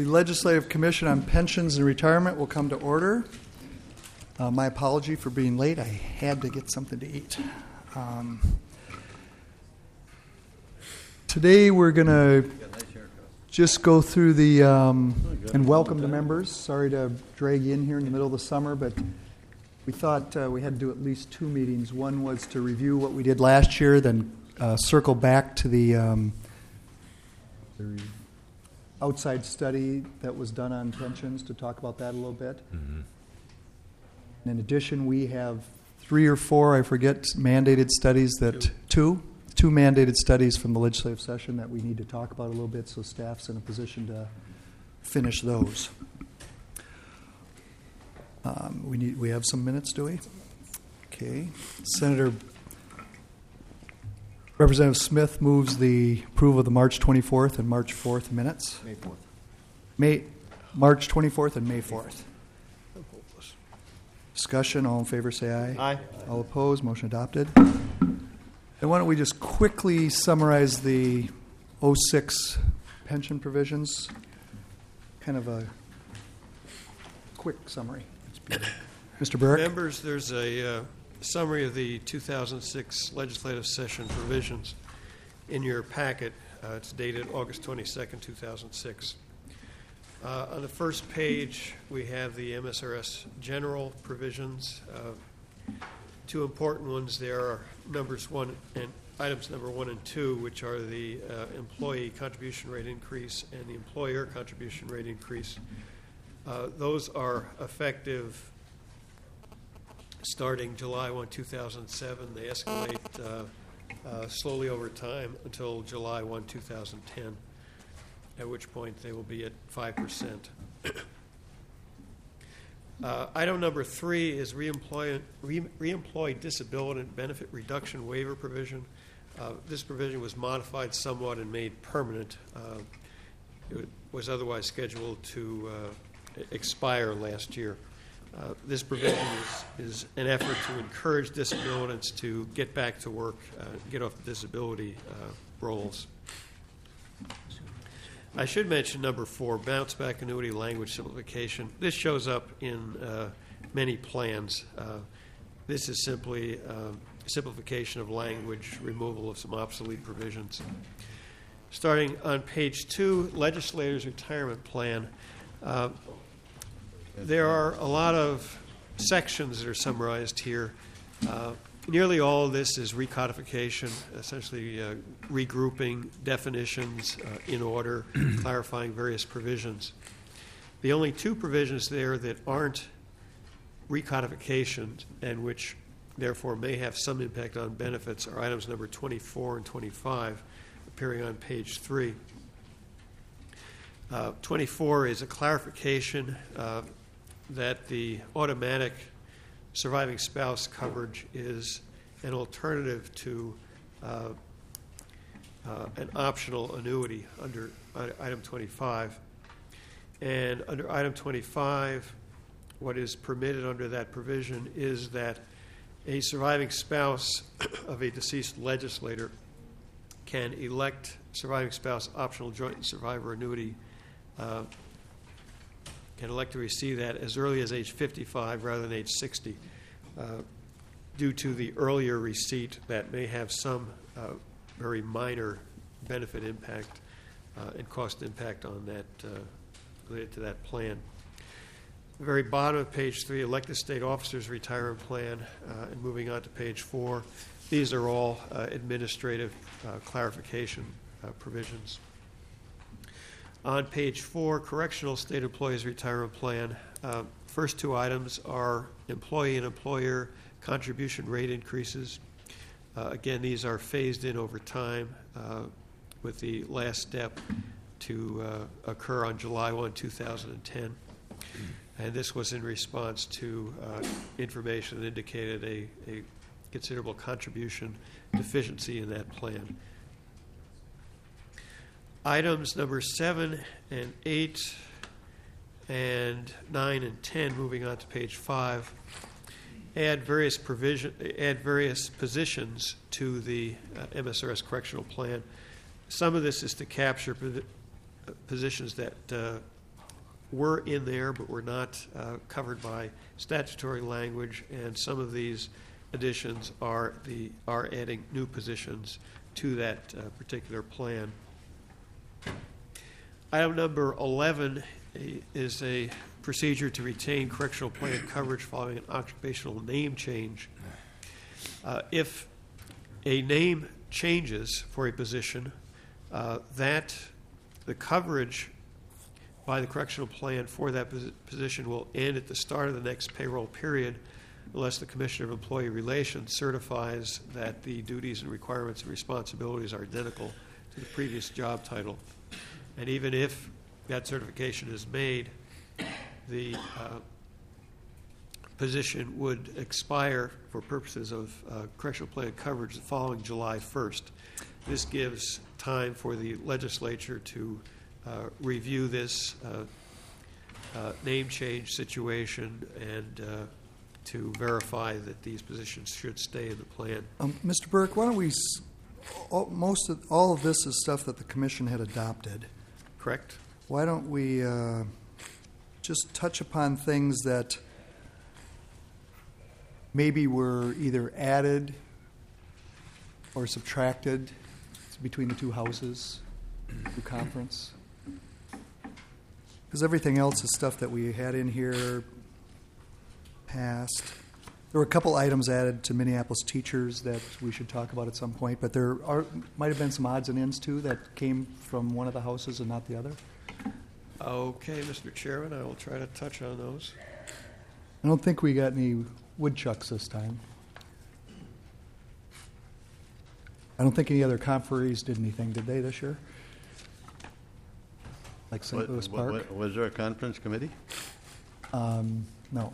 The Legislative Commission on Pensions and Retirement will come to order. My apology for being late. I had to get something to eat. Today we're going to just go through the, and welcome the members. Sorry to drag you in here in the middle of the summer, but we thought we had to do at least two meetings. One was to review what we did last year, then circle back to the outside study that was done on pensions to talk about that a little bit. Mm-hmm. In addition, we have 3 or 4, I forget, mandated studies that, two mandated studies from the legislative session that we need to talk about a little bit, so staff's in a position to finish those. We have some minutes, do we? Okay. Representative Smith moves the approval of the March 24th and March 4th minutes. May 4th. March 24th and May 4th. Discussion, all in favor say aye. Aye. All opposed, motion adopted. And why don't we just quickly summarize the 06 pension provisions? Kind of a quick summary. Mr. Burke? Members, there's a summary of the 2006 legislative session provisions in your packet. It's dated August 22nd, 2006. On the first page, we have the MSRS general provisions. Two important ones there are items number 1 and 2, which are the employee contribution rate increase and the employer contribution rate increase. Those are effective starting July 1, 2007. They escalate slowly over time until July 1, 2010, at which point they will be at 5%. Item number 3 is reemployed disability and benefit reduction waiver provision. This provision was modified somewhat and made permanent. It was otherwise scheduled to expire last year. This provision is an effort to encourage disabilitants to get back to work, get off the disability rolls. I should mention number 4, bounce back annuity language simplification. This shows up in many plans. This is simply simplification of language, removal of some obsolete provisions. Starting on page 2, legislators' retirement plan. There are a lot of sections that are summarized here. Nearly all of this is recodification, essentially regrouping definitions in order, clarifying various provisions. The only 2 provisions there that aren't recodifications and which therefore may have some impact on benefits are items number 24 and 25, appearing on page 3. 24 is a clarification that the automatic surviving spouse coverage is an alternative to an optional annuity under item 25. And under item 25, what is permitted under that provision is that a surviving spouse of a deceased legislator can elect surviving spouse optional joint survivor annuity, can elect to receive that as early as age 55 rather than age 60. Due to the earlier receipt, that may have some very minor benefit impact and cost impact on that related to that plan. The very bottom of page 3, elected state officers retirement plan, and moving on to page 4. These are all administrative clarification provisions. On page 4, correctional state employees retirement plan. First 2 items are employee and employer contribution rate increases. Again, these are phased in over time with the last step to occur on July 1, 2010. And this was in response to information that indicated a considerable contribution deficiency in that plan. Items number 7 and 8 and 9 and 10, moving on to page 5, add various positions to the MSRS correctional plan. Some of this is to capture positions that were in there but were not covered by statutory language, and some of these additions are adding new positions to that particular plan. Item number 11 is a procedure to retain correctional plan coverage following an occupational name change. If a name changes for a position, that the coverage by the correctional plan for that position will end at the start of the next payroll period unless the Commissioner of Employee Relations certifies that the duties and requirements and responsibilities are identical to the previous job title. And even if that certification is made, the position would expire for purposes of correctional plan coverage the following July 1st. This gives time for the legislature to review this name change situation and to verify that these positions should stay in the plan. Mr. Burke, why don't we, all of this is stuff that the commission had adopted. Correct? Why don't we just touch upon things that maybe were either added or subtracted between the two houses through conference? Because everything else is stuff that we had in here past. There were a couple items added to Minneapolis teachers that we should talk about at some point, but there might have been some odds and ends too that came from one of the houses and not the other. Okay, Mr. Chairman, I will try to touch on those. I don't think we got any woodchucks this time. I don't think any other conferees did anything, did they, this year? Like St. Louis Park? Was there a conference committee? No.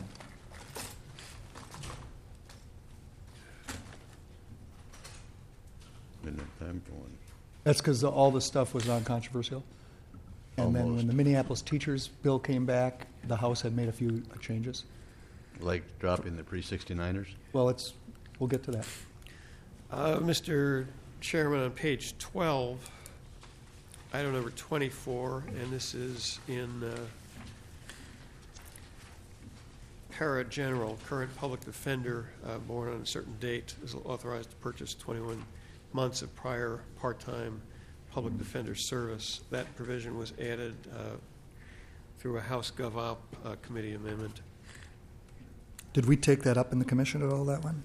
Didn't have time for one. That's because all the stuff was non-controversial. And then when Almost. the Minneapolis teachers bill came back, the House had made a few changes. Like dropping the pre-69ers? Well, we'll get to that. Mr. Chairman, on page 12, item number 24, and this is in para general, current public defender born on a certain date is authorized to purchase 21 months of prior part-time public defender service. That provision was added through a House GovOp committee amendment. Did we take that up in the commission at all, that one?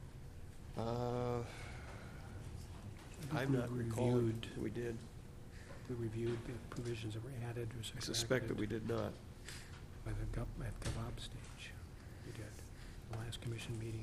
I'm not recalling we did. We reviewed the provisions that were added or I subtracted. suspect that we did not. At GovOp stage, we did. The last commission meeting.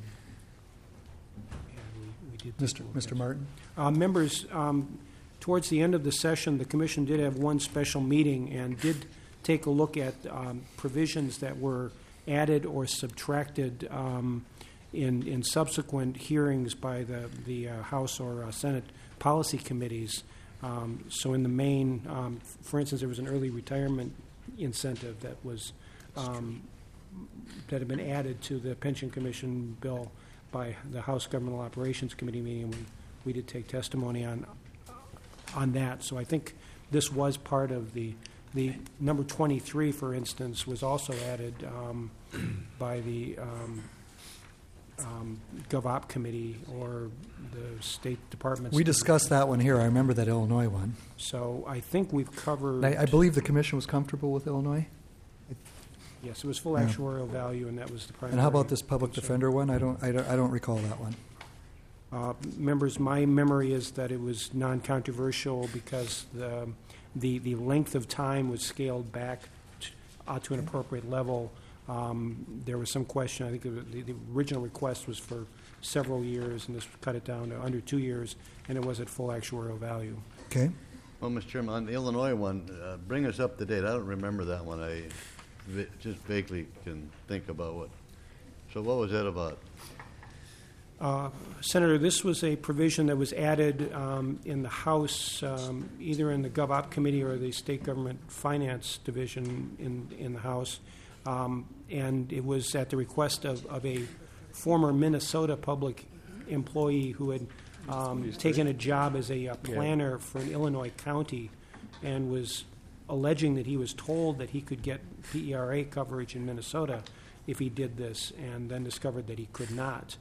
And we did. Mr. Martin? Members, towards the end of the session, the commission did have one special meeting and did take a look at provisions that were added or subtracted in subsequent hearings by the House or Senate policy committees. So in the main, for instance, there was an early retirement incentive that was that had been added to the pension commission bill by the House Governmental Operations Committee meeting. We did take testimony on that. So I think this was part of the number 23, for instance, was also added by the GovOp committee or the State Department. We discussed that one here. I remember that Illinois one. So I think we've covered. I believe the commission was comfortable with Illinois. Yes, it was full Yeah. actuarial value, and that was the primary. And how about this public concern. defender one? I don't recall that one. Members, my memory is that it was non-controversial because the length of time was scaled back to an appropriate level. There was some question. I think the original request was for several years, and this cut it down to under 2 years, and it was at full actuarial value. Okay. Well, Mr. Chairman, on the Illinois one, bring us up to date. I don't remember that one. I just vaguely can think about what. So what was that about? Senator, this was a provision that was added in the House, either in the GovOp committee or the State Government Finance Division in the House, and it was at the request of a former Minnesota public employee who had taken a job as a planner for an Illinois county and was alleging that he was told that he could get PERA coverage in Minnesota if he did this, and then discovered that he could not.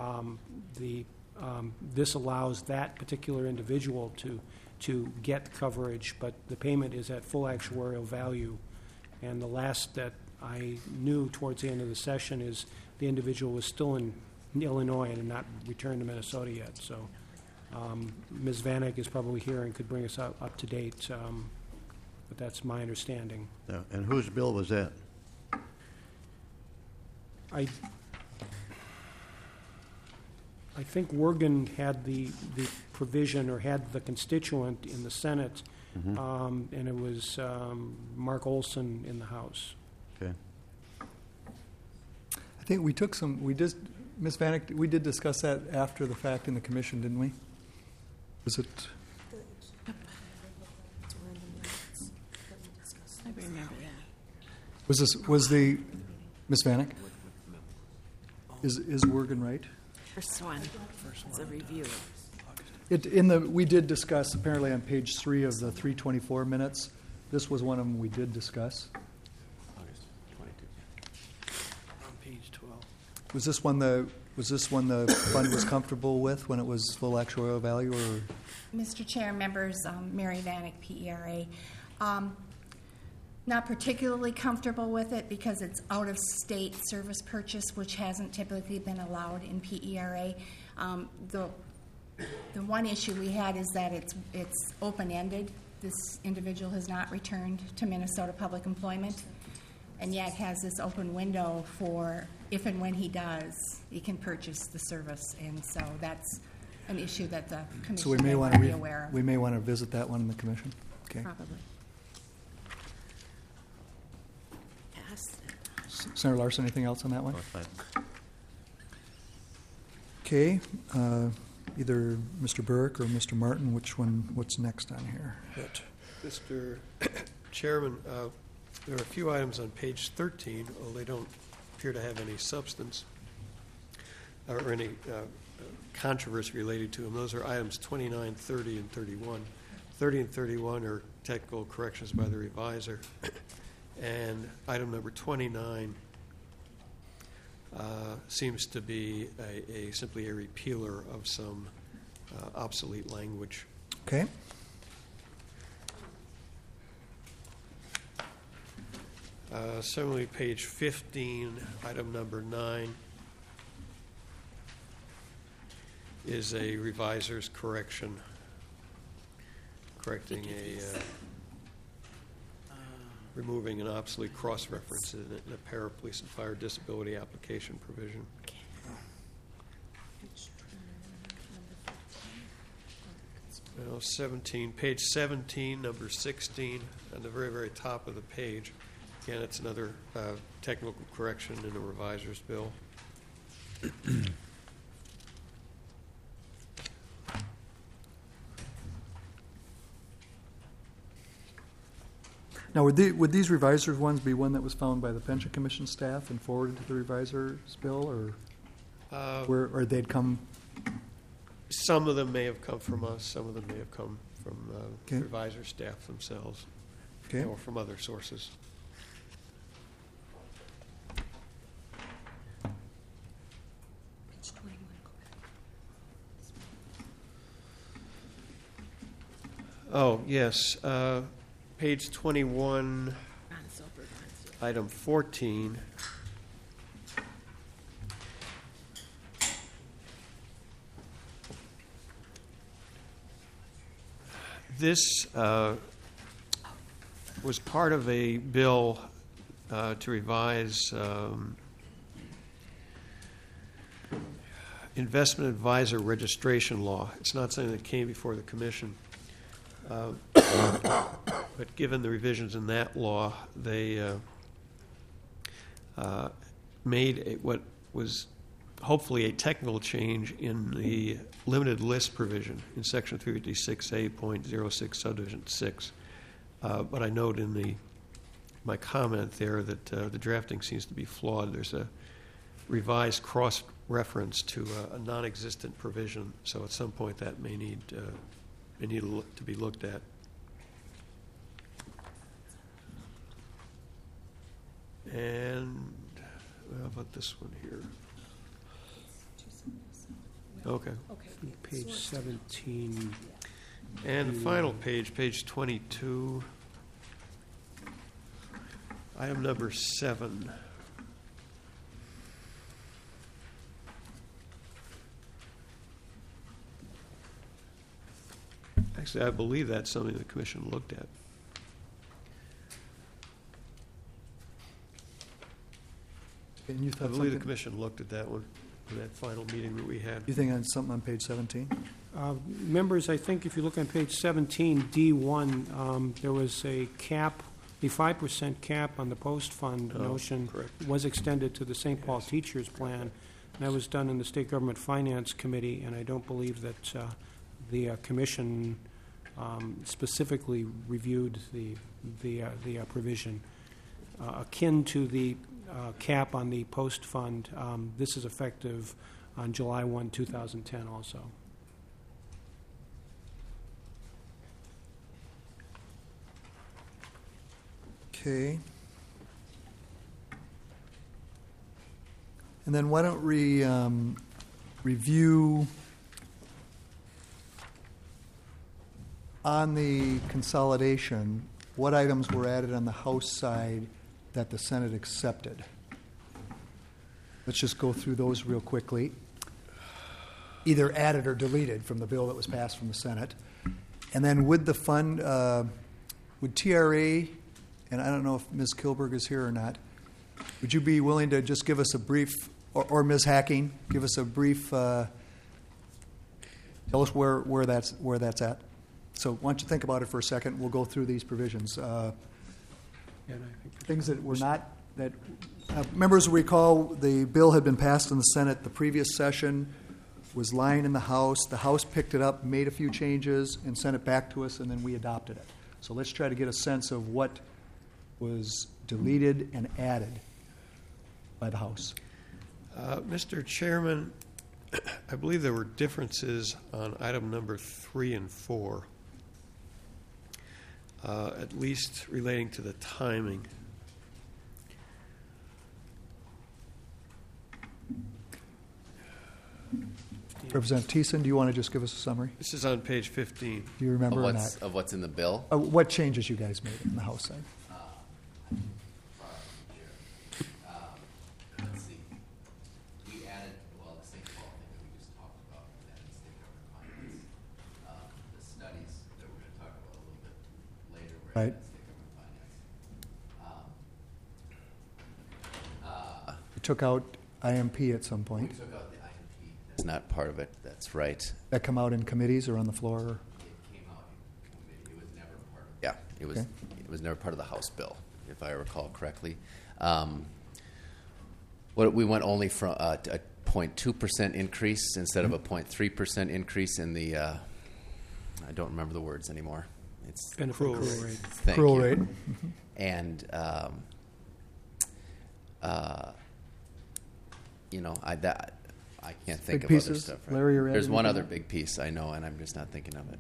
This allows that particular individual to get coverage, but the payment is at full actuarial value. And the last that I knew towards the end of the session is the individual was still in Illinois and had not returned to Minnesota yet. So Ms. Vanek is probably here and could bring us up to date, but that's my understanding. Yeah, and whose bill was that? I think Wergen had the provision, or had the constituent in the Senate, and it was Mark Olson in the House. Okay. I think we took some, Ms. Vanek, we did discuss that after the fact in the commission, didn't we? Was it? I remember that. Was the, Ms. Vanek? Is Wergen right? First one, it's a review. We did discuss, apparently on page 3 of the 324 minutes, this was one of them we did discuss. August 22. On page 12. Was this one the fund was comfortable with when it was full actuarial value, or? Mr. Chair, members, Mary Vanek, PERA. Not particularly comfortable with it because it's out-of-state service purchase, which hasn't typically been allowed in PERA. The one issue we had is that it's open-ended. This individual has not returned to Minnesota Public Employment, and yet has this open window for if and when he does, he can purchase the service. And so that's an issue that the commission So we may want to be to aware of. we may want to visit that one in the commission. Okay. Probably. Yes. Senator Larson, anything else on that one? Oh, fine. Okay. Either Mr. Burke or Mr. Martin, what's next on here? Mr. Chairman, there are a few items on page 13, although they don't appear to have any substance or any controversy related to them. Those are items 29, 30, and 31. 30 and 31 are technical corrections by the reviser. And item number 29 seems to be simply a repealer of some obsolete language. Okay. Similarly, page 15, item number 9, is a reviser's correction, correcting removing an obsolete cross-reference in a para-police and fire disability application provision. Now, page 17, number 16, on the very, very top of the page. Again, it's another technical correction in the reviser's bill. Now, would these revisers ones be one that was found by the Pension Commission staff and forwarded to the reviser's bill, or they'd come? Some of them may have come from us. Some of them may have come from Okay. reviser staff themselves, Okay. or from other sources. Page 21. Oh, yes. Page 21, Ron Silber, item 14. This was part of a bill to revise investment advisor registration law. It's not something that came before the commission. But given the revisions in that law, they made what was hopefully a technical change in the limited list provision in Section 356A.06, subdivision 6. But I note in my comment there that the drafting seems to be flawed. There's a revised cross-reference to a non-existent provision, so at some point that may need to be looked at. And how about this one here? Okay. Page 17. And the final page, page 22, item number 7. Actually, I believe that's something the commission looked at. And you I thought believe the something, commission looked at that one, in that final meeting that we had. you think on something on page 17? Members, I think if you look on page 17, D1, there was a cap, the 5% cap on the post-fund Oh, notion correct. was extended to the St. Paul Teachers Plan. And that was done in the State Government Finance Committee, and I don't believe that the commission specifically reviewed the provision. Akin to the cap on the post-fund, this is effective on July 1, 2010 also. Okay. And then why don't we review on the consolidation, what items were added on the House side that the Senate accepted? Let's just go through those real quickly. Either added or deleted from the bill that was passed from the Senate. And then would the fund, would TRA, and I don't know if Ms. Kilberg is here or not, would you be willing to just give us a brief, or Ms. Hacking, give us a brief, tell us where that's at? So why don't you think about it for a second? We'll go through these provisions. Things that were not, that members recall, the bill had been passed in the Senate the previous session, was lying in the House. The House picked it up, made a few changes, and sent it back to us, and then we adopted it. So let's try to get a sense of what was deleted and added by the House. Mr. Chairman, I believe there were differences on item number 3 and 4, at least relating to the timing. Representative Thiessen, do you want to just give us a summary? This is on page 15. Do you remember or not? Of what's in the bill? What changes you guys made on the House side? Let's see. We added, well, the St. Paul thing that we just talked about, that in State Government Finance. The studies that we're going to talk about a little bit later were Right. added in State Government Finance. You took out IMP at some We point. took out the IMP. That's not part of it. That's right. That come out in committees or on the floor? It came out in committee. It was never part of. Yeah, it was. Okay. It was never part of the House bill, if I recall correctly. What we went only from a 0.2% increase instead of a 0.3% increase in the. I don't remember the words anymore. It's Benefit accrual rate. Thank Accrual you. rate. And I can't think Big of pieces. other stuff. Right? Larry, you're There's adding one anything? other big piece I know, and I'm just not thinking of it.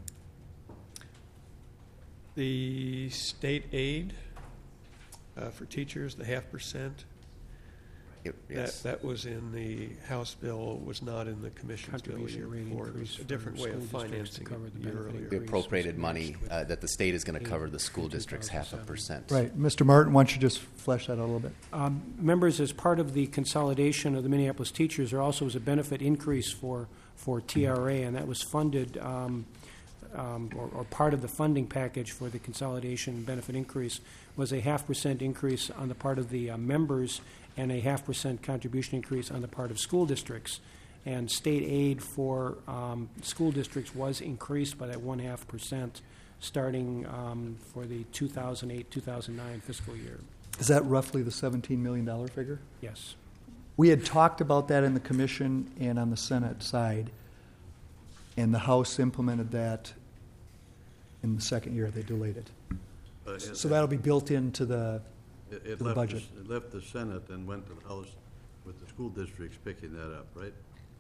The state aid for teachers, the 0.5%, Yes. that was in the House bill, was not in the commission's bill Contribution year rate before. It increase was a for different way of school districts to financing cover it the a year benefit earlier. We increase. appropriated money Matched with that the state is going to aid cover the school in district's 2007. 0.5%. Right. Mr. Martin, why don't you just flesh that out a little bit? Members, as part of the consolidation of the Minneapolis teachers, there also was a benefit increase for TRA, and that was funded, or part of the funding package for the consolidation benefit increase was a 0.5% increase on the part of the members and a 0.5% contribution increase on the part of school districts. And state aid for school districts was increased by that 0.5% starting for the 2008-2009 fiscal year. Is that roughly the $17 million figure? Yes. We had talked about that in the commission and on the Senate side, and the House implemented that in the second year. They delayed it. So that'll be built into the It the left budget. It left the Senate and went to the House with the school districts picking that up, right?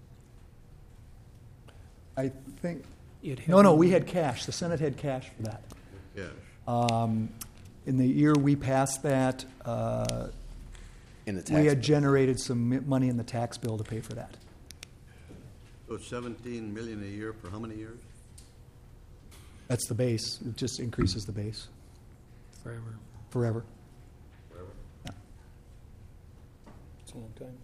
I think, It had no, been- we had cash. The Senate had cash for that. Yes. In the year we passed that, In the we tax had bill. generated some money in the tax bill to pay for that. So it's 17 million a year for how many years? That's the base. It just increases the base Forever. forever. It's a long time.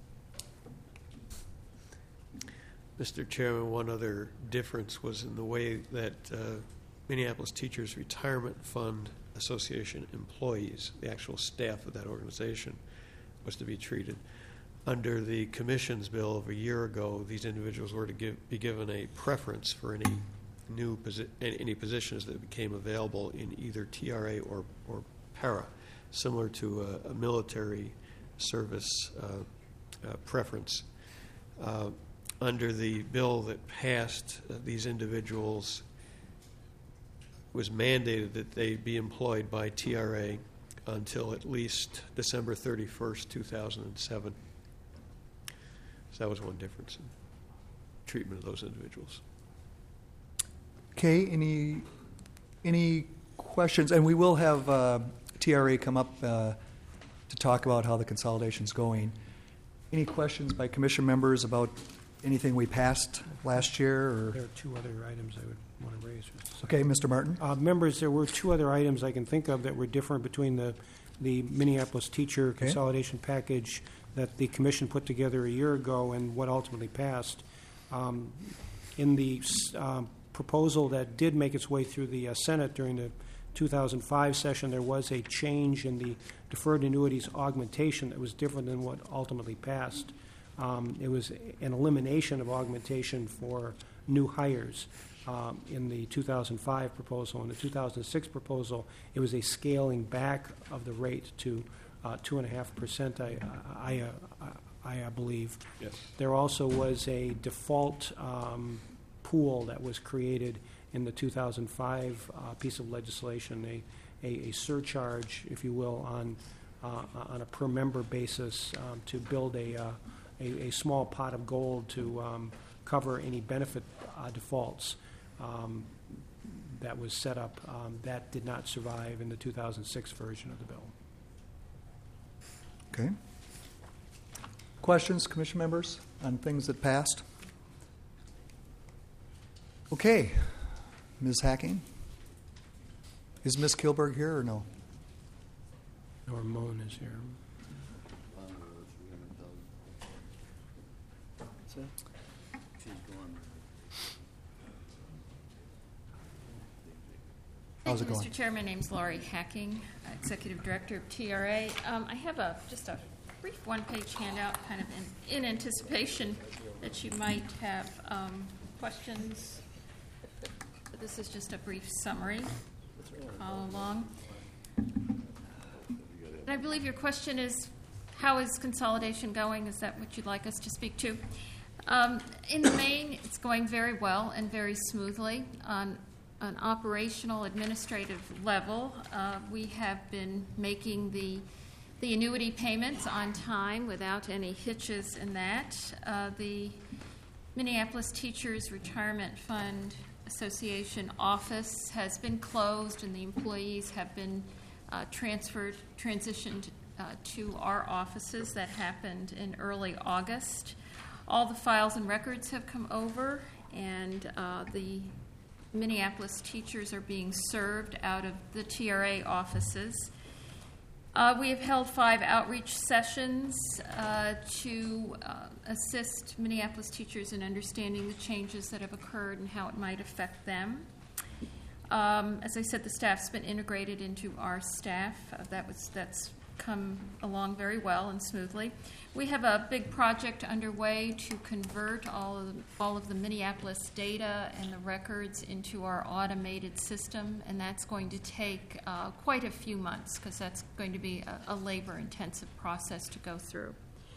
Mr. Chairman, one other difference was in the way that Minneapolis Teachers Retirement Fund Association employees, the actual staff of that organization, was to be treated. Under the Commission's bill of a year ago, these individuals were to be given a preference for any new any positions that became available in either TRA or para, similar to a military service preference. Under the bill that passed, these individuals was mandated that they be employed by TRA until at least December 31st, 2007. So that was one difference in treatment of those individuals. Okay, any questions? And we will have TRA come up to talk about how the consolidation's going. Any questions by commission members about anything we passed last year? Or There are two other items I would want to raise. okay, Mr. Martin. Members, there were two other items I can think of that were different between the Minneapolis teacher Okay. consolidation package that the commission put together a year ago and what ultimately passed. In the proposal that did make its way through the Senate during the 2005 session, there was a change in the deferred annuities augmentation that was different than what ultimately passed. It was an elimination of augmentation for new hires in the 2005 proposal. In the 2006 proposal, it was a scaling back of the rate to 2.5%, I believe. Yes. There also was a default pool that was created in the 2005 piece of legislation, a surcharge, if you will, on a per member basis to build a small pot of gold to cover any benefit defaults that was set up. That did not survive in the 2006 version of the bill. Okay. Questions, commission members, on things that passed? Okay. Ms. Hacking? Is Ms. Kilberg here or no? Nora Moen is here. How's Thank it you, going? Mr. Chair. My name's Laurie Hacking, Executive Director of TRA. I have just a brief one-page handout, kind of in anticipation that you might have questions. But this is just a brief summary. Follow along. And I believe your question is, how is consolidation going? Is that what you'd like us to speak to? In the main, it's going very well and very smoothly. On an operational administrative level, we have been making the annuity payments on time without any hitches in that. The Minneapolis Teachers Retirement Fund Association office has been closed and the employees have been transitioned to our offices. That happened in early August. All the files and records have come over, and the Minneapolis teachers are being served out of the TRA offices. We have held 5 outreach sessions to assist Minneapolis teachers in understanding the changes that have occurred and how it might affect them. As I said, the staff's been integrated into our staff. That's come along very well and smoothly. We have a big project underway to convert all of the Minneapolis data and the records into our automated system, and that's going to take quite a few months because that's going to be a labor-intensive process to go through.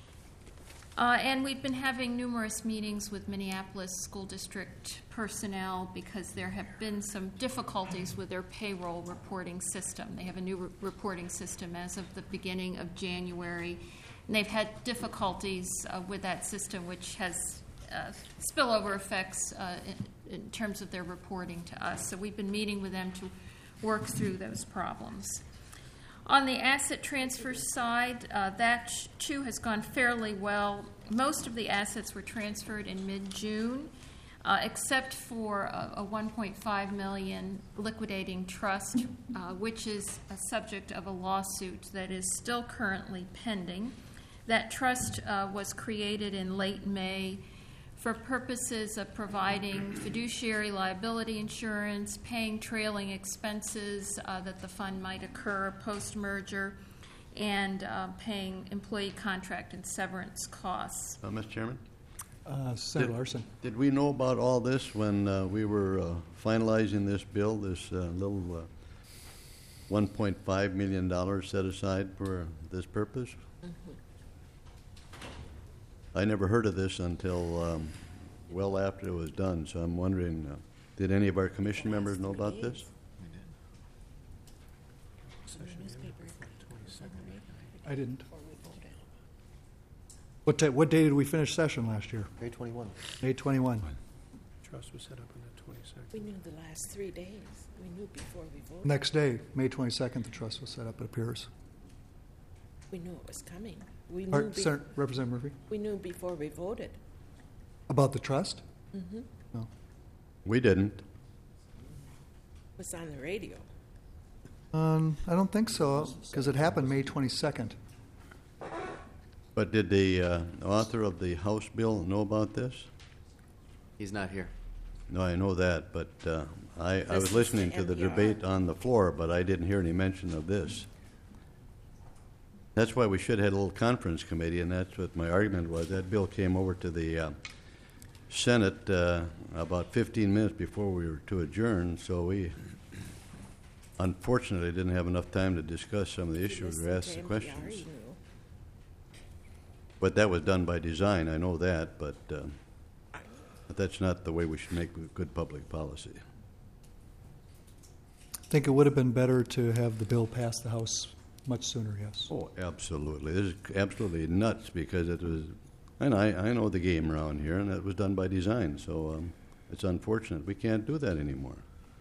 And we've been having numerous meetings with Minneapolis School District personnel because there have been some difficulties with their payroll reporting system. They have a new reporting system as of the beginning of January, and they've had difficulties with that system, which has spillover effects in terms of their reporting to us. So we've been meeting with them to work through those problems. On the asset transfer side, that too has gone fairly well. Most of the assets were transferred in mid-June, except for a $1.5 million liquidating trust, which is a subject of a lawsuit that is still currently pending. That trust was created in late May for purposes of providing fiduciary liability insurance, paying trailing expenses that the fund might incur post-merger, and paying employee contract and severance costs. Mr. Chairman? Senator Larson. Did we know about all this when we were finalizing this bill, this little $1.5 million set aside for this purpose? I never heard of this until well after it was done, so I'm wondering, did any of our commission members know about this? I didn't. What day did we finish session last year? May 21. May 21. Trust was set up on the 22nd. We knew the last 3 days. We knew before we voted. Next day, May 22nd, the trust was set up, it appears. We knew it was coming. We All knew, right, Senator, Representative Murphy? we knew before we voted. About the trust? Mm-hmm. It No. We didn't. was on the radio. I don't think so, because it happened May 22nd. But did the author of the House bill know about this? He's not here. No, I know that, but I This was is listening the to the NPR. debate on the floor, but I didn't hear any mention of this. That's why we should have had a little conference committee, and that's what my argument was. That bill came over to the Senate about 15 minutes before we were to adjourn, so we unfortunately didn't have enough time to discuss some of the issues or ask the questions. But that was done by design, I know that, but that's not the way we should make good public policy. I think it would have been better to have the bill pass the House much sooner, yes. Oh, absolutely. This is absolutely nuts because it was, and I know the game around here, and that was done by design, so it's unfortunate. We can't do that anymore.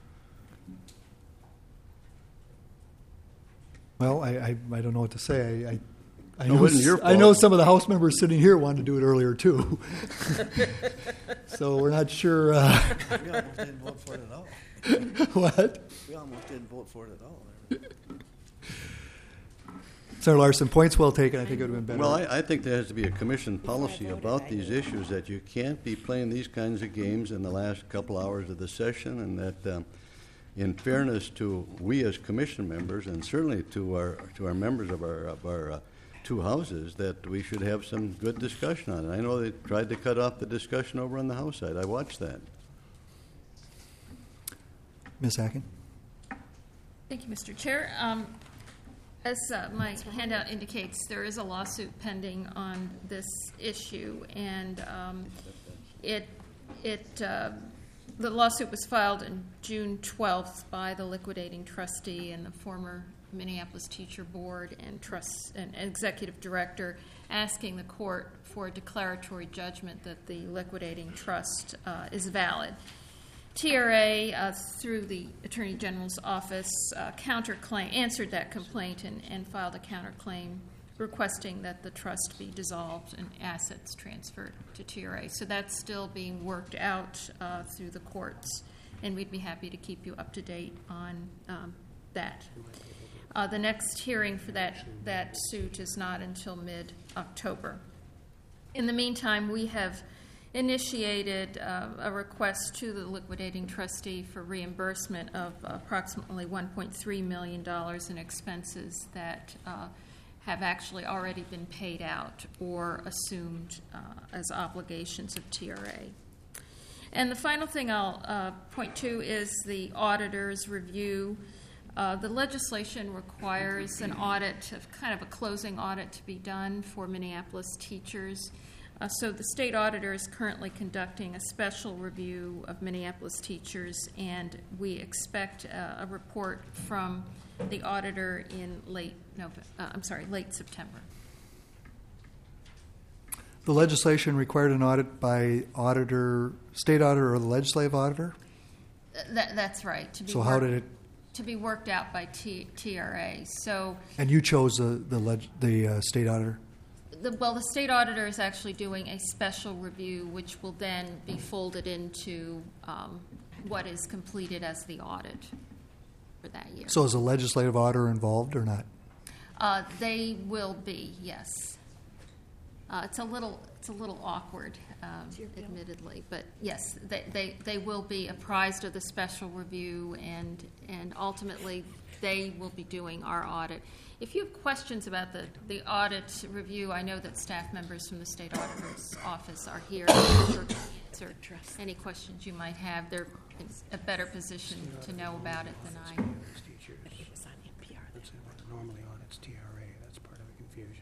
Well, I don't know what to say. I No, it know, wasn't your I know fault. some of the House members sitting here wanted to do it earlier, too. So we're not sure. We almost didn't vote for it at all. What? We almost didn't vote for it at all. Senator Larson, points well taken. I think it would have been better. Well, I think there has to be a commission policy about these issues, that you can't be playing these kinds of games in the last couple hours of the session, and that in fairness to we as commission members, and certainly to our members of our two houses, that we should have some good discussion on it. I know they tried to cut off the discussion over on the House side. I watched that. Ms. Hacken? Thank you, Mr. Chair. As my handout indicates, there is a lawsuit pending on this issue, and the lawsuit was filed on June 12th by the liquidating trustee and the former Minneapolis Teacher Board and executive director, asking the court for a declaratory judgment that the liquidating trust is valid. TRA, through the Attorney General's office, answered that complaint and filed a counterclaim requesting that the trust be dissolved and assets transferred to TRA. So that's still being worked out through the courts, and we'd be happy to keep you up to date on that. The next hearing for that suit is not until mid-October. In the meantime, we have initiated a request to the liquidating trustee for reimbursement of approximately $1.3 million in expenses that have actually already been paid out or assumed as obligations of TRA. And the final thing I'll point to is the auditor's review. The legislation requires an audit, kind of a closing audit, to be done for Minneapolis teachers. So the state auditor is currently conducting a special review of Minneapolis teachers, and we expect a report from the auditor in late September. The legislation required an audit by auditor, state auditor, or the legislative auditor? That's right. So how did it to be worked out by TRA. So, And you chose the state auditor? the state auditor is actually doing a special review, which will then be folded into what is completed as the audit for that year. So is a legislative auditor involved or not? They will be, yes. It's a little awkward, admittedly, but yes, they will be apprised of the special review, and ultimately they will be doing our audit. If you have questions about the audit review, I know that staff members from the state auditor's office are here to answer any questions you might have. They're in a better position to know about it than I. It was on NPR. That's what normally audits TRA. That's part of the confusion.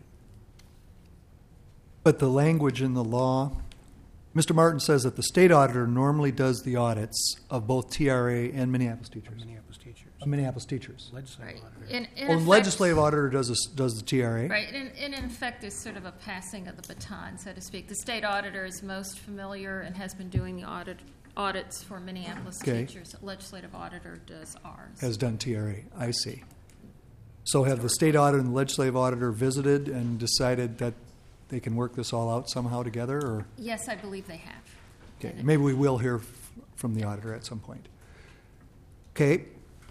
But the language in the law, Mr. Martin says that the state auditor normally does the audits of both TRA and Minneapolis teachers. Minneapolis teachers. Minneapolis teachers. Legislative Right. auditor. In Well, effect- legislative auditor does the TRA. Right, and in effect, there's sort of a passing of the baton, so to speak. The state auditor is most familiar and has been doing the audits for Minneapolis Okay. teachers. Legislative auditor does ours. Has done TRA. I see. So have the state auditor and the legislative auditor visited and decided that they can work this all out somehow together, or? Yes, I believe they have. Okay, maybe we will hear from the auditor at some point. Okay.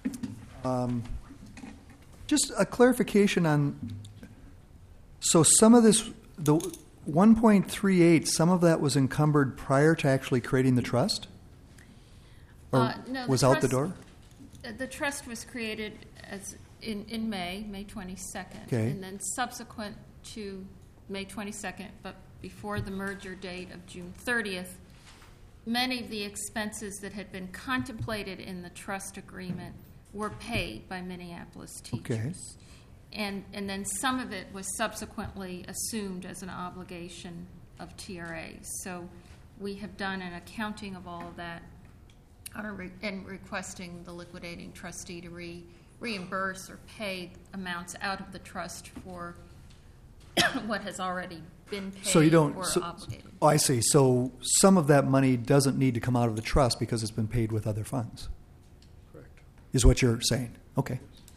Just a clarification on, so some of this, the 1.38, some of that was encumbered prior to actually creating the trust? Or No, was out the door? The trust was created as in May 22nd. Okay. And then subsequent to May 22nd, but before the merger date of June 30th, many of the expenses that had been contemplated in the trust agreement were paid by Minneapolis teachers. And then some of it was subsequently assumed as an obligation of TRA. So we have done an accounting of all of that and requesting the liquidating trustee to reimburse or pay amounts out of the trust for what has already been paid So you don't, or so, obligated. oh, I see. So some of that money doesn't need to come out of the trust because it's been paid with other funds? Correct. Is what you're saying? Okay.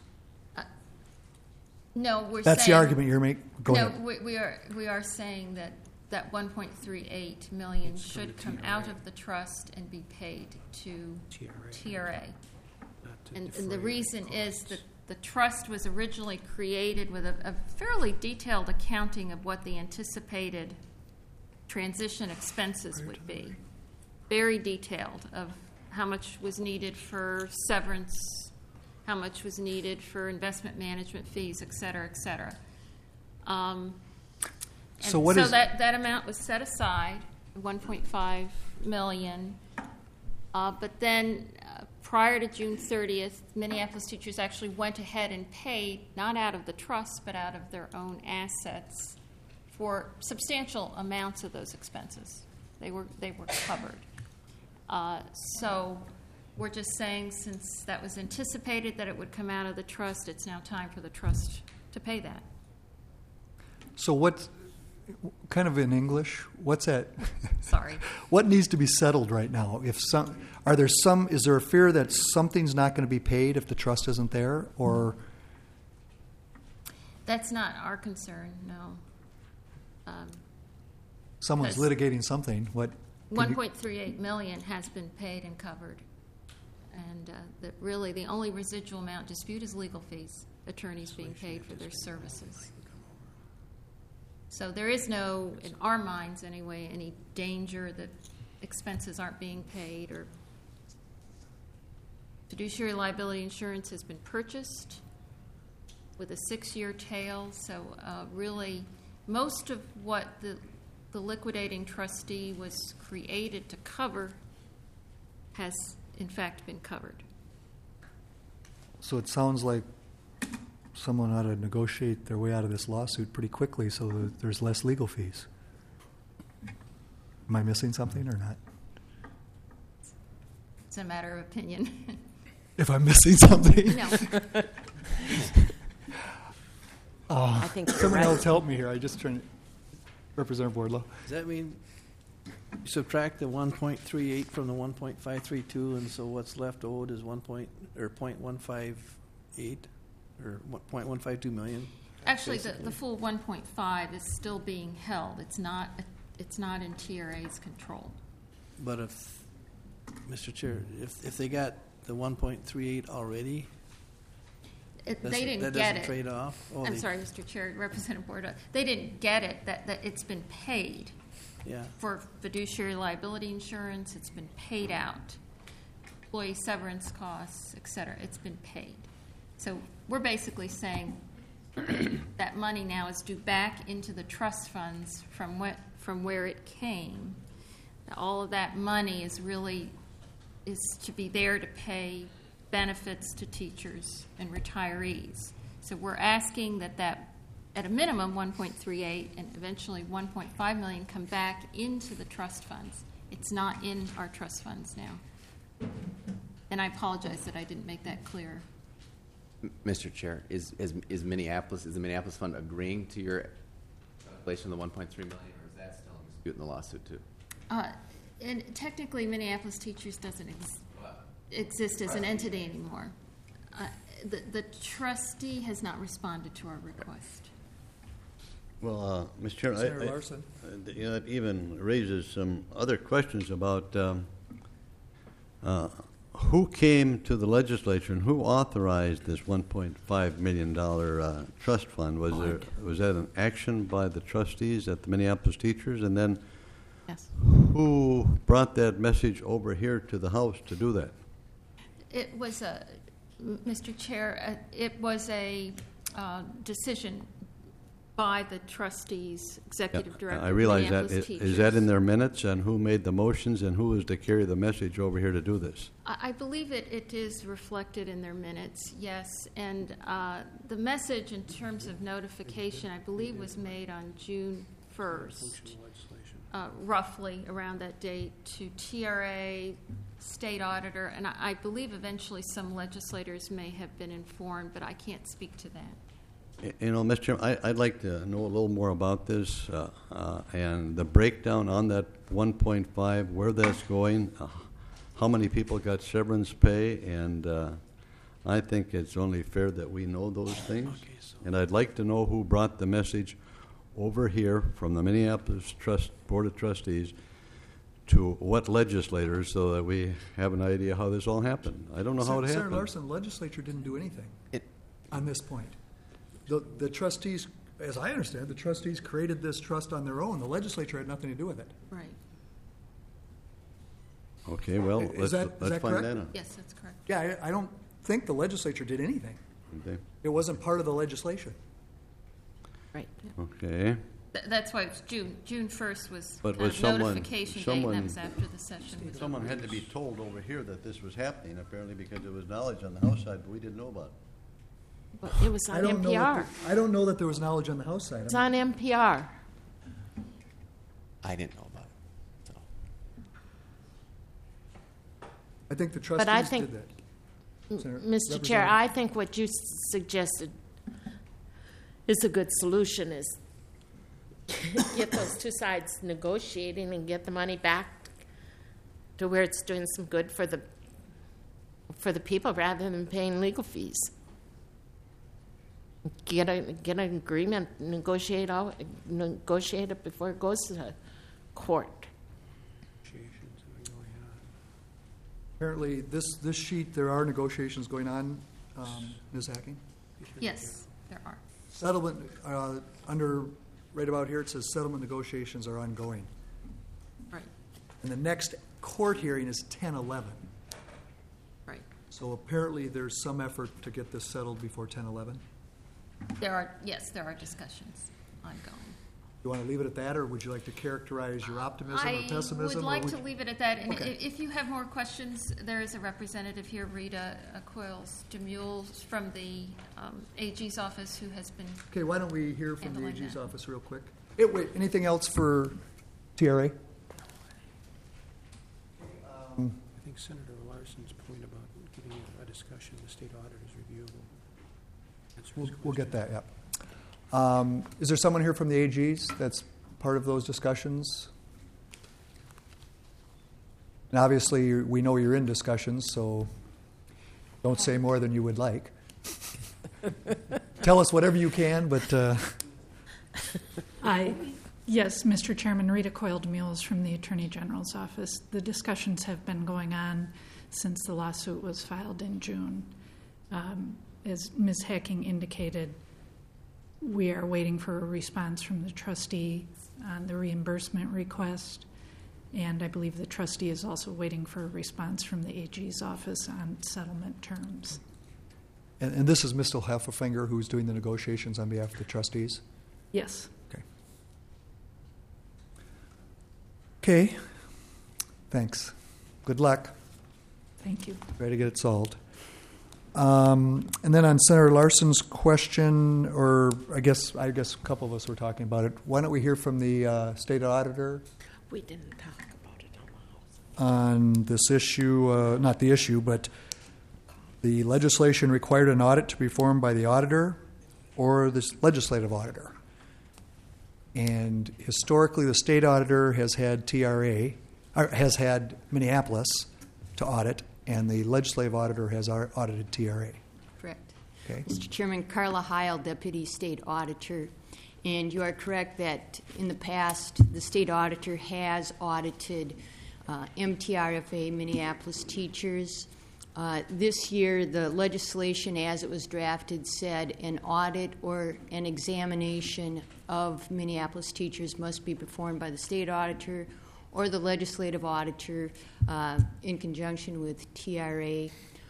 No, we're That's saying, the argument you're making? Go no, ahead. we are saying that 1.38 million should come out of the trust and be paid to TRA. Not to And the defray reason is costs. that the trust was originally created with a fairly detailed accounting of what the anticipated transition expenses would be. Very detailed of how much was needed for severance, how much was needed for investment management fees, et cetera, et cetera. So what is- that amount was set aside, 1.5 million. But then prior to June 30th, Minneapolis teachers actually went ahead and paid, not out of the trust, but out of their own assets for substantial amounts of those expenses. They were covered. So we're just saying, since that was anticipated that it would come out of the trust, it's now time for the trust to pay that. So what, kind of in English, what's that? Sorry. What needs to be settled right now? Is there a fear that something's not going to be paid if the trust isn't there, or? That's not our concern, no. Someone's Because- litigating something, what? can you- 1.38 million has been paid and covered. And really, the only residual amount dispute is legal fees, attorneys being paid for their services. So there is no, in our minds anyway, any danger that expenses aren't being paid, or fiduciary liability insurance has been purchased with a 6-year tail. So really, most of what the liquidating trustee was created to cover has in fact been covered. So it sounds like someone ought to negotiate their way out of this lawsuit pretty quickly so that there's less legal fees. Am I missing something or not? It's a matter of opinion. If I'm missing something? No. I think you're Someone right. else help me here. I just trying to represent Wardlow. Does that mean subtract the 1.38 from the 1.532, and so what's left owed is 0.158 or 0.152 million. Actually, the full 1.5 is still being held. It's not in TRA's control. But if, Mr. Chair, if they got the 1.38 already, They didn't that get doesn't it. trade off? Oh, I'm they- sorry, Mr. Chair, Representative Borda. They didn't get it, that it's been paid Yeah. for fiduciary liability insurance. It's been paid out. Employee severance costs, et cetera. It's been paid. So we're basically saying that money now is due back into the trust funds from where it came. All of that money is to be there to pay benefits to teachers and retirees. So we're asking that at a minimum 1.38 and eventually 1.5 million come back into the trust funds. It's not in our trust funds now. And I apologize that I didn't make that clear. Mr. Chair, is the Minneapolis Fund agreeing to your calculation of the 1.3 million, or is that still in dispute in the lawsuit too? And technically, Minneapolis Teachers doesn't exist as an entity anymore. The trustee has not responded to our request. Well, Mr. Chair, Senator Larson. That even raises some other questions about who came to the legislature and who authorized this $1.5 million trust fund. Was that an action by the trustees at the Minneapolis Teachers? And then Yes. who brought that message over here to the House to do that? It was Mr. Chair, it was a decision by the trustees, executive director. I realize that. Minneapolis Is that in Teachers. their minutes, and who made the motions, and who is to carry the message over here to do this? I believe it is reflected in their minutes, yes. And the message in terms of notification, I believe, was made on June 1st, roughly around that date, to TRA, state auditor, and I believe eventually some legislators may have been informed, but I can't speak to that. You know, Mr. Chairman, I'd like to know a little more about this and the breakdown on that 1.5, where that's going, how many people got severance pay, and I think it's only fair that we know those things. And I'd like to know who brought the message over here from the Minneapolis Board of Trustees to what legislators, so that we have an idea how this all happened. I don't know how it Senator happened. Larson, the legislature didn't do anything on this point. The trustees, as I understand, the trustees created this trust on their own. The legislature had nothing to do with it. Right. Okay, well, Is let's that find correct? that out. Yes, that's correct. Yeah, I don't think the legislature did anything. Okay. It wasn't part of the legislation. Right. Okay. That's why it's June 1st was But kind was of someone- notification date, and someone- that was after the session was over. Someone had to be told over here that this was happening, apparently, because it was knowledge on the House side, but we didn't know about it. But it was on NPR. I don't know that there was knowledge on the House side. It's on NPR. I didn't know about it. So. I think the But I trustees think- did that. Senator- Mr. Chair, Representative- I think what you suggested is a good solution, is get those two sides negotiating and get the money back to where it's doing some good for the people rather than paying legal fees. Get an agreement, negotiate it before it goes to court. Apparently, this sheet, there are negotiations going on, Ms. Hacking. Yes, there are. Settlement, right about here, it says settlement negotiations are ongoing. Right, And the next court hearing is 10/11. right. So apparently, there's some effort to get this settled before 10/11. There are discussions ongoing. You want to leave it at that, or would you like to characterize your optimism or pessimism? I would or like to leave it at that, and Okay. if you have more questions, there is a representative here, Rita Coils DeMules, from the AG's office, who has been, Okay, why don't we hear from the Handling AG's that. office real quick? Wait, anything else for TRA? I think Senator Larson's point about giving a discussion, the state auditor's review will answer his We'll get question. that, yep. Is there someone here from the AG's that's part of those discussions? And obviously, we know you're in discussions, so don't say more than you would like. Tell us whatever you can, but Yes, Mr. Chairman, Rita Coyle-DeMules from the Attorney General's Office. The discussions have been going on since the lawsuit was filed in June. As Ms. Hacking indicated, we are waiting for a response from the trustee on the reimbursement request, and I believe the trustee is also waiting for a response from the AG's office on settlement terms. and this is Mr. Heffelfinger who's doing the negotiations on behalf of the trustees? Yes. Okay. Thanks. Good luck. Thank you. Try to get it solved. And then on Senator Larson's question, or I guess a couple of us were talking about it. Why don't we hear from the state auditor We didn't talk about it on the House. on this issue? Not the issue, but the legislation required an audit to be performed by the auditor or the legislative auditor. And historically, the state auditor has had has had Minneapolis to audit, and the legislative auditor has audited TRA. Correct. Okay. Mr. Chairman, Carla Heil, Deputy State Auditor. And you are correct that in the past, the state auditor has audited MTRFA Minneapolis teachers. This year, the legislation as it was drafted said an audit or an examination of Minneapolis teachers must be performed by the state auditor or the legislative auditor in conjunction with TRA.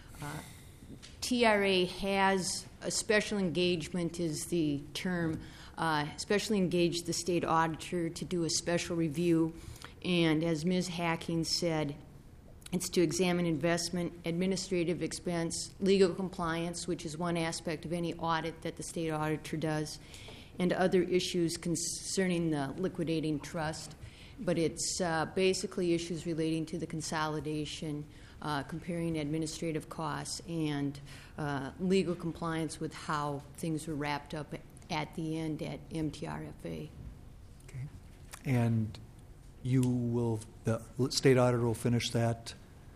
TRA has a special engagement is the term, specially engaged the state auditor to do a special review. And as Ms. Hacking said, it's to examine investment, administrative expense, legal compliance, which is one aspect of any audit that the state auditor does, and other issues concerning the liquidating trust. But it's basically issues relating to the consolidation, comparing administrative costs, and legal compliance with how things were wrapped up at the end at MTRFA. Okay. And the state auditor will finish that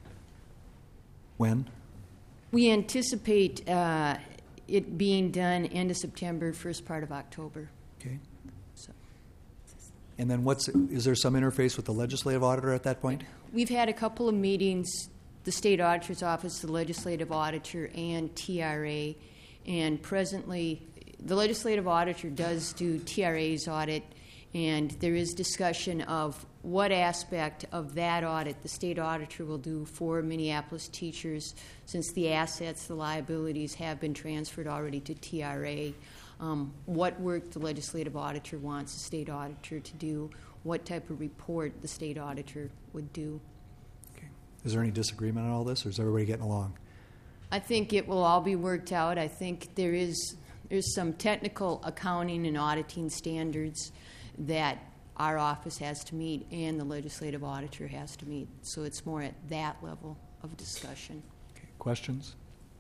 when? We anticipate it being done end of September, first part of October. Okay. So. And then is there some interface with the legislative auditor at that point? We've had a couple of meetings, the state auditor's office, the legislative auditor, and TRA. And presently, the legislative auditor does do TRA's audit, and there is discussion of what aspect of that audit the state auditor will do for Minneapolis teachers, since the assets, the liabilities have been transferred already to TRA. What work the legislative auditor wants the state auditor to do, what type of report the state auditor would do. Okay. Is there any disagreement on all this, or is everybody getting along? I think it will all be worked out. I think there's some technical accounting and auditing standards that our office has to meet and the legislative auditor has to meet. So it's more at that level of discussion. Okay. Questions?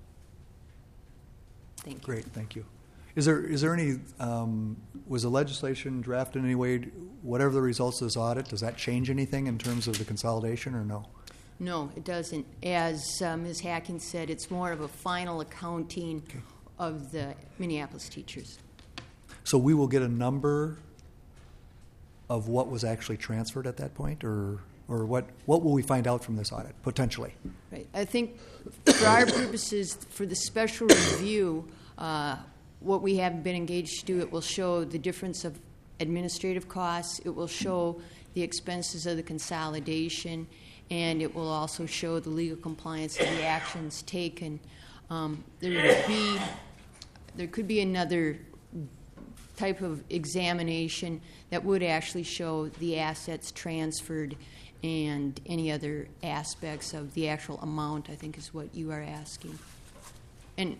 Thank you. Great, thank you. Is there any, was the legislation drafted in any way, whatever the results of this audit, does that change anything in terms of the consolidation or no? No, it doesn't. As Ms. Hacking said, it's more of a final accounting of the Minneapolis teachers. So we will get a number of what was actually transferred at that point, or what will we find out from this audit, potentially? Right. I think for our purposes, for the special review, what we have been engaged to do, it will show the difference of administrative costs, it will show the expenses of the consolidation, and it will also show the legal compliance of the actions taken. There could be another type of examination that would actually show the assets transferred and any other aspects of the actual amount, I think is what you are asking. And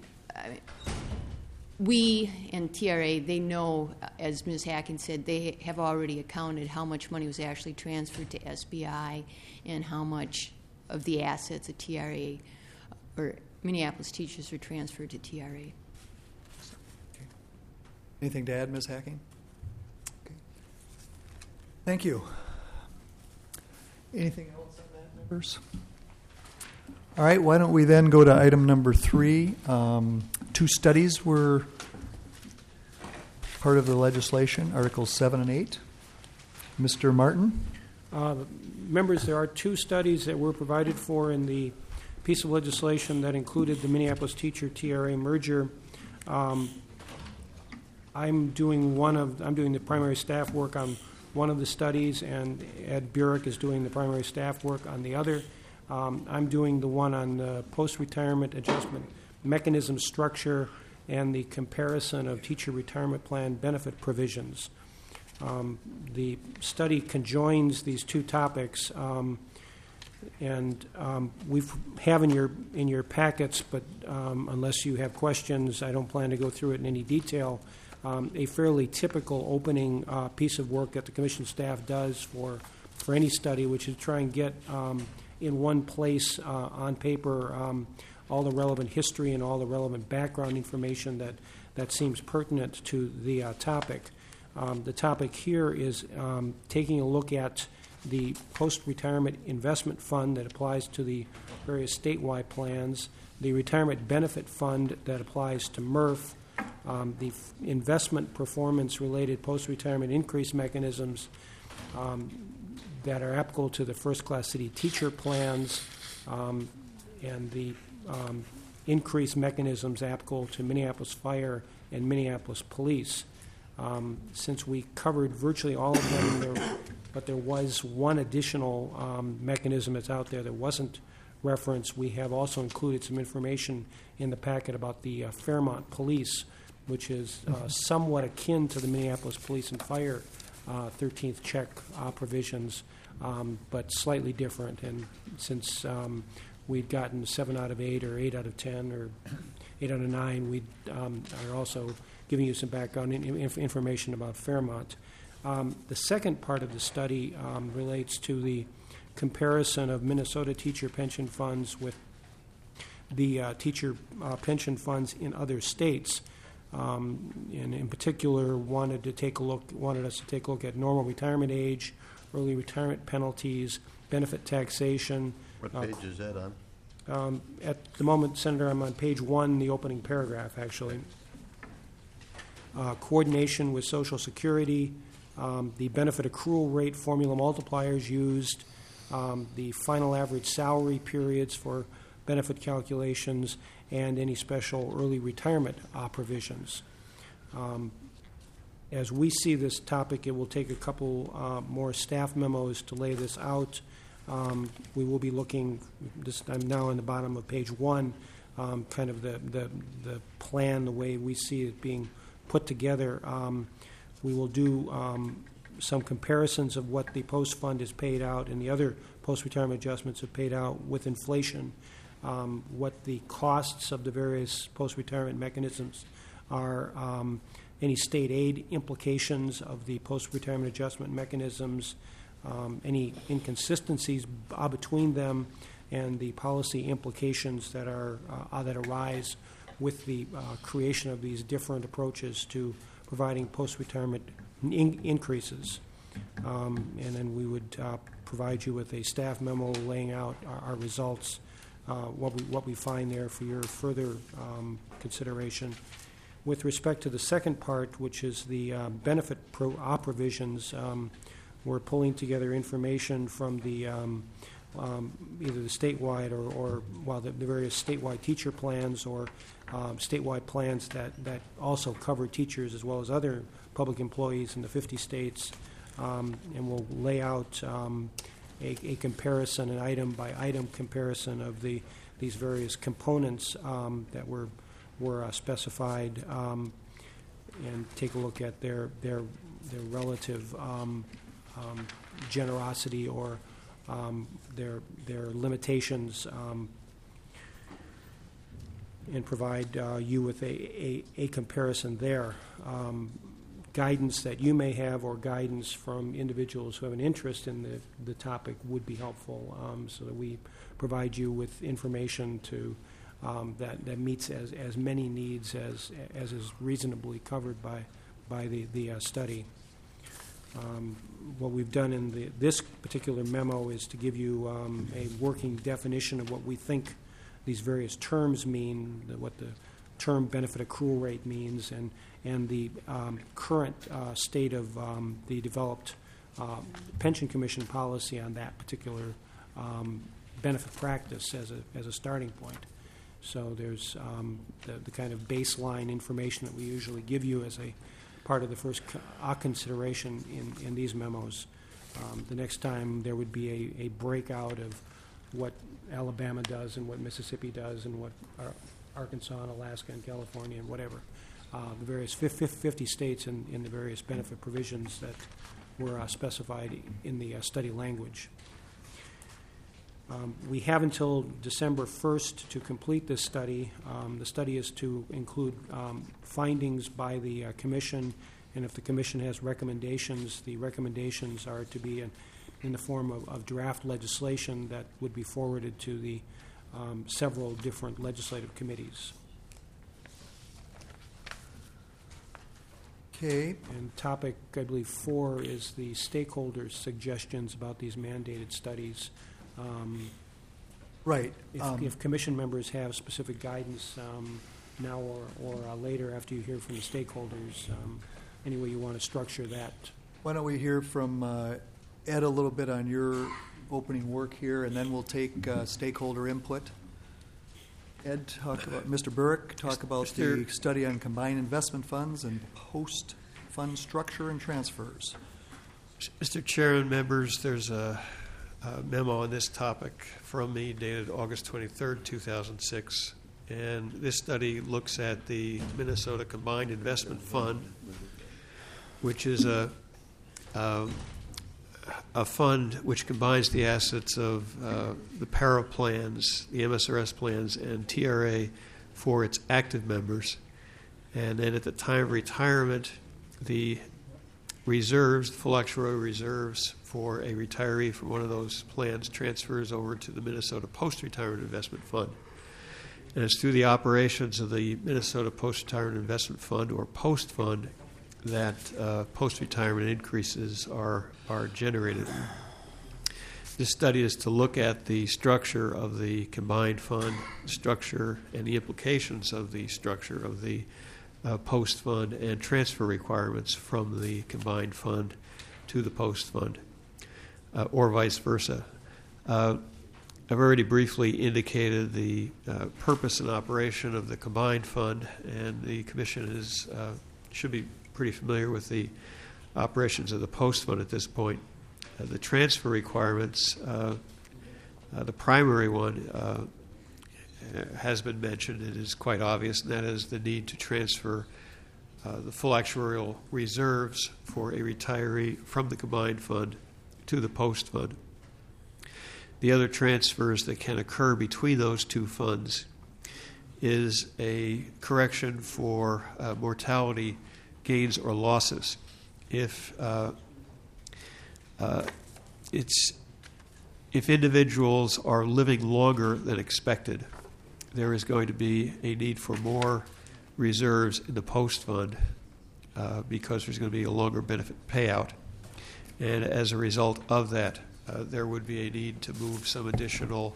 we and TRA, they know, as Ms. Hacking said, they have already accounted how much money was actually transferred to SBI and how much of the assets of TRA or Minneapolis teachers are transferred to TRA. Anything to add, Ms. Hacking? Okay. Thank you. Anything else on that? All right, why don't we then go to item number 3. 2 studies were part of the legislation, Articles 7 and 8. Mr. Martin? Members, there are 2 studies that were provided for in the piece of legislation that included the Minneapolis teacher-TRA merger. I'm doing the primary staff work on one of the studies, and Ed Burek is doing the primary staff work on the other. I'm doing the one on the post-retirement adjustment mechanism structure and the comparison of teacher retirement plan benefit provisions. The study conjoins these 2 topics, and we have in your packets, but unless you have questions, I don't plan to go through it in any detail. A fairly typical opening piece of work that the commission staff does for any study, which is try and get in one place on paper all the relevant history and all the relevant background information that seems pertinent to the topic. The topic here is taking a look at the post-retirement investment fund that applies to the various statewide plans, the retirement benefit fund that applies to MRF, the investment performance-related post-retirement increase mechanisms that are applicable to the first-class city teacher plans, and the increase mechanisms applicable to Minneapolis Fire and Minneapolis Police. Since we covered virtually all of them, but there was one additional mechanism that's out there that wasn't referenced, we have also included some information in the packet about the Fairmont Police, which is somewhat akin to the Minneapolis Police and Fire 13th check provisions, but slightly different. And since we'd gotten 7 out of 8 or 8 out of 10 or 8 out of 9, we are also giving you some background information about Fairmont. The second part of the study relates to the comparison of Minnesota teacher pension funds with the teacher pension funds in other states. And in particular, wanted us to take a look at normal retirement age, early retirement penalties, benefit taxation. What page is that on? At the moment, Senator, I'm on page 1, the opening paragraph, actually. Coordination with Social Security, the benefit accrual rate formula multipliers used, the final average salary periods for benefit calculations, and any special early retirement provisions. As we see this topic, it will take a couple more staff memos to lay this out. We will be looking, I'm now on the bottom of page 1, kind of the plan, the way we see it being put together. We will do some comparisons of what the post fund has paid out and the other post-retirement adjustments have paid out with inflation, what the costs of the various post-retirement mechanisms are, any state aid implications of the post-retirement adjustment mechanisms, any inconsistencies between them, and the policy implications that arise with the creation of these different approaches to providing post-retirement increases. And then we would provide you with a staff memo laying out our results, what we find there for your further consideration. With respect to the second part, which is the benefit provisions, we're pulling together information from the either the statewide or the various statewide teacher plans or statewide plans that also cover teachers as well as other public employees in the 50 states, and we'll lay out a comparison, an item-by-item comparison of these various components that were specified, and take a look at their relative generosity or their limitations, and provide you with a comparison there. Guidance that you may have or guidance from individuals who have an interest in the topic would be helpful, so that we provide you with information to that meets as many needs as is reasonably covered by the study. What we've done in this particular memo is to give you a working definition of what we think these various terms mean, what the term benefit accrual rate means, and the current state of the developed pension commission policy on that particular benefit practice as a starting point. So there's the kind of baseline information that we usually give you as a part of the first consideration in these memos. The next time there would be a breakout of what Alabama does and what Mississippi does and what Arkansas and Alaska and California and whatever. The various 50 states in the various benefit provisions that were specified in the study language. We have until December 1st to complete this study. The study is to include findings by the Commission, and if the Commission has recommendations, the recommendations are to be in the form of draft legislation that would be forwarded to the several different legislative committees. Okay. And topic, I believe, 4 is the stakeholders' suggestions about these mandated studies. Right. If commission members have specific guidance now or later after you hear from the stakeholders, any way you want to structure that. Why don't we hear from Ed a little bit on your opening work here, and then we'll take stakeholder input. Ed, talk about Mr. Burke, talk about the study on combined investment funds and post-fund structure and transfers. Mr. Chair and members, there's a memo on this topic from me dated August 23rd, 2006. And this study looks at the Minnesota Combined Investment Fund, which is a fund which combines the assets of the para plans, the MSRS plans, and TRA for its active members. And then at the time of retirement, the reserves, full actuarial reserves for a retiree from one of those plans transfers over to the Minnesota Post-Retirement Investment Fund. And it's through the operations of the Minnesota Post-Retirement Investment Fund, or POST Fund, that post-retirement increases are generated. This study is to look at the structure of the combined fund structure and the implications of the structure of the post fund and transfer requirements from the combined fund to the post fund, or vice versa. I've already briefly indicated the purpose and operation of the combined fund, and the Commission should be pretty familiar with the operations of the post fund at this point. The transfer requirements, the primary one has been mentioned. It is quite obvious, and that is the need to transfer the full actuarial reserves for a retiree from the combined fund to the post fund. The other transfers that can occur between those two funds is a correction for mortality gains or losses. If individuals are living longer than expected, there is going to be a need for more reserves in the post fund because there's going to be a longer benefit payout. And as a result of that, there would be a need to move some additional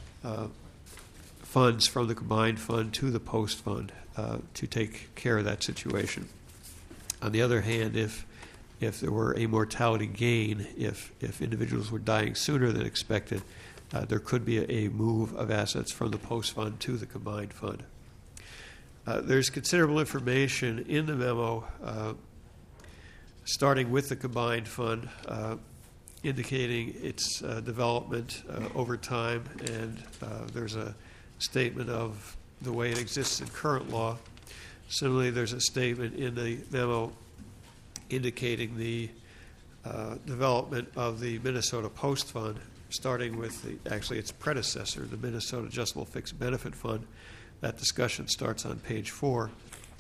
funds from the combined fund to the post fund to take care of that situation. On the other hand, if there were a mortality gain, if individuals were dying sooner than expected, there could be a move of assets from the post fund to the combined fund. There's considerable information in the memo, starting with the combined fund, indicating its development over time, and there's a statement of the way it exists in current law. Similarly, there's a statement in the memo indicating the development of the Minnesota Post Fund, starting with actually its predecessor, the Minnesota Adjustable Fixed Benefit Fund. That discussion starts on page 4.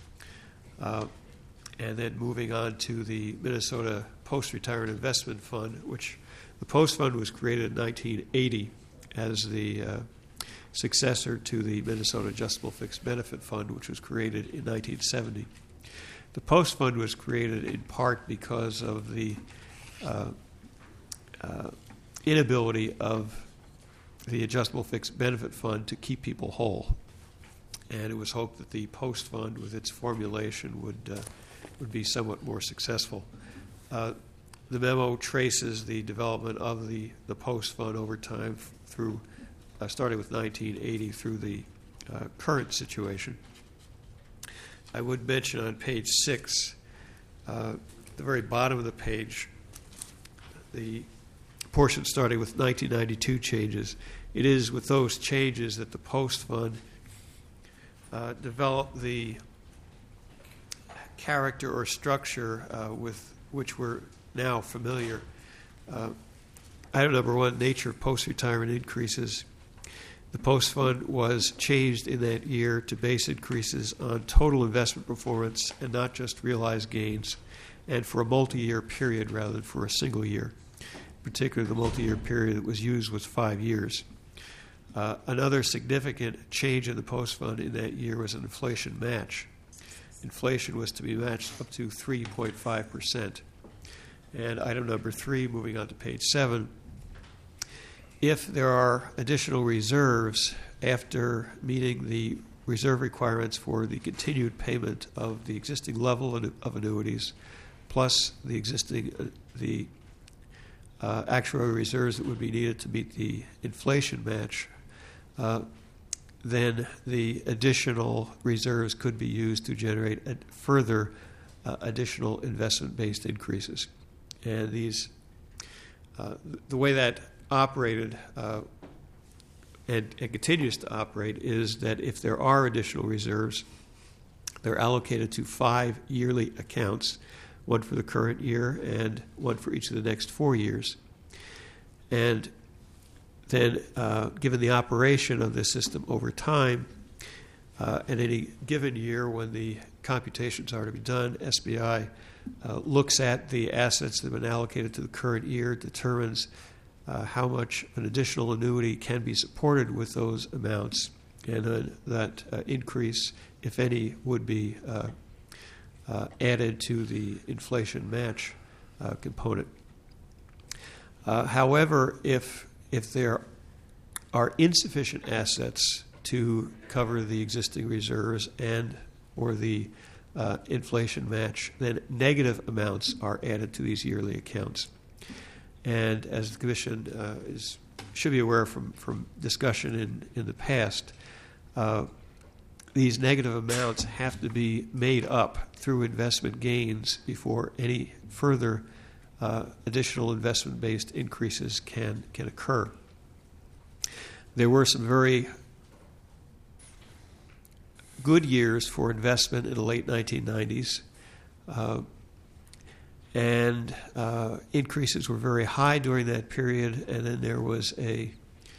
And then moving on to the Minnesota Post-Retirement Investment Fund, which the Post Fund was created in 1980 as the successor to the Minnesota Adjustable Fixed Benefit Fund, which was created in 1970. The post fund was created in part because of the inability of the adjustable fixed benefit fund to keep people whole, and it was hoped that the post fund, with its formulation, would be somewhat more successful. The memo traces the development of the post fund over time through, starting with 1980 through the current situation. I would mention on page 6, the very bottom of the page, the portion starting with 1992 changes. It is with those changes that the post fund developed the character or structure with which we're now familiar. Item number 1, nature of post-retirement increases. The post fund was changed in that year to base increases on total investment performance and not just realized gains, and for a multi-year period rather than for a single year. Particularly, the multi-year period that was used was 5 years. Another significant change in the post fund in that year was an inflation match. Inflation was to be matched up to 3.5%. And item number 3, moving on to page 7, if there are additional reserves after meeting the reserve requirements for the continued payment of the existing level of annuities, plus the existing actuarial reserves that would be needed to meet the inflation match, then the additional reserves could be used to generate further additional investment-based increases. And these, the way that operated and continues to operate is that if there are additional reserves, they're allocated to 5 yearly accounts, one for the current year and one for each of the next 4 years. And then, given the operation of this system over time, in any given year when the computations are to be done, SBI looks at the assets that have been allocated to the current year, determines how much an additional annuity can be supported with those amounts, and that increase, if any, would be added to the inflation match component. However, if there are insufficient assets to cover the existing reserves and or the inflation match, then negative amounts are added to these yearly accounts. And as the Commission should be aware from discussion in the past, these negative amounts have to be made up through investment gains before any further additional investment-based increases can occur. There were some very good years for investment in the late 1990s, and increases were very high during that period, and then there was a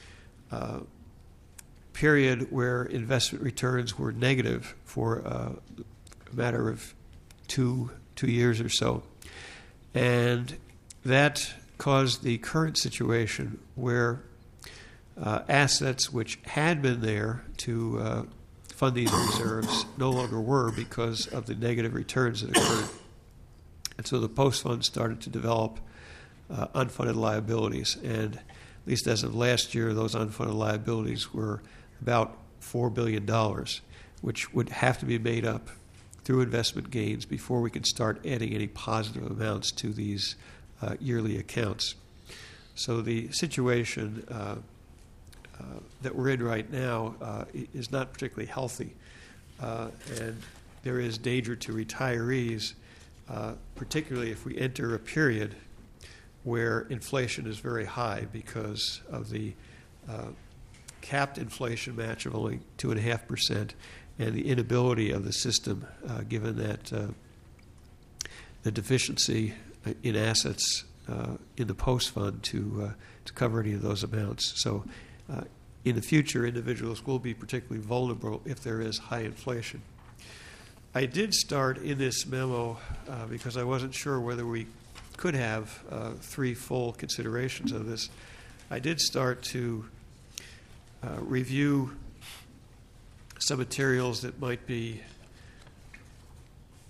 period where investment returns were negative for a matter of two years or so. And that caused the current situation where assets which had been there to fund these reserves no longer were because of the negative returns that occurred. And so the post fund started to develop unfunded liabilities. And at least as of last year, those unfunded liabilities were about $4 billion, which would have to be made up through investment gains before we can start adding any positive amounts to these yearly accounts. So the situation that we're in right now is not particularly healthy, and there is danger to retirees, particularly if we enter a period where inflation is very high because of the capped inflation match of only 2.5%, and the inability of the system, given that the deficiency in assets in the post fund to cover any of those amounts. So in the future, individuals will be particularly vulnerable if there is high inflation. I did start in this memo because I wasn't sure whether we could have 3 full considerations of this. I did start to review some materials that might be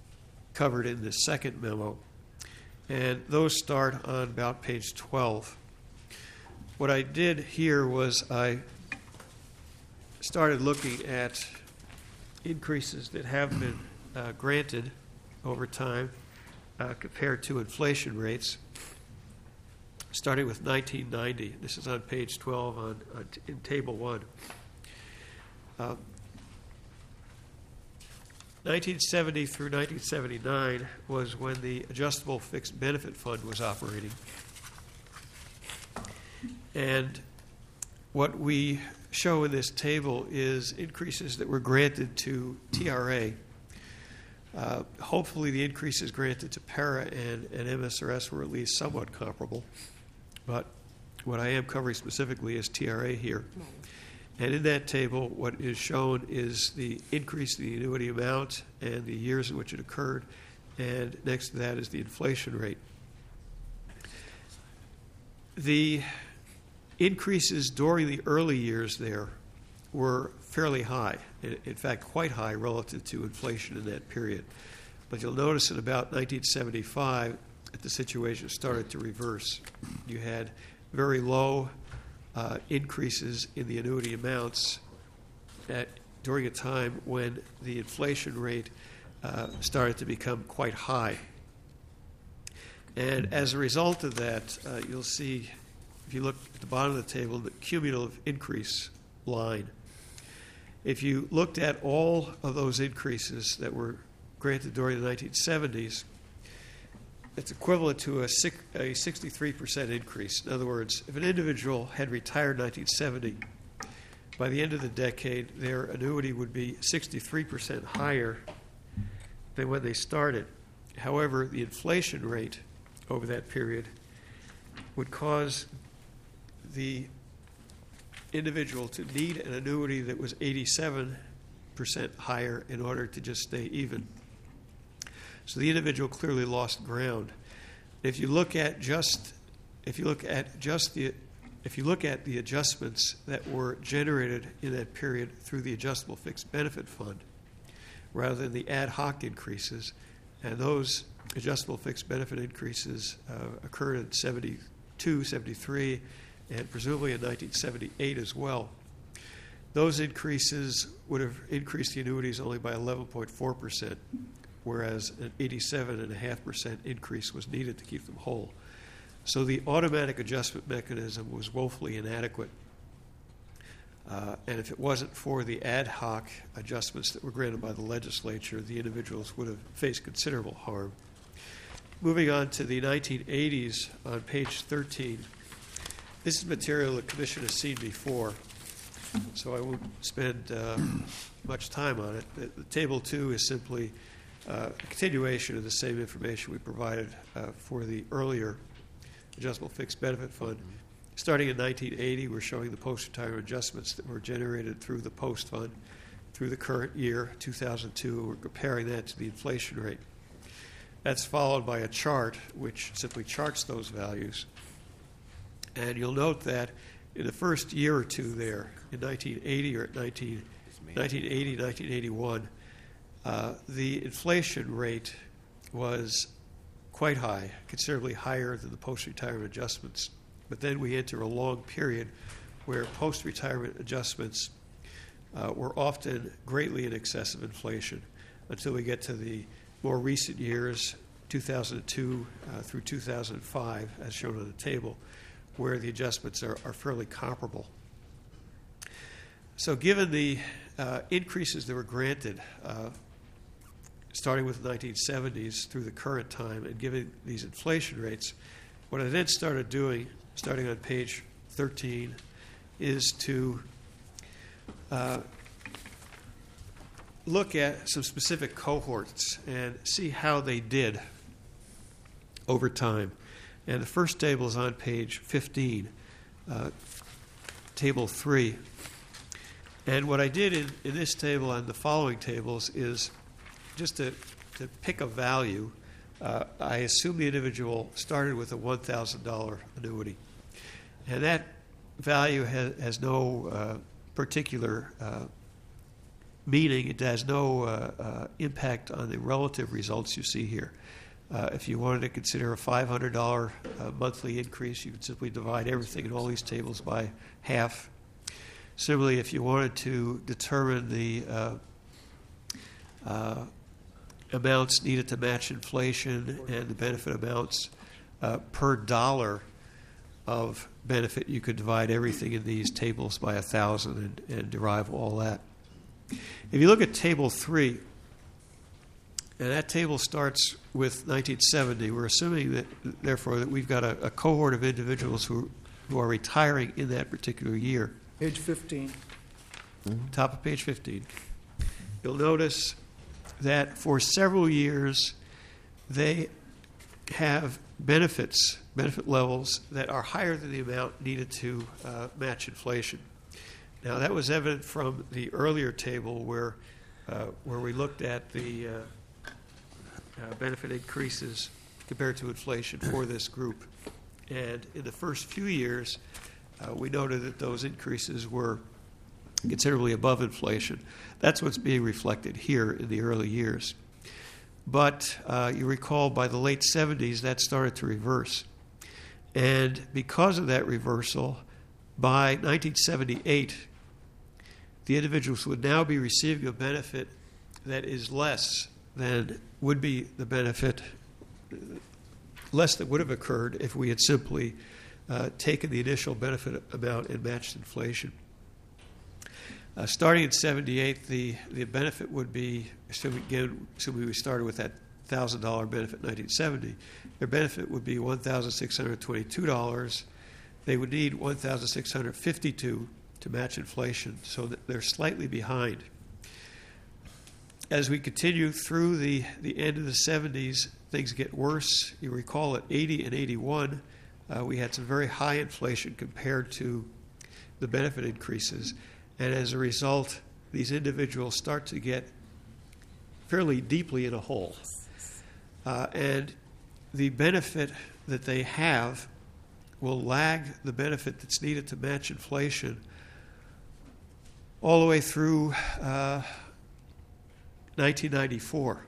covered in the second memo. And those start on about page 12. What I did here was I started looking at increases that have been granted over time compared to inflation rates, starting with 1990. This is on page 12 in Table 1. 1970 through 1979 was when the Adjustable Fixed Benefit Fund was operating. And what we show in this table is increases that were granted to TRA. Hopefully the increases granted to PARA and MSRS were at least somewhat comparable. But what I am covering specifically is TRA here. And in that table, what is shown is the increase in the annuity amount and the years in which it occurred. And next to that is the inflation rate. The increases during the early years there were fairly high, in fact, quite high relative to inflation in that period. But you'll notice in about 1975 that the situation started to reverse. You had very low increases in the annuity amounts during a time when the inflation rate started to become quite high. And as a result of that, you'll see, if you look at the bottom of the table, the cumulative increase line. If you looked at all of those increases that were granted during the 1970s, it's equivalent to a 63% increase. In other words, if an individual had retired in 1970, by the end of the decade, their annuity would be 63% higher than when they started. However, the inflation rate over that period would cause the individual to need an annuity that was 87% higher in order to just stay even. So the individual clearly lost ground. If you look at the adjustments that were generated in that period through the Adjustable Fixed Benefit Fund, rather than the ad hoc increases, and those adjustable fixed benefit increases occurred in 72, 73, and presumably in 1978 as well. Those increases would have increased the annuities only by 11.4%, whereas an 87.5% increase was needed to keep them whole. So the automatic adjustment mechanism was woefully inadequate. And if it wasn't for the ad hoc adjustments that were granted by the legislature, the individuals would have faced considerable harm. Moving on to the 1980s on page 13, this is material the Commission has seen before, so I won't spend much time on it. The Table 2 is simply a continuation of the same information we provided for the earlier Adjustable Fixed Benefit Fund. Starting in 1980, we're showing the post-retirement adjustments that were generated through the post fund through the current year, 2002. We're comparing that to the inflation rate. That's followed by a chart which simply charts those values. And you'll note that in the first year or two there, in 1980 or 1980, 1981, the inflation rate was quite high, considerably higher than the post-retirement adjustments. But then we enter a long period where post-retirement adjustments were often greatly in excess of inflation until we get to the more recent years, 2002 through 2005, as shown on the table, where the adjustments are fairly comparable. So given the increases that were granted starting with the 1970s through the current time and given these inflation rates, what I then started doing, starting on page 13, is to look at some specific cohorts and see how they did over time. And the first table is on page 15, table 3. And what I did in this table and the following tables is just to pick a value. I assume the individual started with a $1,000 annuity. And that value has no particular meaning it has no impact on the relative results you see here. If you wanted to consider a $500 monthly increase, you could simply divide everything in all these tables by half. Similarly, if you wanted to determine the amounts needed to match inflation and the benefit amounts per dollar of benefit, you could divide everything in these tables by 1,000 and derive all that. If you look at Table 3, and that table starts with 1970, we're assuming that, therefore, that we've got a cohort of individuals who are retiring in that particular year. Page 15. Top of page 15. You'll notice that for several years they have benefit levels that are higher than the amount needed to match inflation. Now, that was evident from the earlier table where we looked at the benefit increases compared to inflation for this group. And in the first few years, we noted that those increases were considerably above inflation. That's what's being reflected here in the early years. But you recall by the late 70s, that started to reverse. And because of that reversal, by 1978, the individuals would now be receiving a benefit that is less than would be the benefit, less than would have occurred if we had simply taken the initial benefit amount and matched inflation. Starting in 78, the benefit would be, assuming we started with that $1,000 benefit in 1970, their benefit would be $1,622. They would need $1,652 to match inflation, so that they're slightly behind. As we continue through the end of the 70s, things get worse. You recall at 80 and 81, we had some very high inflation compared to the benefit increases. And as a result, these individuals start to get fairly deeply in a hole. And the benefit that they have will lag the benefit that's needed to match inflation all the way through 1994.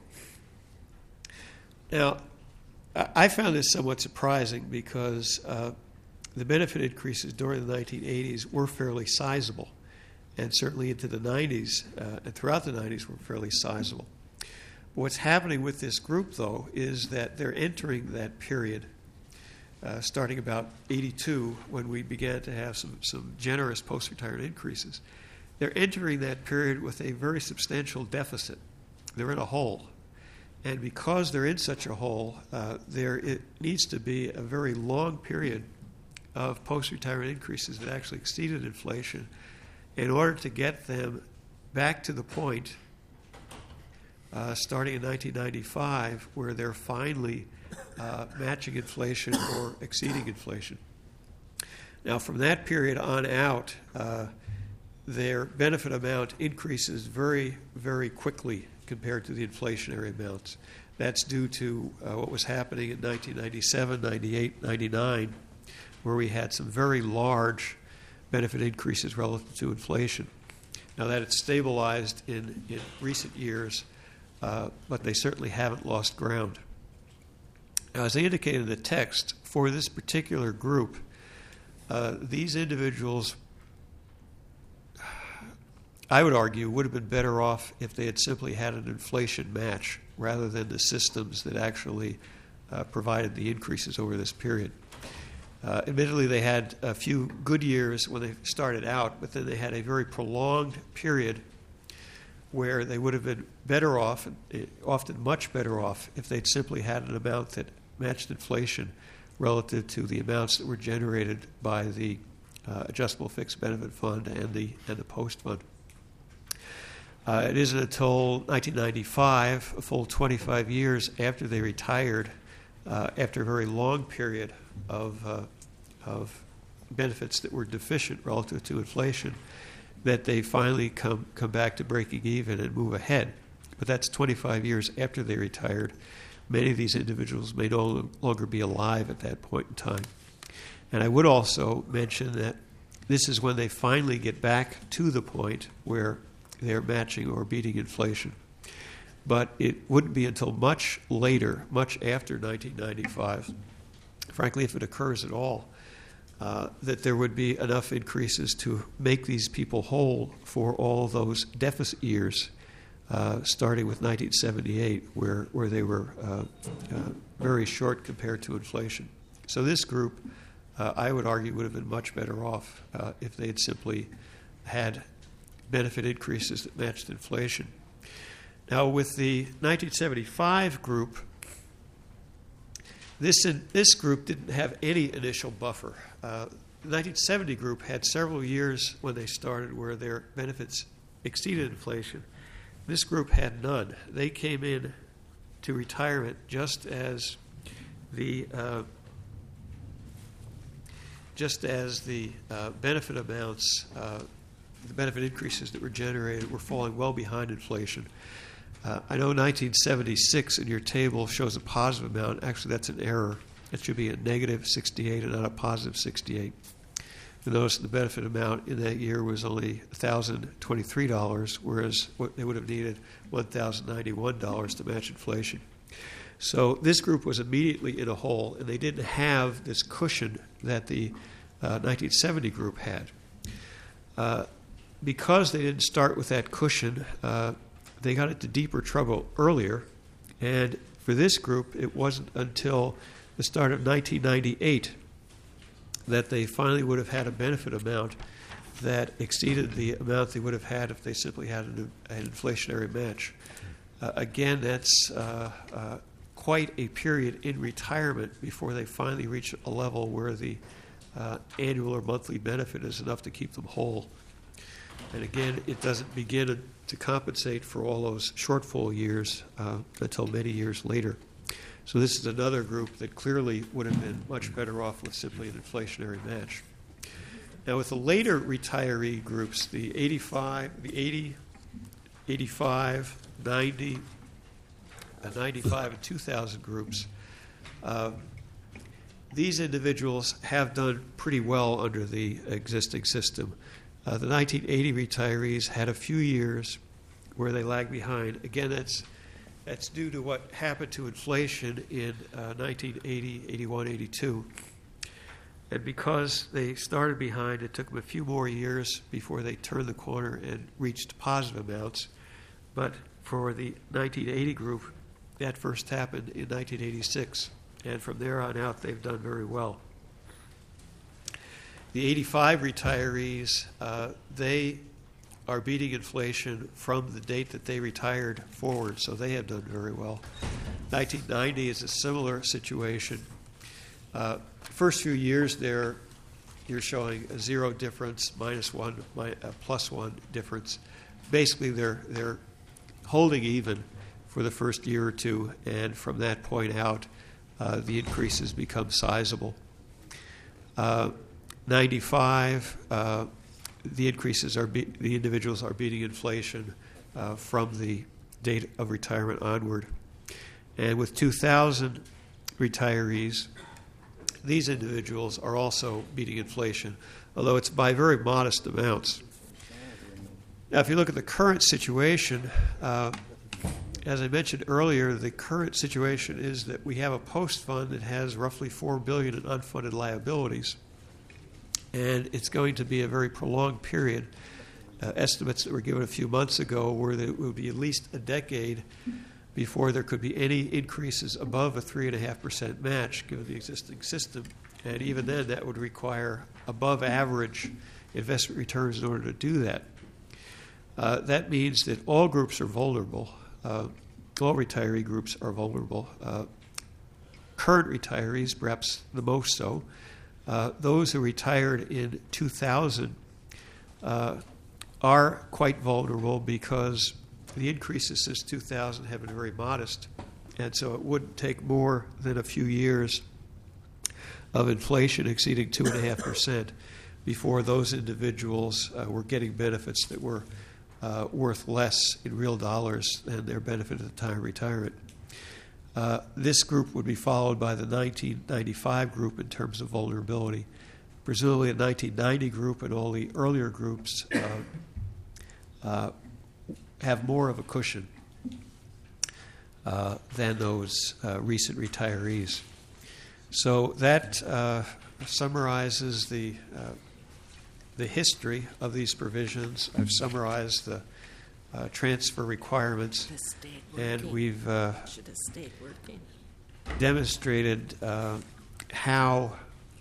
Now, I found this somewhat surprising because the benefit increases during the 1980s were fairly sizable, and certainly into the 90s and throughout the 90s were fairly sizable. What's happening with this group, though, is that they're entering that period starting about 82, when we began to have some generous post-retirement increases. They're entering that period with a very substantial deficit. They're in a hole. And because they're in such a hole, it needs to be a very long period of post-retirement increases that actually exceeded inflation in order to get them back to the point, starting in 1995, where they're finally matching inflation or exceeding inflation. Now, from that period on out, their benefit amount increases very, very quickly compared to the inflationary amounts. That's due to what was happening in 1997, 98, 99, where we had some very large benefit increases relative to inflation. Now, that it's stabilized in recent years, but they certainly haven't lost ground. Now, as I indicated in the text, for this particular group, these individuals, I would argue, would have been better off if they had simply had an inflation match rather than the systems that actually provided the increases over this period. Admittedly, they had a few good years when they started out, but then they had a very prolonged period where they would have been better off, often much better off, if they'd simply had an amount that matched inflation relative to the amounts that were generated by the adjustable fixed benefit fund and the post fund. It isn't until 1995, a full 25 years after they retired, after a very long period of benefits that were deficient relative to inflation, that they finally come back to breaking even and move ahead. But that's 25 years after they retired. Many of these individuals may no longer be alive at that point in time. And I would also mention that this is when they finally get back to the point where they're matching or beating inflation. But it wouldn't be until much later, much after 1995, frankly, if it occurs at all, that there would be enough increases to make these people whole for all those deficit years, starting with 1978, where they were very short compared to inflation. So this group, I would argue, would have been much better off if they had simply had benefit increases that matched inflation. Now, with the 1975 group, this group didn't have any initial buffer. The 1970 group had several years when they started where their benefits exceeded inflation. This group had none. They came in to retirement just as the benefit amounts, the benefit increases that were generated were falling well behind inflation. I know 1976 in your table shows a positive amount. Actually, that's an error. It should be a negative 68 and not a positive 68. You notice the benefit amount in that year was only $1,023, whereas they would have needed $1,091 to match inflation. So this group was immediately in a hole, and they didn't have this cushion that the 1970 group had. Because they didn't start with that cushion, they got into deeper trouble earlier, and for this group, it wasn't until the start of 1998 that they finally would have had a benefit amount that exceeded the amount they would have had if they simply had an inflationary match. Again, that's quite a period in retirement before they finally reach a level where the annual or monthly benefit is enough to keep them whole. And again, it doesn't begin to compensate for all those shortfall years until many years later. So this is another group that clearly would have been much better off with simply an inflationary match. Now, with the later retiree groups, the 85, the 80, 85, 90, 95, and 2000 groups, these individuals have done pretty well under the existing system. The 1980 retirees had a few years where they lagged behind. Again, that's due to what happened to inflation in 1980, 81, 82. And because they started behind, it took them a few more years before they turned the corner and reached positive amounts. But for the 1980 group, that first happened in 1986. And from there on out, they've done very well. The 85 retirees, they are beating inflation from the date that they retired forward, so they have done very well. 1990 is a similar situation. First few years there, you're showing a zero difference, minus one, plus one difference. Basically, they're holding even for the first year or two, and from that point out, the increases become sizable. 95, the increases the individuals are beating inflation from the date of retirement onward. And with 2,000 retirees, these individuals are also beating inflation, although it's by very modest amounts. Now, if you look at the current situation, as I mentioned earlier, the current situation is that we have a post fund that has roughly $4 billion in unfunded liabilities. And it's going to be a very prolonged period. Estimates that were given a few months ago were that it would be at least a decade before there could be any increases above a 3.5% match, given the existing system. And even then, that would require above average investment returns in order to do that. That means that all groups are vulnerable. All retiree groups are vulnerable. Current retirees, perhaps the most so. Those who retired in 2000 are quite vulnerable because the increases since 2000 have been very modest, and so it wouldn't take more than a few years of inflation exceeding 2.5% before those individuals were getting benefits that were worth less in real dollars than their benefit at the time of retirement. This group would be followed by the 1995 group in terms of vulnerability. Presumably the 1990 group and all the earlier groups have more of a cushion than those recent retirees. So that summarizes the history of these provisions. I've summarized the transfer requirements, and we've demonstrated how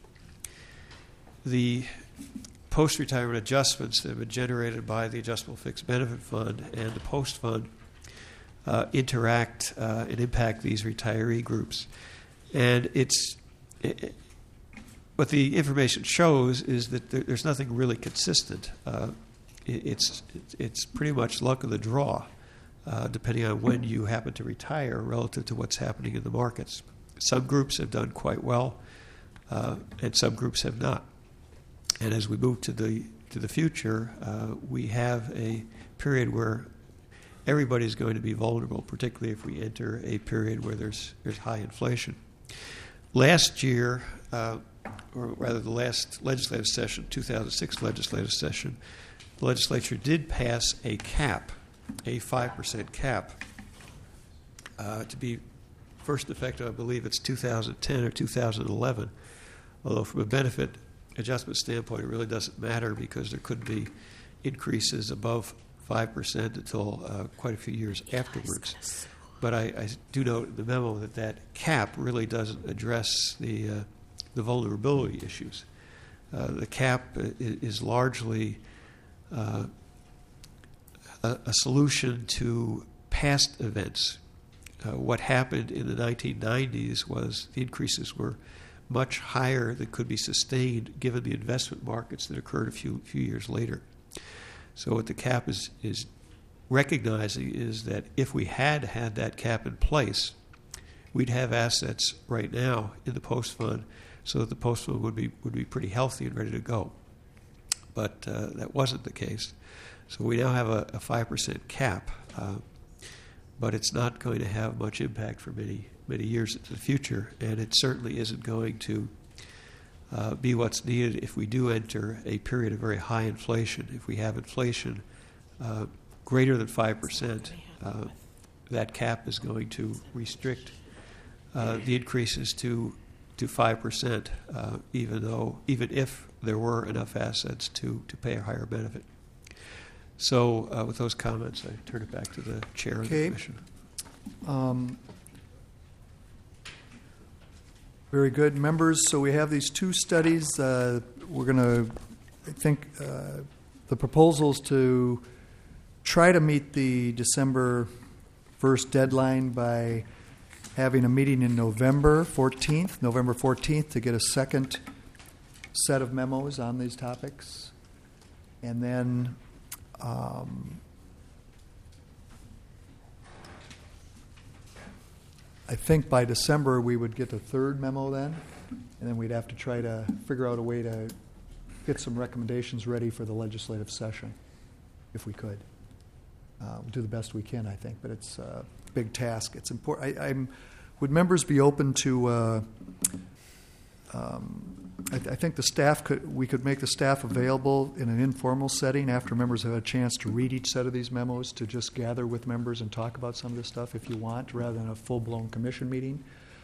the post-retirement adjustments that have been generated by the Adjustable Fixed Benefit Fund and the Post Fund interact and impact these retiree groups. And what the information shows is that there's nothing really consistent. It's pretty much luck of the draw, depending on when you happen to retire relative to what's happening in the markets. Some groups have done quite well, and some groups have not. And as we move to the future, we have a period where everybody's going to be vulnerable, particularly if we enter a period where there's high inflation. Last year, or rather the last legislative session, 2006 legislative session, the legislature did pass a cap, a 5% cap, to be first effective, I believe it's 2010 or 2011, although from a benefit adjustment standpoint, it really doesn't matter because there could be increases above 5% until quite a few years afterwards. But I do note in the memo that cap really doesn't address the vulnerability issues. The cap is largely a solution to past events. What happened in the 1990s was the increases were much higher than could be sustained given the investment markets that occurred a few years later. So what the cap is recognizing is that if we had that cap in place, we'd have assets right now in the Post Fund so that the Post Fund would be pretty healthy and ready to go. But that wasn't the case. So we now have a 5% cap, but it's not going to have much impact for many years into the future, and it certainly isn't going to be what's needed if we do enter a period of very high inflation. If we have inflation greater than 5%, that cap is going to restrict the increases to 5%, even if there were enough assets to pay a higher benefit. So with those comments, I turn it back to the chair of the commission. Very good, members. So we have these two studies. We're going to, I think, the proposals to try to meet the December 1st deadline by having a meeting in November 14th, to get a second set of memos on these topics. And then I think by December we would get a third memo then, and then we'd have to try to figure out a way to get some recommendations ready for the legislative session, if we could. We'll do the best we can, I think, but it's a big task. It's important. Would members be open to? I think the staff we could make the staff available in an informal setting after members have had a chance to read each set of these memos, to just gather with members and talk about some of this stuff if you want, rather than a full-blown commission meeting.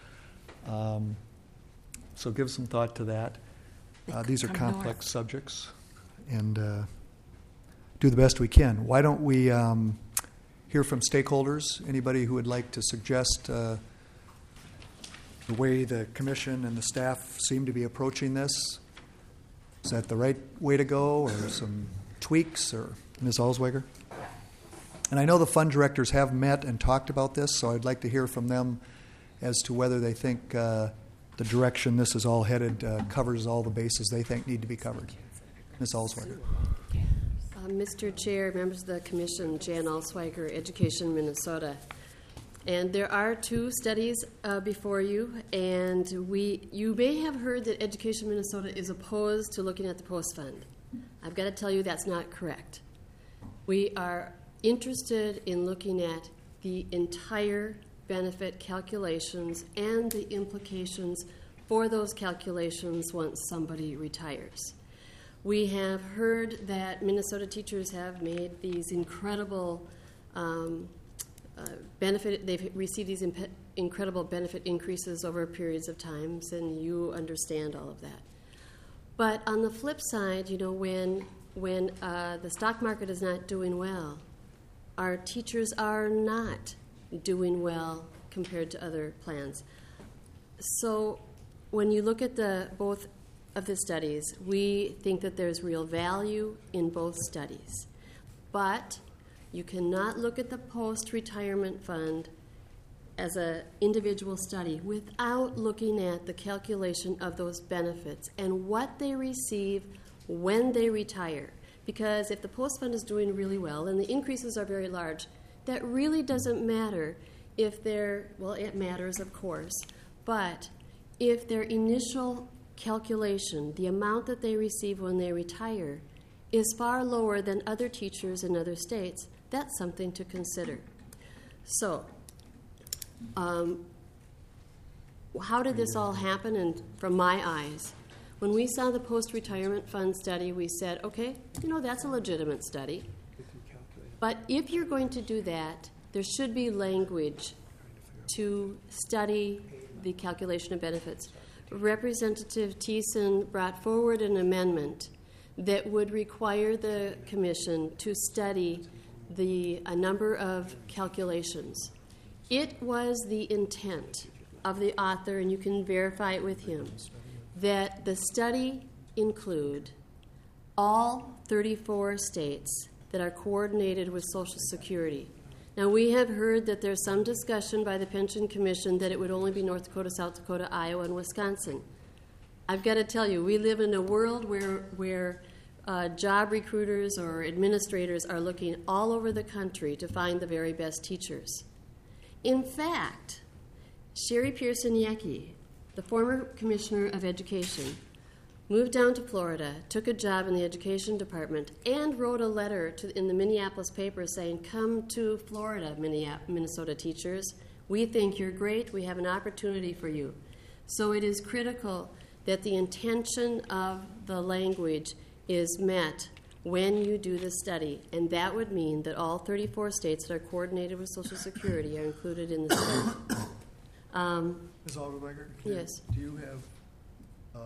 So give some thought to that. These are complex subjects, and do the best we can. Why don't we hear from stakeholders? Anybody who would like to suggest the way the commission and the staff seem to be approaching this? Is that the right way to go, or some tweaks? Or Ms. Alsweiger? And I know the fund directors have met and talked about this, so I'd like to hear from them as to whether they think the direction this is all headed covers all the bases they think need to be covered. Ms. Alsweiger. Mr. Chair, members of the Commission, Jan Alsweiger, Education Minnesota. And there are two studies before you, and you may have heard that Education Minnesota is opposed to looking at the Post Fund. I've got to tell you that's not correct. We are interested in looking at the entire benefit calculations and the implications for those calculations once somebody retires. We have heard that Minnesota teachers have made these incredible benefit. They've received these incredible benefit increases over periods of times, and you understand all of that. But on the flip side, you know, when the stock market is not doing well, our teachers are not doing well compared to other plans. So when you look at both of the studies, we think that there's real value in both studies. But you cannot look at the post-retirement fund as an individual study without looking at the calculation of those benefits and what they receive when they retire. Because if the post fund is doing really well and the increases are very large, that really doesn't matter if it matters, of course, but if their initial calculation, the amount that they receive when they retire, is far lower than other teachers in other states, that's something to consider. So, how did this all happen? And from my eyes, when we saw the post-retirement fund study, we said, okay, you know, that's a legitimate study. But if you're going to do that, there should be language to study the calculation of benefits. Representative Thiessen brought forward an amendment that would require the commission to study a number of calculations. It was the intent of the author, and you can verify it with him, that the study include all 34 states that are coordinated with Social Security. Now, we have heard that there's some discussion by the Pension Commission that it would only be North Dakota, South Dakota, Iowa, and Wisconsin. I've got to tell you, we live in a world where job recruiters or administrators are looking all over the country to find the very best teachers. In fact, Sherry Pearson-Yecke, the former Commissioner of Education, moved down to Florida, took a job in the Education Department, and wrote a letter in the Minneapolis paper saying, come to Florida, Minnesota teachers. We think you're great. We have an opportunity for you. So it is critical that the intention of the language is met when you do the study, and that would mean that all 34 states that are coordinated with Social Security are included in the study. Ms. Alderweger? Yes. Do you have,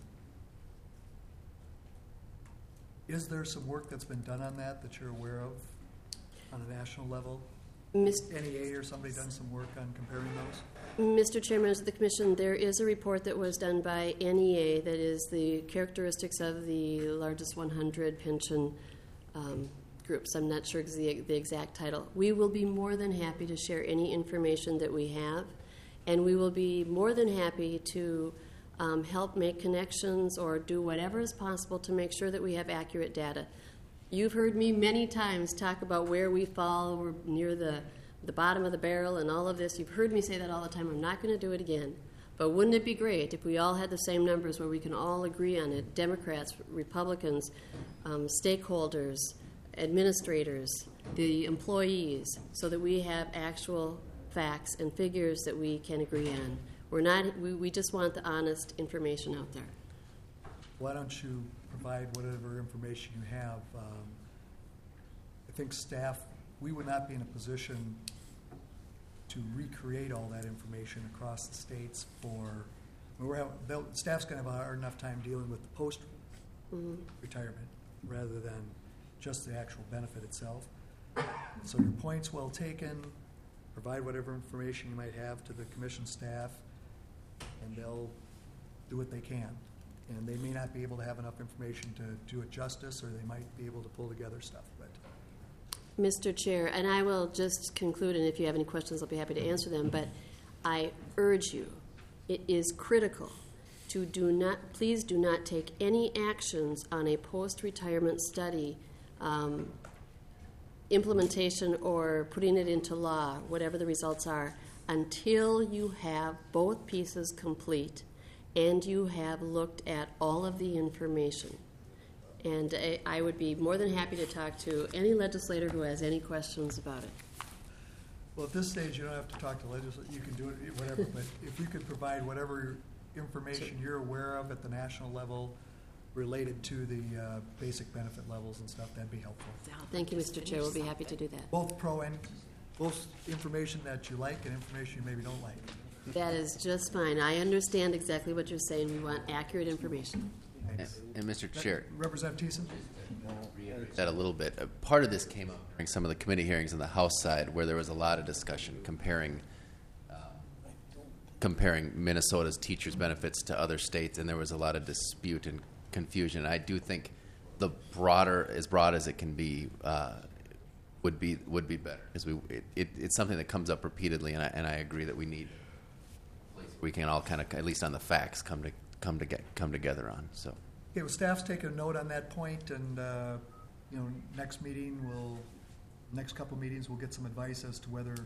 is there some work that's been done on that you're aware of on a national level? NEA or somebody done some work on comparing those? Mr. Chairman of the Commission, there is a report that was done by NEA that is the characteristics of the largest 100 pension groups. I'm not sure the exact title. We will be more than happy to share any information that we have, and we will be more than happy to help make connections or do whatever is possible to make sure that we have accurate data. You've heard me many times talk about where we fall. We're near the bottom of the barrel and all of this. You've heard me say that all the time. I'm not going to do it again. But wouldn't it be great if we all had the same numbers where we can all agree on it, Democrats, Republicans, stakeholders, administrators, the employees, so that we have actual facts and figures that we can agree on. We just want the honest information out there. Why don't you provide whatever information you have? I think staff, we would not be in a position to recreate all that information across the states staff's going to have a hard enough time dealing with the post-retirement rather than just the actual benefit itself. So your point's well taken. Provide whatever information you might have to the commission staff, and they'll do what they can. And they may not be able to have enough information to do it justice, or they might be able to pull together stuff. But Mr. Chair, and I will just conclude, and if you have any questions, I'll be happy to answer them, but I urge you, it is critical to please do not take any actions on a post-retirement study implementation or putting it into law, whatever the results are, until you have both pieces complete and you have looked at all of the information. And I would be more than happy to talk to any legislator who has any questions about it. well, at this stage, you don't have to talk to legislators. You can do it, whatever. But if you could provide whatever information you're aware of at the national level related to the basic benefit levels and stuff, that'd be helpful. Thank you, Mr. Chair. We'll be happy to do that. Both both information that you like and information you maybe don't like. That is just fine. I understand exactly what you're saying. We want accurate information. And Mr. Chair, Representative Thiessen? that a little bit. Part of this came up during some of the committee hearings on the House side, where there was a lot of discussion comparing Minnesota's teachers' benefits to other states, and there was a lot of dispute and confusion. I do think the as broad as it can be, would be better, because it's something that comes up repeatedly, and I agree that we need a place where we can all kind of, at least on the facts, come together on. So. Okay, well, staff's taking a note on that point, and next couple meetings, we'll get some advice as to whether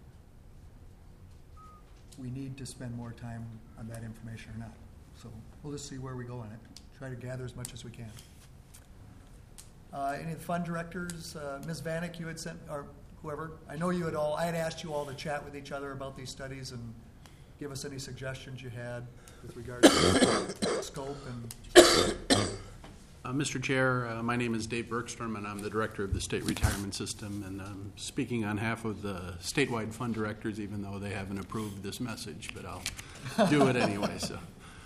we need to spend more time on that information or not. So we'll just see where we go on it. Try to gather as much as we can. Any of the fund directors, Ms. Vanek, you had sent, or whoever, I know I had asked you all to chat with each other about these studies and give us any suggestions you had with regard to scope and. Mr. Chair, my name is Dave Bergstrom, and I'm the director of the State Retirement System, and I'm speaking on behalf of the statewide fund directors, even though they haven't approved this message, but I'll do it anyway. So,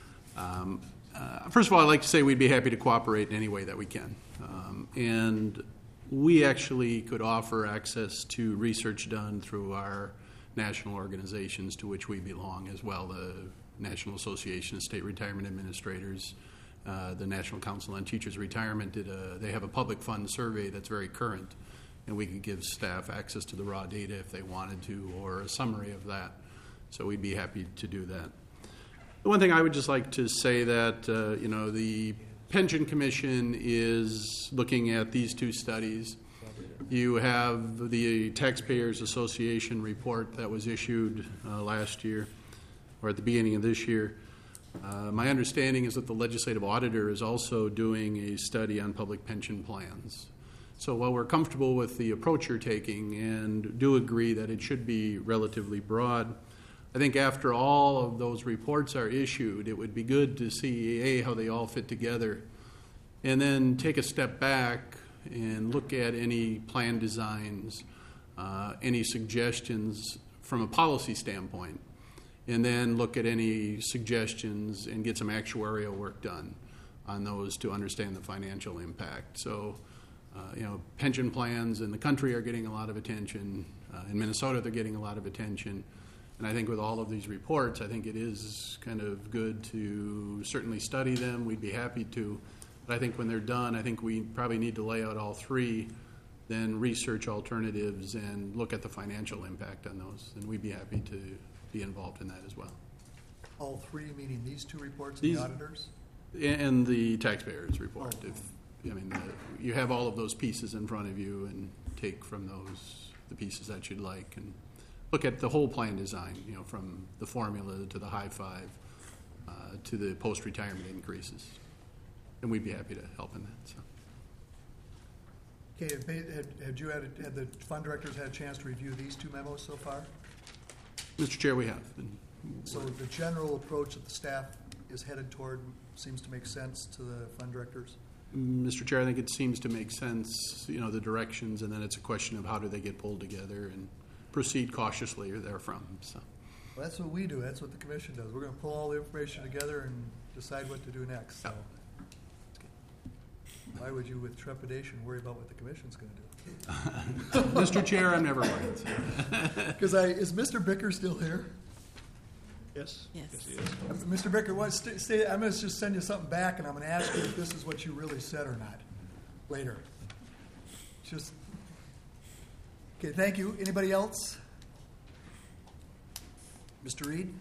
first of all, I'd like to say we'd be happy to cooperate in any way that we can. And we actually could offer access to research done through our national organizations to which we belong as well, the National Association of State Retirement Administrators, the National Council on Teachers Retirement they have a public fund survey that's very current, and we could give staff access to the raw data if they wanted to, or a summary of that. So we'd be happy to do that. The one thing I would just like to say that, the Pension Commission is looking at these two studies. You have the Taxpayers Association report that was issued last year, or at the beginning of this year. My understanding is that the legislative auditor is also doing a study on public pension plans. So while we're comfortable with the approach you're taking and do agree that it should be relatively broad, I think after all of those reports are issued, it would be good to see, how they all fit together, and then take a step back and look at any plan designs, any suggestions from a policy standpoint, and then look at any suggestions and get some actuarial work done on those to understand the financial impact. So, pension plans in the country are getting a lot of attention. In Minnesota, they're getting a lot of attention. And I think with all of these reports, I think it is kind of good to certainly study them. We'd be happy to. But I think when they're done, I think we probably need to lay out all three, then research alternatives and look at the financial impact on those. And we'd be happy to be involved in that as well. All three, meaning these two reports, the auditors? And the taxpayers report. You have all of those pieces in front of you, and take from those the pieces that you'd like, and look at the whole plan design, from the formula to the high five to the post-retirement increases. And we'd be happy to help in that. So. Okay, had the fund directors had a chance to review these two memos so far? Mr. Chair, we have. So the general approach that the staff is headed toward seems to make sense to the fund directors? Mr. Chair, I think it seems to make sense, the directions, and then it's a question of how do they get pulled together and proceed cautiously therefrom. So. Well, that's what we do. That's what the commission does. We're going to pull all the information together and decide what to do next. So. Why would you, with trepidation, worry about what the commission's going to do? Mr. Chair, I'm never worried. Because is Mr. Bicker still here? Yes. Yes. He is. Mr. Bicker, I'm going to just send you something back, and I'm going to ask you if this is what you really said or not later. Okay, thank you. Anybody else? Mr. Reed?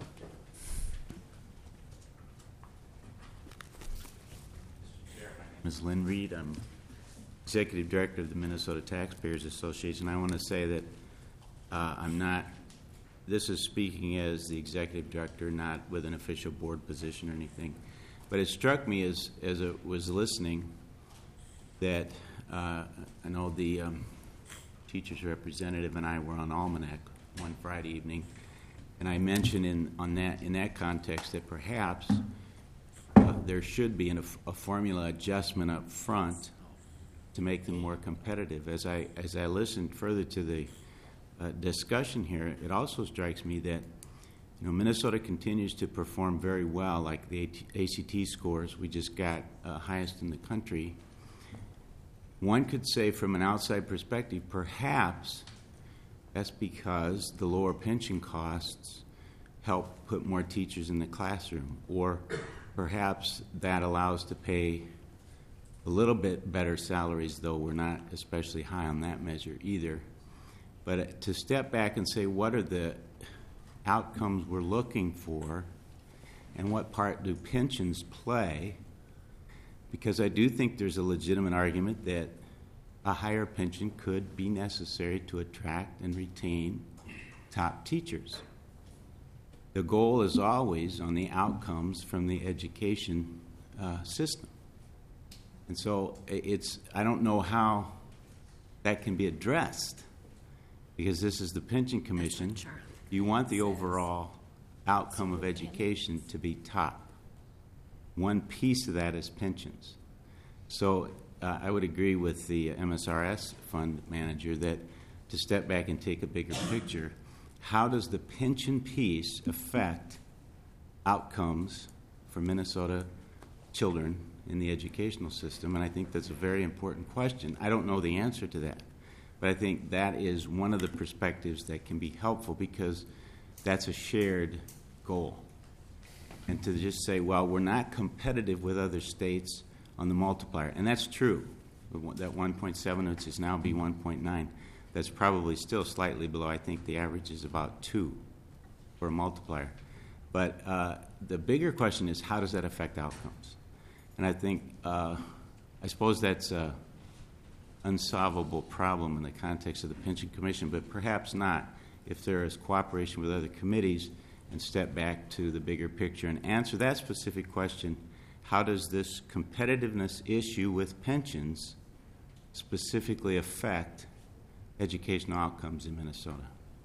Ms. Lynn Reed, I'm Executive Director of the Minnesota Taxpayers Association. I want to say that this is speaking as the Executive Director, not with an official board position or anything. But it struck me as I was listening that I know the teachers representative and I were on Almanac one Friday evening, and I mentioned in that context that perhaps there should be a formula adjustment up front to make them more competitive. As I listened further to the discussion here, it also strikes me that Minnesota continues to perform very well, like the ACT scores. We just got highest in the country. One could say from an outside perspective, perhaps that's because the lower pension costs help put more teachers in the classroom, or perhaps that allows to pay a little bit better salaries, though we're not especially high on that measure either. But to step back and say, what are the outcomes we're looking for, and what part do pensions play? Because I do think there's a legitimate argument that a higher pension could be necessary to attract and retain top teachers. The goal is always on the outcomes from the education system. And so I don't know how that can be addressed, because this is the Pension Commission. You want the overall outcome of education to be top. One piece of that is pensions. So I would agree with the MSRS fund manager that to step back and take a bigger picture, how does the pension piece affect outcomes for Minnesota children in the educational system? And I think that's a very important question. I don't know the answer to that, but I think that is one of the perspectives that can be helpful, because that's a shared goal. And to just say, well, we're not competitive with other states on the multiplier, and that's true. That 1.7, which is now be 1.9, that's probably still slightly below. I think the average is about 2 for a multiplier. But the bigger question is, how does that affect outcomes? And I think, I suppose that's an unsolvable problem in the context of the Pension Commission, but perhaps not if there is cooperation with other committees and step back to the bigger picture and answer that specific question. How does this competitiveness issue with pensions specifically affect educational outcomes in Minnesota?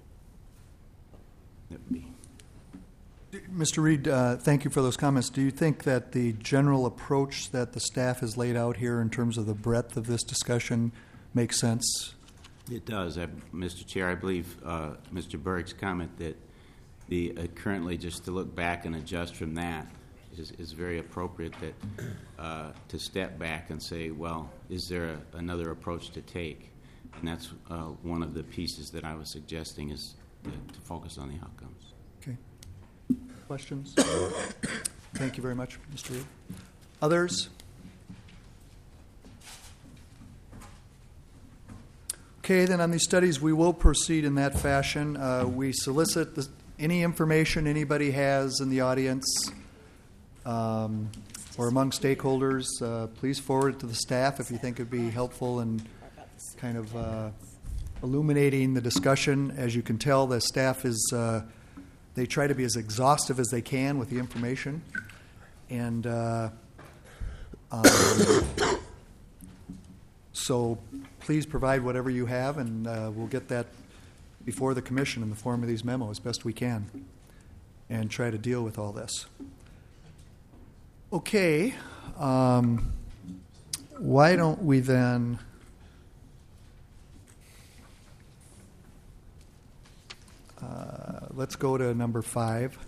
That would be. Mr. Reed, thank you for those comments. Do you think that the general approach that the staff has laid out here in terms of the breadth of this discussion makes sense? It does. Mr. Chair, I believe Mr. Berg's comment that the currently just to look back and adjust from that is very appropriate, that to step back and say, well, is there another approach to take? And that's one of the pieces that I was suggesting, is to focus on the outcomes. Okay. Questions? Thank you very much, Mr. Reed. Others? Okay, then on these studies, we will proceed in that fashion. We solicit any information anybody has in the audience or among stakeholders. Please forward it to the staff if you think it would be helpful in kind of illuminating the discussion. As you can tell, the staff is, they try to be as exhaustive as they can with the information. And so please provide whatever you have, and we'll get that before the commission in the form of these memos as best we can and try to deal with all this. Okay. Why don't we then let's go to number 5.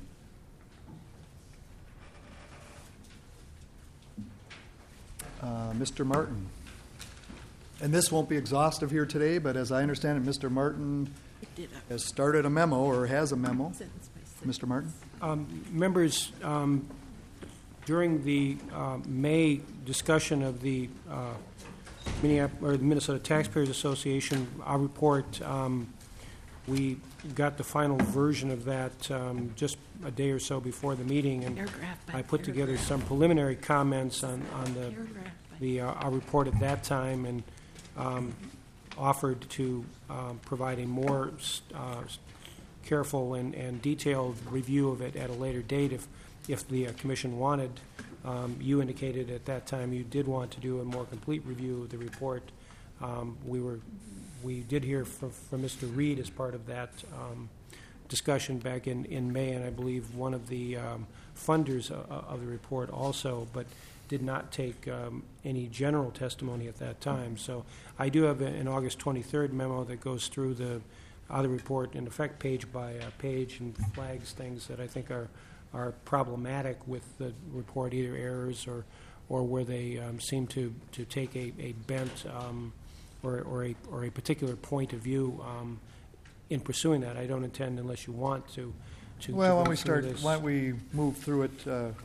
Mr. Martin. And this won't be exhaustive here today, but as I understand it, Mr. Martin has started a memo, or has a memo. Mr. Martin? Members, during the May discussion of the Minnesota Taxpayers Association, our report, we got the final version of that just a day or so before the meeting, and I put together some preliminary comments on our report at that time, and offered to provide a more careful and detailed review of it at a later date if the commission wanted. You indicated at that time you did want to do a more complete review of the report. We did hear from Mr. Reed as part of that discussion back in May, and I believe one of the funders of the report also, but did not take any general testimony at that time. So I do have an August 23rd memo that goes through the report, in effect, page by page, and flags things that I think are problematic with the report, either errors or where they seem to take a bent or a particular point of view in pursuing that. I don't intend, unless you want to. Well, go when we through start, this. why don't we move through it?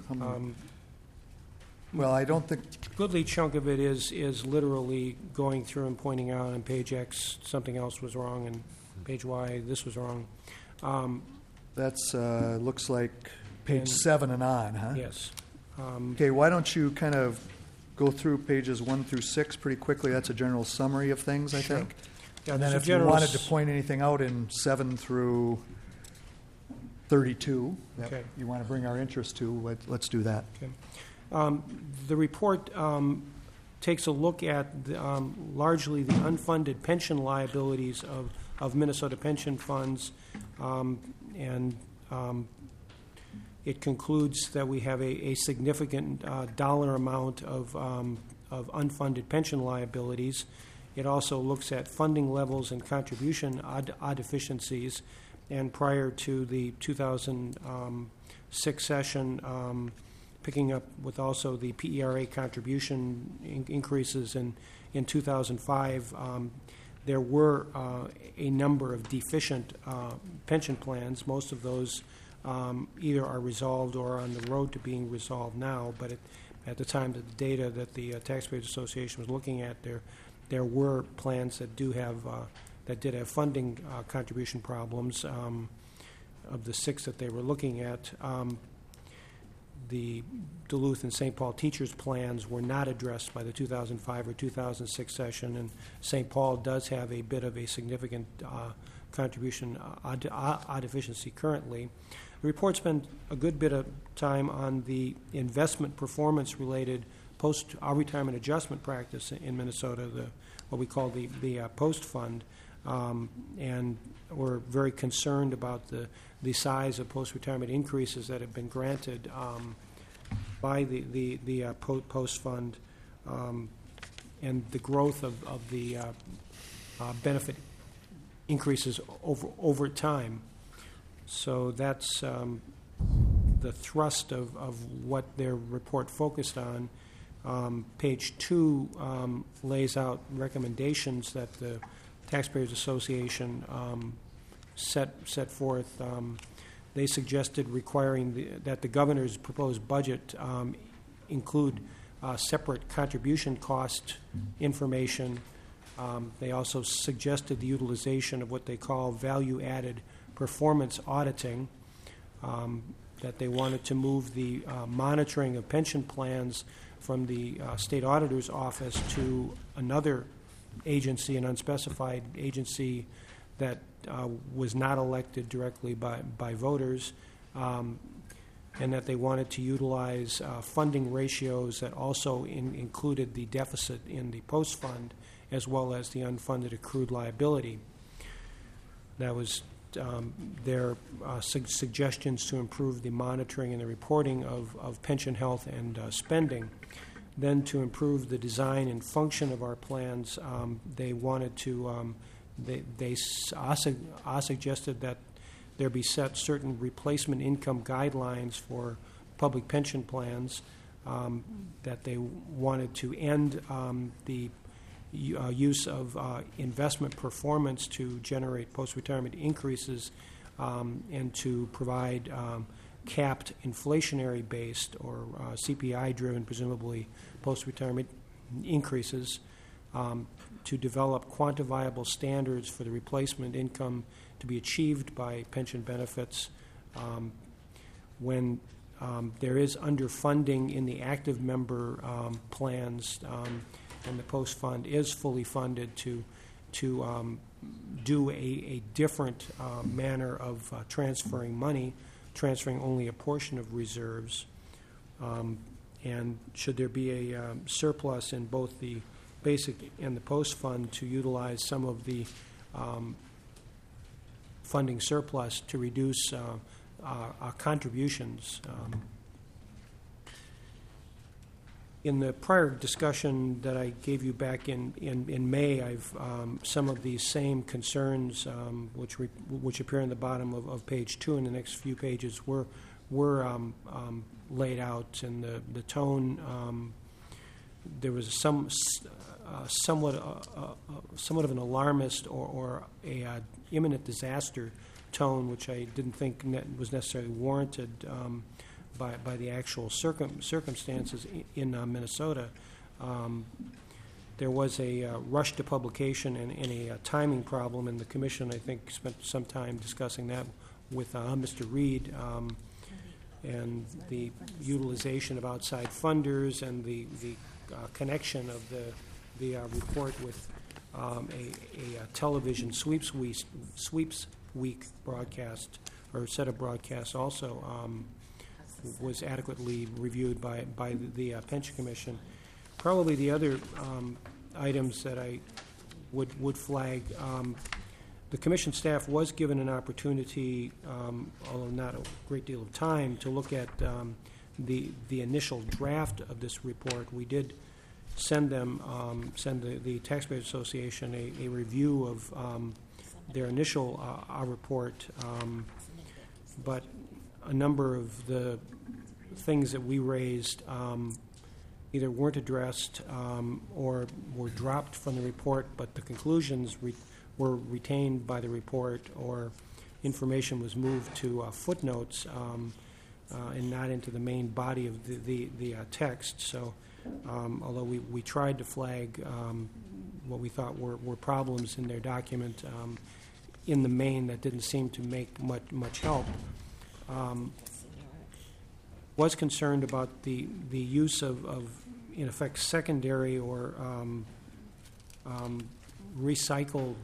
Well, I don't think. A goodly chunk of it is literally going through and pointing out on page X something else was wrong, and page Y this was wrong. That's looks like page And- 7 and on, huh? Yes. Okay, why don't you kind of go through pages 1 through 6 pretty quickly? That's a general summary of things, I Sure. think. Yeah, And then there's a if you general wanted to s- point anything out in 7 through 32 that Okay. you want to bring our interest to, let's do that. Okay. The report takes a look at largely the unfunded pension liabilities of Minnesota pension funds, and it concludes that we have a significant dollar amount of unfunded pension liabilities. It also looks at funding levels and contribution odd efficiencies, and prior to the 2006 session, picking up with also the PERA contribution increases in 2005, there were a number of deficient pension plans. Most of those either are resolved or are on the road to being resolved now, but at the time that the data that the Taxpayers Association was looking at, there were plans that did have funding contribution problems. Of the 6 that they were looking at, the Duluth and St. Paul teachers' plans were not addressed by the 2005 or 2006 session, and St. Paul does have a bit of a significant contribution odd efficiency currently. The report spent a good bit of time on the investment performance-related post-retirement adjustment practice in Minnesota, what we call the post fund, and we're very concerned about the size of post-retirement increases that have been granted by the post fund, and the growth of the benefit increases over time. So that's the thrust of what their report focused on. Page 2 lays out recommendations that the Taxpayers Association set forth. They suggested requiring that the governor's proposed budget include separate contribution cost information. They also suggested the utilization of what they call value-added performance auditing, that they wanted to move the monitoring of pension plans from the state auditor's office to another agency, an unspecified agency that was not elected directly by voters, and that they wanted to utilize funding ratios that also included the deficit in the post fund as well as the unfunded accrued liability. That was their suggestions to improve the monitoring and the reporting of pension health and spending. Then, to improve the design and function of our plans, they wanted to, they suggested that there be set certain replacement income guidelines for public pension plans, that they wanted to end the use of investment performance to generate post-retirement increases, and to provide capped inflationary-based or CPI-driven, presumably, post-retirement increases, to develop quantifiable standards for the replacement income to be achieved by pension benefits. When there is underfunding in the active member plans, and the post fund is fully funded, to do a different manner of transferring money, transferring only a portion of reserves, and should there be a surplus in both the basic and the post fund, to utilize some of the funding surplus to reduce our contributions. In the prior discussion that I gave you back in May, I've some of these same concerns, which appear in the bottom of page 2 in the next few pages, were laid out, and the tone. There was somewhat of an alarmist or a imminent disaster tone, which I didn't think was necessarily warranted by the actual circumstances in Minnesota. There was a rush to publication and a timing problem, and the Commission, I think, spent some time discussing that with Mr. Reed, and the utilization of outside funders and the connection of the report with a television sweeps week broadcast or set of broadcasts also was adequately reviewed by the Pension Commission. Probably the other items that I would flag, the Commission staff was given an opportunity, although not a great deal of time, to look at the initial draft of this report. We did send the Taxpayers Association a review of their initial report, but a number of the things that we raised either weren't addressed or were dropped from the report, but the conclusions were retained by the report, or information was moved to footnotes and not into the main body of the text. So although we tried to flag what we thought were problems in their document, in the main that didn't seem to make much help. Was concerned about the use of in effect secondary or recycled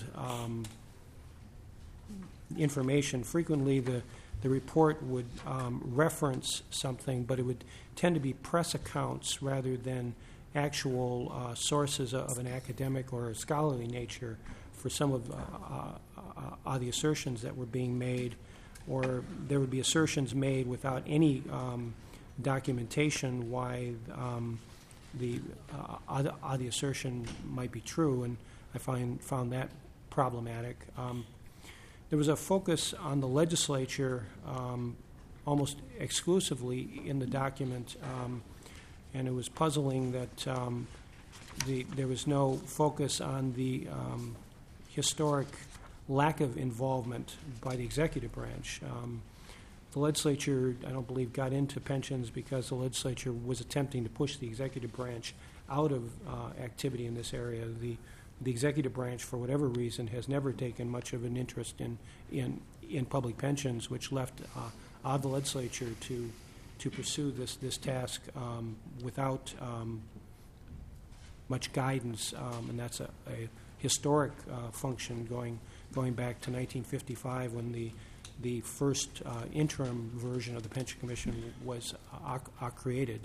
information. Frequently the report would reference something, but it would tend to be press accounts rather than actual sources of an academic or a scholarly nature for some of the assertions that were being made, or there would be assertions made without any documentation why the assertion might be true, and I found that problematic. There was a focus on the legislature almost exclusively in the document, and it was puzzling that there was no focus on the historic lack of involvement by the executive branch. The legislature, I don't believe, got into pensions because the legislature was attempting to push the executive branch out of activity in this area. The executive branch, for whatever reason, has never taken much of an interest in public pensions, which left the legislature to pursue this task without much guidance, and that's a historic function going back to 1955 when the first interim version of the Pension Commission was created.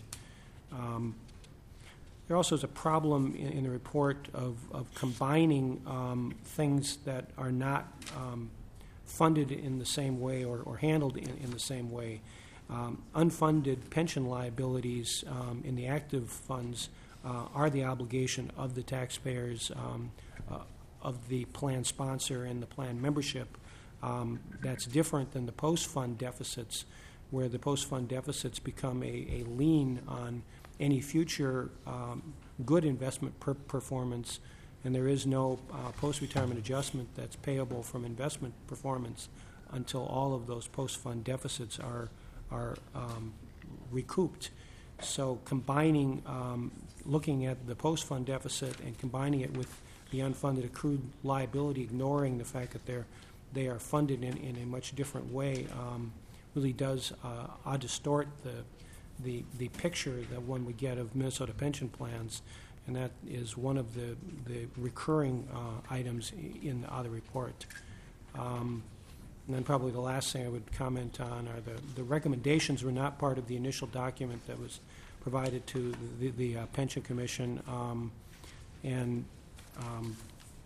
There also is a problem in the report of combining things that are not funded in the same way or handled in the same way. Unfunded pension liabilities in the active funds are the obligation of the taxpayers, of the plan sponsor and the plan membership. That's different than the post-fund deficits, where the post-fund deficits become a lien on any future good investment performance, and there is no post-retirement adjustment that's payable from investment performance until all of those post-fund deficits are recouped. So combining, looking at the post-fund deficit and combining it with the unfunded accrued liability, ignoring the fact that they are funded in a much different way, really does distort the picture that one would get of Minnesota pension plans, and that is one of the recurring items in the report. And then probably the last thing I would comment on are the recommendations were not part of the initial document that was provided to the Pension Commission, and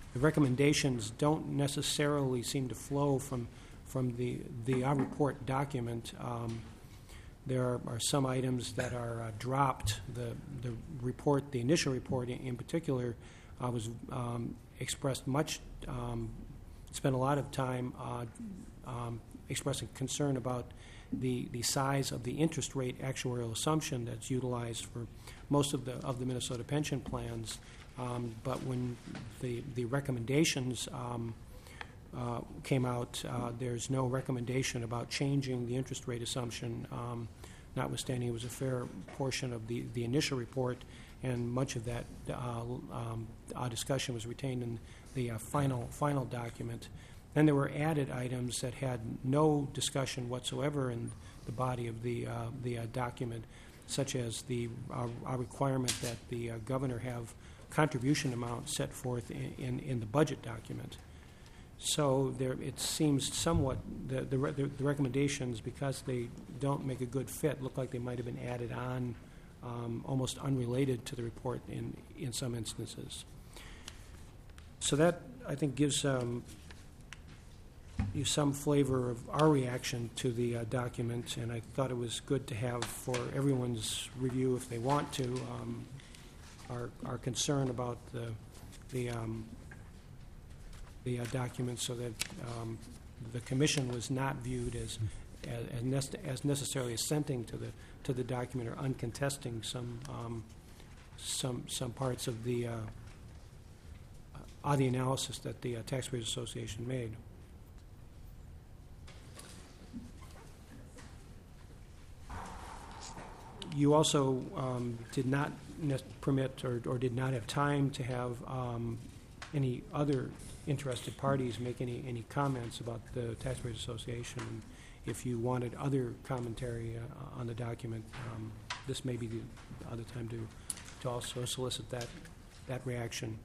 the recommendations don't necessarily seem to flow from our report document. There are some items that are dropped. The report, the initial report in particular, was expressed much, spent a lot of time expressing concern about the size of the interest rate actuarial assumption that's utilized for most of the Minnesota pension plans. But when the recommendations came out, there's no recommendation about changing the interest rate assumption, notwithstanding it was a fair portion of the initial report, and much of that discussion was retained in the final document. Then there were added items that had no discussion whatsoever in the body of the document, such as our requirement that the governor have contribution amounts set forth in the budget document. So it seems somewhat, the recommendations, because they don't make a good fit, look like they might have been added on almost unrelated to the report in some instances. So that, I think, gives you some flavor of our reaction to the document, and I thought it was good to have for everyone's review, if they want to, our concern about the document, so that the commission was not viewed as necessarily assenting to the document or uncontesting some parts of the analysis that the Taxpayers Association made. You also did not permit or did not have time to have any other interested parties make any comments about the Taxpayers Association. And if you wanted other commentary on the document, this may be the other time to also solicit that reaction.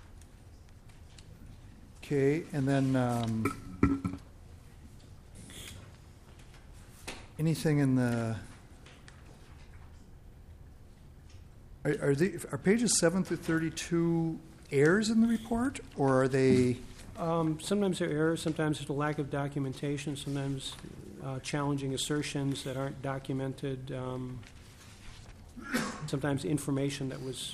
Okay, and then anything in the are pages 7 through 32 errors in the report, or are they? Sometimes there are errors. Sometimes there's a lack of documentation. Sometimes challenging assertions that aren't documented. Sometimes information that was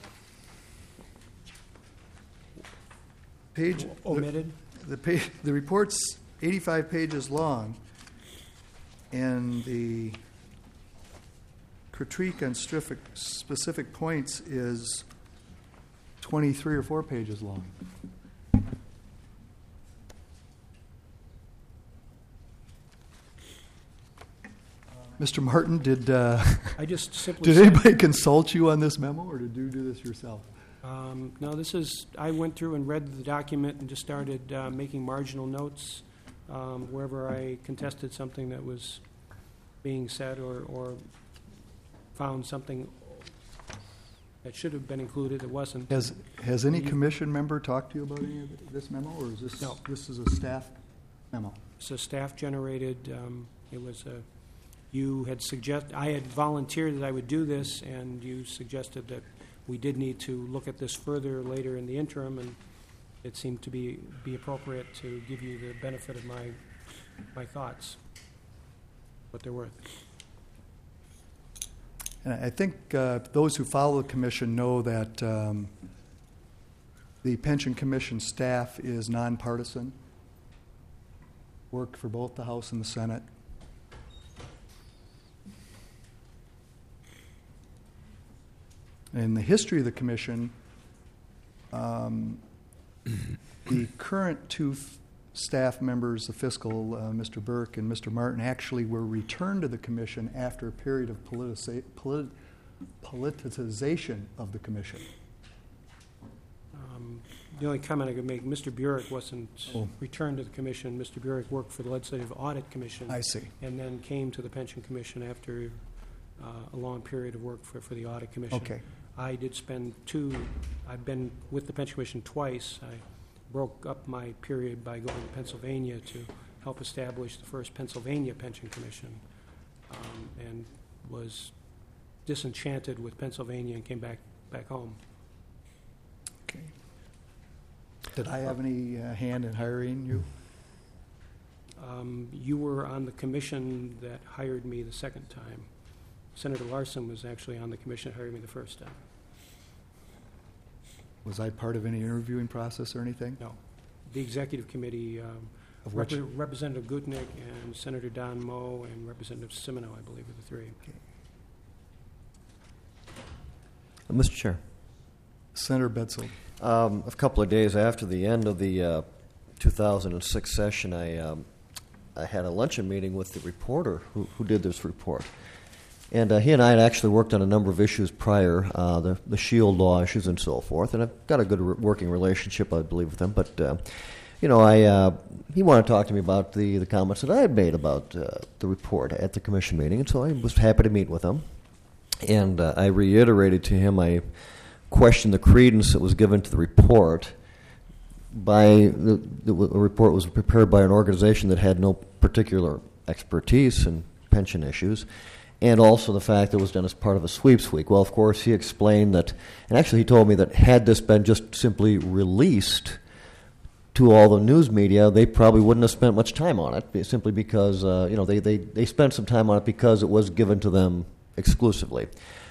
omitted. The report's 85 pages long, and the critique on specific points is 23 or 4 pages long. Mr. Martin, did I just simply did anybody consult you on this memo, or did you do this yourself? No, I went through and read the document and just started making marginal notes wherever I contested something that was being said or found something that should have been included that wasn't. Has any commission member talked to you about any of this memo, or is this No. This is a staff memo? It's a staff generated. It was I had volunteered that I would do this, and you suggested that we did need to look at this further later in the interim, and it seemed to be appropriate to give you the benefit of my thoughts, what they're worth. And I think those who follow the commission know that the Pension Commission staff is nonpartisan, work for both the House and the Senate. In the history of the commission, the current two staff members, the fiscal, Mr. Burke and Mr. Martin, actually were returned to the commission after a period of politicization of the commission. The only comment I could make, Mr. Burek wasn't returned to the commission. Mr. Burek worked for the Legislative Audit Commission. I see. And then came to the Pension Commission after a long period of work for the Audit Commission. Okay. I did spend I've been with the Pension Commission twice. I broke up my period by going to Pennsylvania to help establish the first Pennsylvania Pension Commission, and was disenchanted with Pennsylvania and came back home. Okay. Did I have any hand in hiring you? You were on the commission that hired me the second time. Senator Larson was actually on the commission that hired me the first time. Was I part of any interviewing process or anything? No. The executive committee, Of which? Representative Gutnick and Senator Don Moe and Representative Simino, I believe, are the three. Mr. Chair. Senator Betzel. A couple of days after the end of the 2006 session, I had a luncheon meeting with the reporter who did this report. And he and I had actually worked on a number of issues prior, the SHIELD law issues and so forth, and I've got a good working relationship, I believe, with him. But, he wanted to talk to me about the comments that I had made about the report at the commission meeting, and so I was happy to meet with him. And I reiterated to him, I questioned the credence that was given to the report. The report was prepared by an organization that had no particular expertise in pension issues, and also the fact that it was done as part of a sweeps week. Well, of course, he explained that, and actually he told me that had this been just simply released to all the news media, they probably wouldn't have spent much time on it, simply because they spent some time on it because it was given to them exclusively.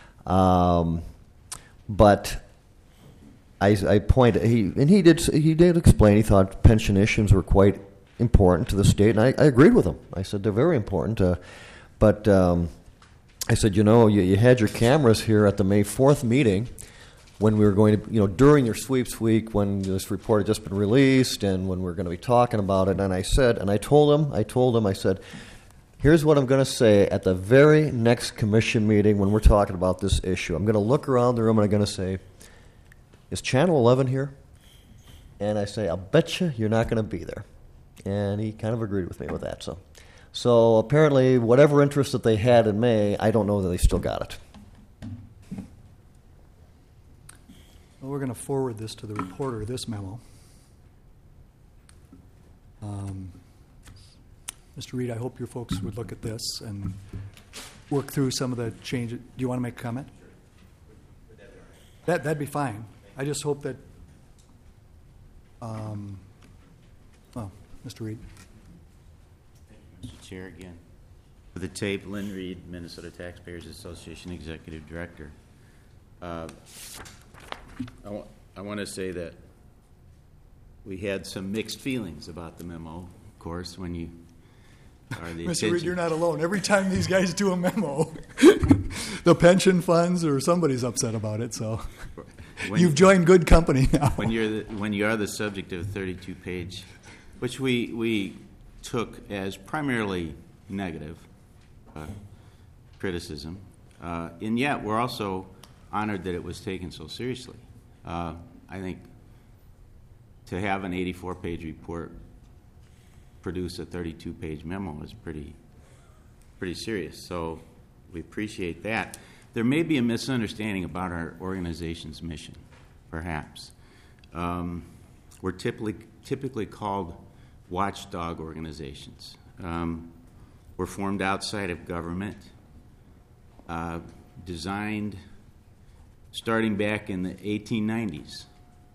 But I pointed, he did explain he thought pension issues were quite important to the state, and I agreed with him. I said they're very important, but I said, you had your cameras here at the May 4th meeting when we were going to, during your sweeps week when this report had just been released and when we were going to be talking about it. And I told him, I said, here's what I'm going to say at the very next commission meeting when we're talking about this issue. I'm going to look around the room and I'm going to say, is Channel 11 here? And I say, I'll bet you're not going to be there. And he kind of agreed with me with that. So apparently, whatever interest that they had in May, I don't know that they still got it. Well, we're going to forward this to the reporter, this memo. Mr. Reed, I hope your folks would look at this and work through some of the changes. Do you want to make a comment? That'd be fine. I just hope that, Mr. Reed. Mr. Chair, again. For the tape, Lynn Reed, Minnesota Taxpayers Association Executive Director. I want to say that we had some mixed feelings about the memo, of course, when you are the Mr. Reed, you're not alone. Every time these guys do a memo, the pension funds or somebody's upset about it, so you've joined good company now. When you are the subject of a 32-page, which we took as primarily negative criticism, and yet we're also honored that it was taken so seriously. I think to have an 84-page report produce a 32-page memo is pretty serious. So we appreciate that. There may be a misunderstanding about our organization's mission, perhaps. We're typically called watchdog organizations. We're formed outside of government, designed starting back in the 1890s.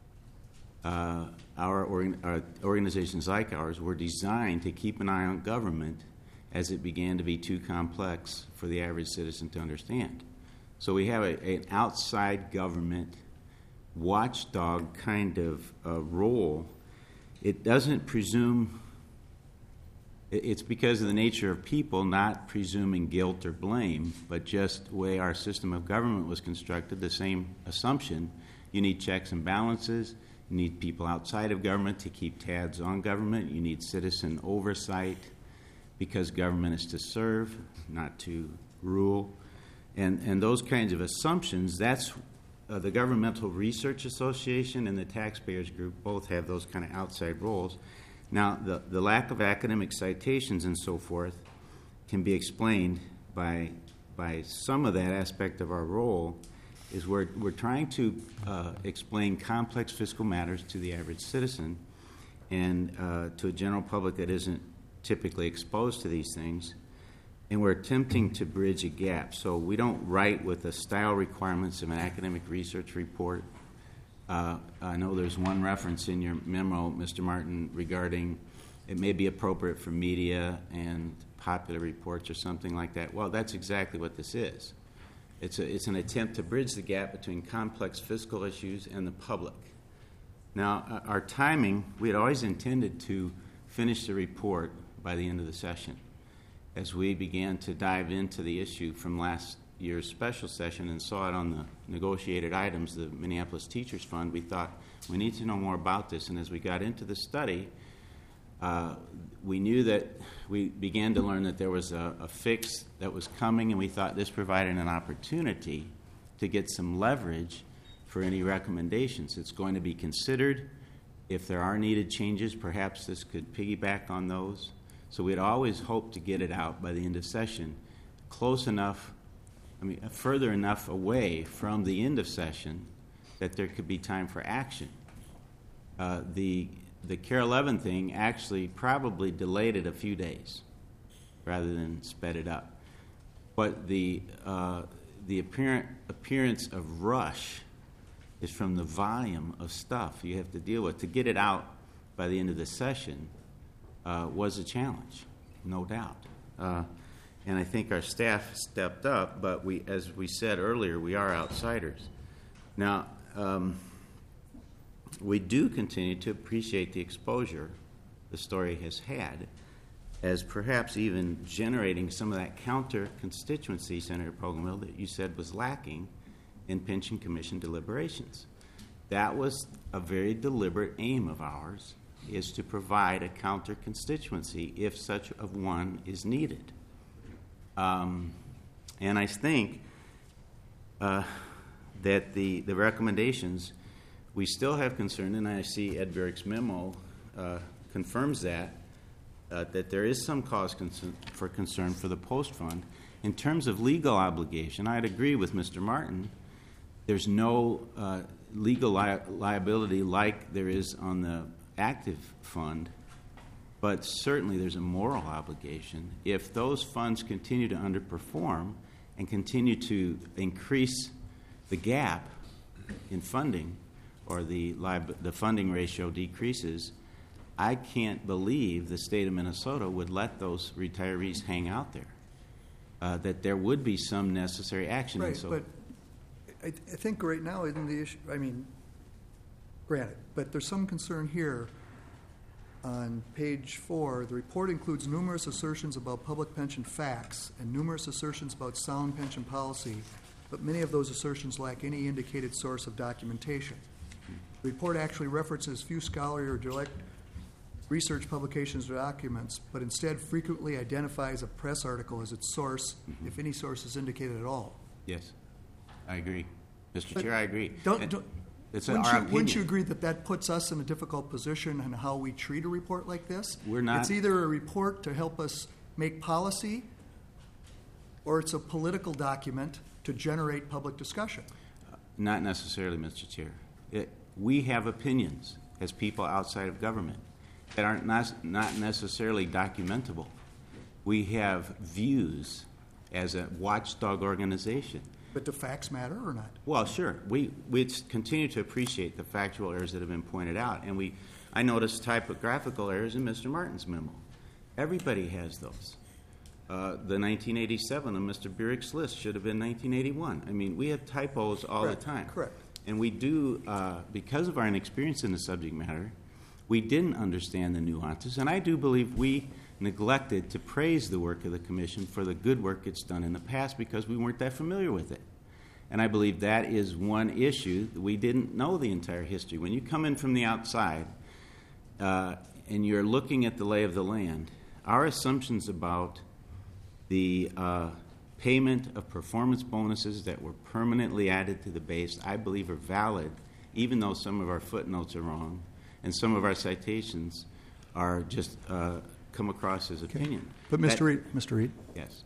Our organizations like ours were designed to keep an eye on government as it began to be too complex for the average citizen to understand. So we have an outside government watchdog kind of role. It doesn't presume, it's because of the nature of people not presuming guilt or blame, but just the way our system of government was constructed, the same assumption. You need checks and balances. You need people outside of government to keep tabs on government. You need citizen oversight because government is to serve, not to rule. And those kinds of assumptions, that's the Governmental Research Association and the Taxpayers Group both have those kind of outside roles. Now, the lack of academic citations and so forth can be explained by some of that aspect of our role is we're trying to explain complex fiscal matters to the average citizen and to a general public that isn't typically exposed to these things, and we're attempting to bridge a gap. So we don't write with the style requirements of an academic research report. I know there's one reference in your memo, Mr. Martin, regarding it may be appropriate for media and popular reports or something like that. Well, that's exactly what this is. It's an attempt to bridge the gap between complex fiscal issues and the public. Now, our timing, we had always intended to finish the report by the end of the session. As we began to dive into the issue from last year's special session and saw it on the negotiated items, the Minneapolis Teachers Fund, we thought we need to know more about this. And as we got into the study, we knew that we began to learn that there was a fix that was coming, and we thought this provided an opportunity to get some leverage for any recommendations. It's going to be considered. If there are needed changes, perhaps this could piggyback on those. So we'd always hoped to get it out by the end of session, further enough away from the end of session that there could be time for action. The CARE 11 thing actually probably delayed it a few days rather than sped it up. But the appearance of rush is from the volume of stuff you have to deal with. To get it out by the end of the session was a challenge, no doubt. And I think our staff stepped up, but as we said earlier, we are outsiders. Now, we do continue to appreciate the exposure the story has had, as perhaps even generating some of that counter-constituency, Senator Poggenville, that you said was lacking in pension commission deliberations. That was a very deliberate aim of ours, is to provide a counter-constituency if such of one is needed. And I think that the recommendations, we still have concern, and I see Ed Burick's memo confirms that there is some cause for concern for the post fund. In terms of legal obligation, I'd agree with Mr. Martin. There's no legal liability like there is on the active fund, but certainly there's a moral obligation. If those funds continue to underperform and continue to increase the gap in funding, or the funding ratio decreases, I can't believe the state of Minnesota would let those retirees hang out there. That there would be some necessary action. Right, but I think right now isn't the issue, granted, but there's some concern here. On page 4, the report includes numerous assertions about public pension facts and numerous assertions about sound pension policy, but many of those assertions lack any indicated source of documentation. The report actually references few scholarly or direct research publications or documents, but instead frequently identifies a press article as its source, if any source is indicated at all. Yes, I agree. Mr. Chair, I agree. It's our opinion. Wouldn't you agree that puts us in a difficult position in how we treat a report like this? We're not. It's either a report to help us make policy, or it's a political document to generate public discussion. Not necessarily, Mr. Chair. We have opinions as people outside of government that are not necessarily documentable. We have views as a watchdog organization. But do facts matter or not? Well, sure. We continue to appreciate the factual errors that have been pointed out, and I noticed typographical errors in Mr. Martin's memo. Everybody has those. The 1987 on Mr. Burick's list should have been 1981. We have typos all the time. Correct. And we do, because of our inexperience in the subject matter, we didn't understand the nuances, and I do believe we neglected to praise the work of the Commission for the good work it's done in the past because we weren't that familiar with it. And I believe that is one issue. We didn't know the entire history. When you come in from the outside and you're looking at the lay of the land, our assumptions about the payment of performance bonuses that were permanently added to the base, I believe are valid, even though some of our footnotes are wrong and some of our citations are just come across as opinion. But Mr. Reed? Yes.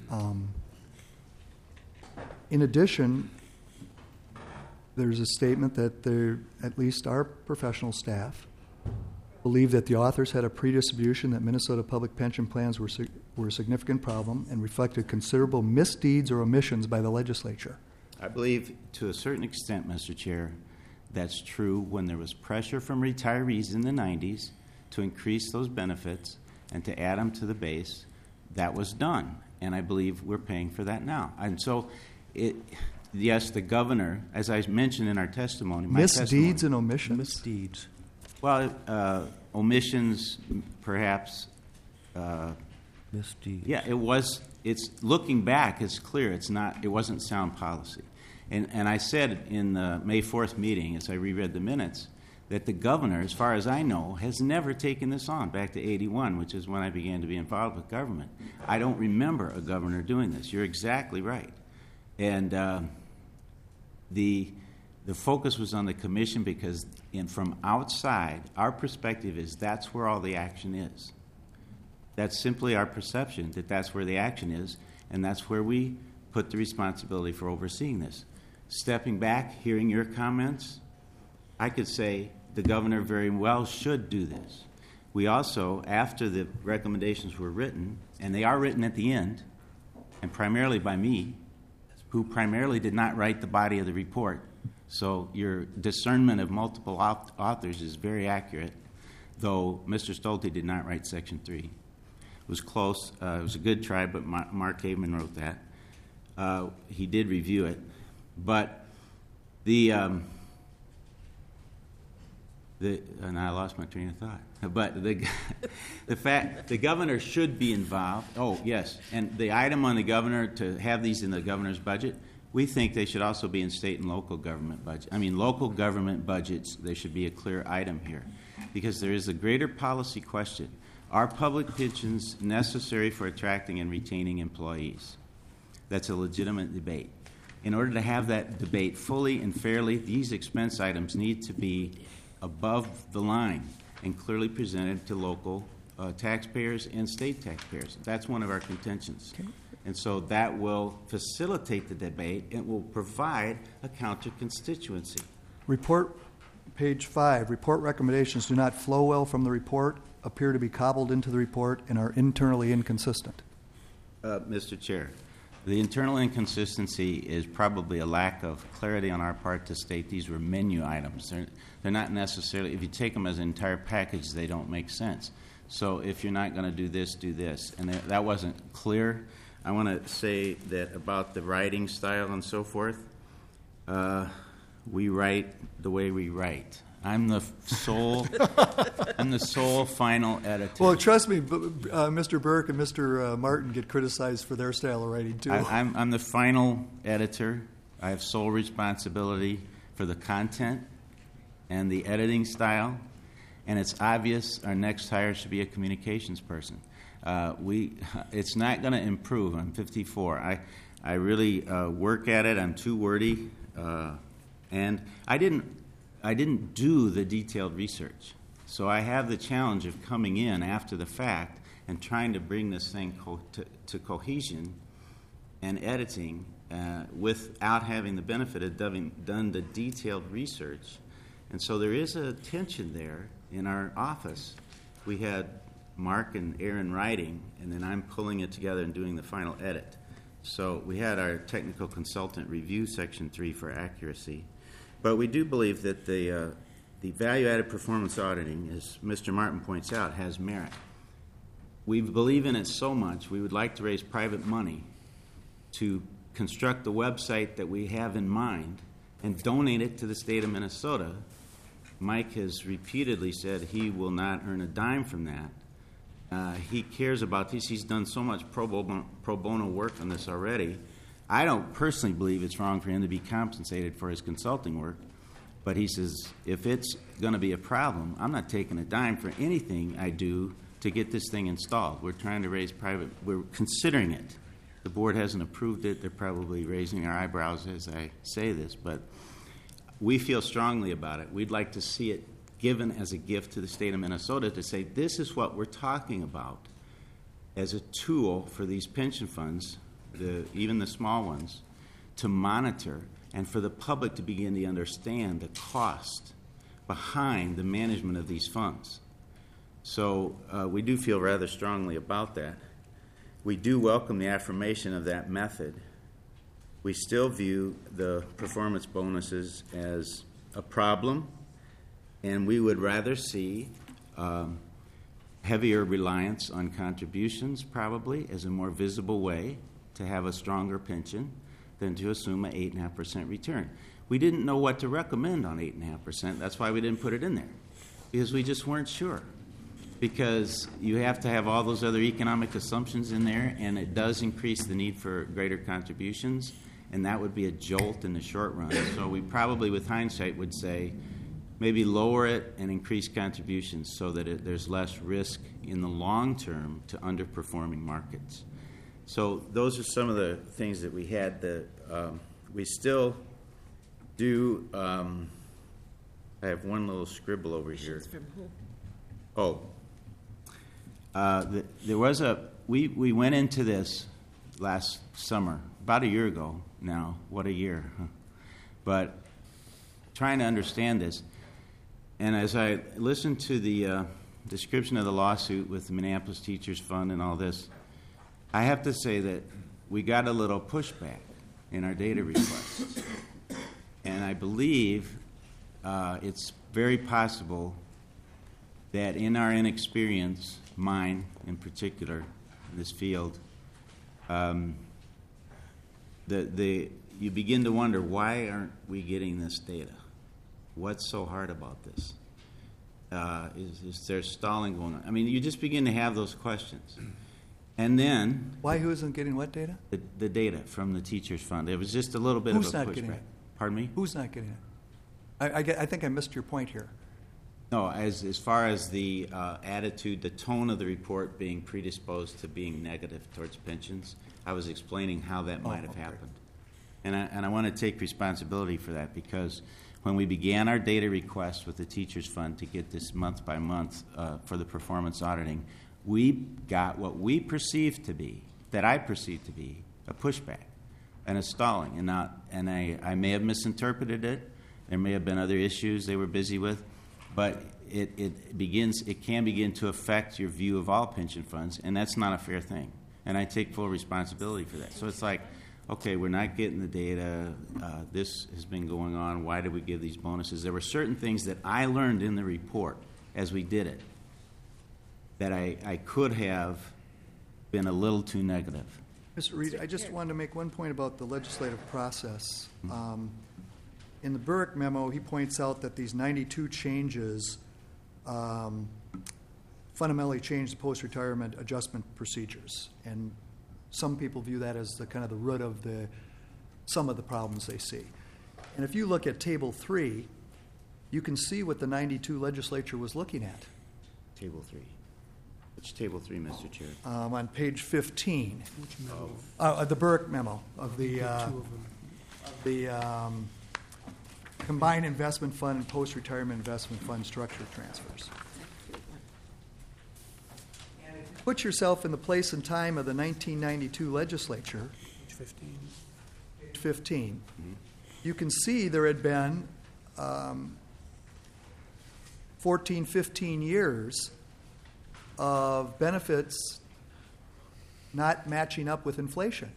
In addition, there's a statement that at least our professional staff believe that the authors had a predistribution that Minnesota public pension plans were a significant problem and reflected considerable misdeeds or omissions by the legislature. I believe to a certain extent, Mr. Chair, That's true when there was pressure from retirees in the 90s to increase those benefits and to add them to the base. That was done, and I believe we're paying for that now. And so, yes, the governor, as I mentioned in our testimony, Misdeeds and omissions. Misdeeds. Well, omissions, perhaps. Misdeeds. Yeah, it was. It's looking back. It's clear. It's not. It wasn't sound policy. And I said in the May 4th meeting, as I reread the minutes, that the governor, as far as I know, has never taken this on, back to 81, which is when I began to be involved with government. I don't remember a governor doing this. You're exactly right. And the focus was on the commission because from outside, our perspective is that's where all the action is. That's simply our perception that that's where the action is, and that's where we put the responsibility for overseeing this. Stepping back, hearing your comments, I could say the governor very well should do this. We also, after the recommendations were written, and they are written at the end, and primarily by me, who primarily did not write the body of the report, so your discernment of multiple authors is very accurate, though Mr. Stolte did not write Section 3. It was close. It was a good try, but Mark Haveman wrote that. He did review it. But and I lost my train of thought. But the fact the governor should be involved. Oh, yes. And the item on the governor to have these in the governor's budget, we think they should also be in state and local government budget. I mean, local government budgets, there should be a clear item here. Because there is a greater policy question. Are public pensions necessary for attracting and retaining employees? That's a legitimate debate. In order to have that debate fully and fairly, these expense items need to be above the line and clearly presented to local taxpayers and state taxpayers. That's one of our contentions. Okay. And so that will facilitate the debate and will provide a counter-constituency. Report, page 5, report recommendations do not flow well from the report, appear to be cobbled into the report, and are internally inconsistent. Mr. Chair, the internal inconsistency is probably a lack of clarity on our part to state these were menu items. They're not necessarily, if you take them as an entire package, they don't make sense. So if you're not going to do this, do this. And that wasn't clear. I want to say that about the writing style and so forth, we write the way we write. I'm the sole final editor. Well, trust me, Mr. Burke and Mr. Martin get criticized for their style of writing too. I'm the final editor. I have sole responsibility for the content and the editing style, and it's obvious our next hire should be a communications person. It's not going to improve. I'm 54. I really work at it. I'm too wordy, and I didn't do the detailed research. So I have the challenge of coming in after the fact and trying to bring this thing to cohesion and editing without having the benefit of having done the detailed research. And so there is a tension there in our office. We had Mark and Aaron writing, and then I'm pulling it together and doing the final edit. So we had our technical consultant review Section 3 for accuracy. But we do believe that the value-added performance auditing, as Mr. Martin points out, has merit. We believe in it so much, we would like to raise private money to construct the website that we have in mind and donate it to the state of Minnesota. Mike has repeatedly said he will not earn a dime from that. He cares about this. He's done so much pro bono work on this already. I don't personally believe it's wrong for him to be compensated for his consulting work, but he says if it's going to be a problem, I'm not taking a dime for anything I do to get this thing installed. We're trying to raise we're considering it. The board hasn't approved it. They're probably raising their eyebrows as I say this, but we feel strongly about it. We'd like to see it given as a gift to the state of Minnesota to say this is what we're talking about as a tool for these pension funds, even the small ones, to monitor and for the public to begin to understand the cost behind the management of these funds. So we do feel rather strongly about that. We do welcome the affirmation of that method. We still view the performance bonuses as a problem, and we would rather see heavier reliance on contributions, probably, as a more visible way to have a stronger pension than to assume an 8.5% return. We didn't know what to recommend on 8.5%. That's why we didn't put it in there, because we just weren't sure. Because you have to have all those other economic assumptions in there, and it does increase the need for greater contributions, and that would be a jolt in the short run. So we probably, with hindsight, would say maybe lower it and increase contributions so that there's less risk in the long term to underperforming markets. So those are some of the things that we had. We still do. I have one little scribble over here. There was we went into this last summer, about a year ago now. What a year. Huh? But trying to understand this, and as I listened to the description of the lawsuit with the Minneapolis Teachers Fund and all this, I have to say that we got a little pushback in our data requests. And I believe it's very possible that in our inexperience, mine in particular, in this field, you begin to wonder, why aren't we getting this data? What's so hard about this? Is there stalling going on? I mean, you just begin to have those questions. And then... Why who isn't getting what data? The data from the Teachers Fund. It was just a little bit Who's of a pushback. Who's not getting it? Pardon me? Who's not getting it? I think I missed your point here. No, as far as the attitude, the tone of the report being predisposed to being negative towards pensions, I was explaining how that might have happened. And I want to take responsibility for that, because when we began our data request with the Teachers Fund to get this month by month for the performance auditing, we got what we perceived to be, that I perceived to be, a pushback and a stalling. And I may have misinterpreted it. There may have been other issues they were busy with. But it can begin to affect your view of all pension funds, and that's not a fair thing. And I take full responsibility for that. So it's like, okay, we're not getting the data. This has been going on. Why did we give these bonuses? There were certain things that I learned in the report as we did it that I could have been a little too negative. Mr. Reed, I just wanted to make one point about the legislative process. In the Burke memo, he points out that these 92 changes fundamentally change the post-retirement adjustment procedures, and some people view that as the kind of the root of some of the problems they see. And if you look at Table 3, you can see what the 92 legislature was looking at. Table 3. Which Table 3, Mr. Chair? On page 15. Which memo? The Burke memo of the Combined Investment Fund and Post-Retirement Investment Fund structure transfers. And if you put yourself in the place and time of the 1992 legislature, page 15, you can see there had been 14, 15 years of benefits not matching up with inflation.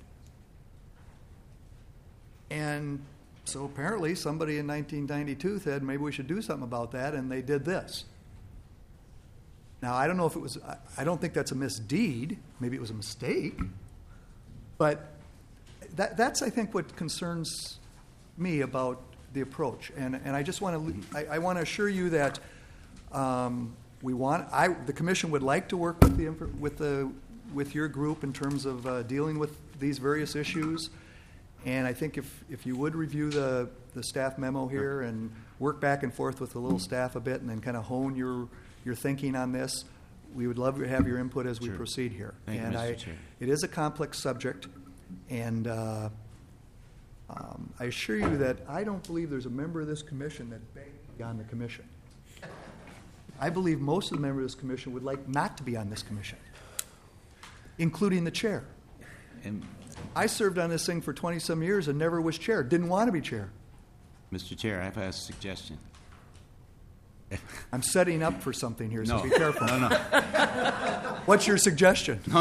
And so apparently somebody in 1992 said, maybe we should do something about that, and they did this. Now, I don't know if it was, I don't think that's a misdeed. Maybe it was a mistake. But that's, I think, what concerns me about the approach. And I just want to, I want to assure you that the Commission would like to work with your group in terms of dealing with these various issues. And I think if you would review the staff memo here and work back and forth with the little staff a bit and then kind of hone your thinking on this, we would love to have your input as we proceed here. Thank you, Mr. Chair. It is a complex subject, and I assure you that I don't believe there's a member of this commission that begged to be on the commission. I believe most of the members of this commission would like not to be on this commission, including the chair. And I served on this thing for 20-some years and never was chair. Didn't want to be chair. Mr. Chair, I have a suggestion. I'm setting up for something here, so No. be careful. No. What's your suggestion? No,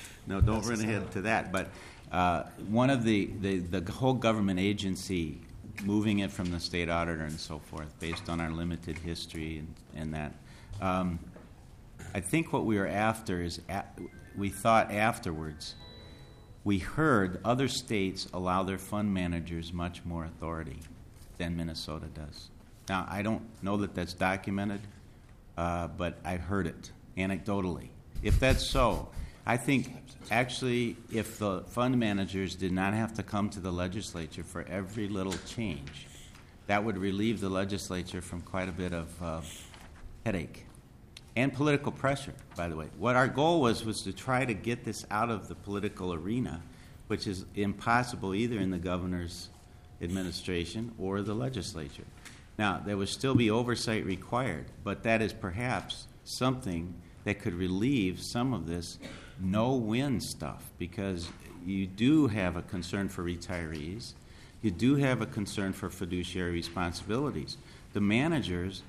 don't run ahead to that. But one of the whole government agency moving it from the state auditor and so forth, based on our limited history and that. I think what we were after is, we thought afterwards, we heard other states allow their fund managers much more authority than Minnesota does. Now, I don't know that that's documented, but I heard it anecdotally. If that's so, I think actually if the fund managers did not have to come to the legislature for every little change, that would relieve the legislature from quite a bit of headache and political pressure, by the way. What our goal was to try to get this out of the political arena, which is impossible either in the governor's administration or the legislature. Now, there would still be oversight required, but that is perhaps something that could relieve some of this no-win stuff, because you do have a concern for retirees. You do have a concern for fiduciary responsibilities. The managers,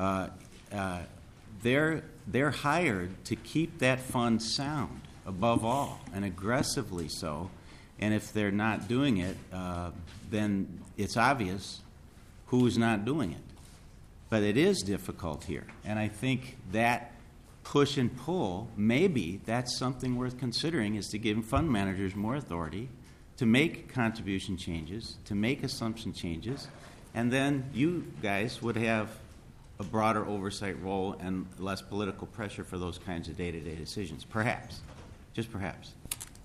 they're hired to keep that fund sound, above all, and aggressively so. And if they're not doing it, then it's obvious who's not doing it. But it is difficult here. And I think that push and pull, maybe that's something worth considering, is to give fund managers more authority to make contribution changes, to make assumption changes, and then you guys would have a broader oversight role and less political pressure for those kinds of day-to-day decisions. Perhaps. Just perhaps.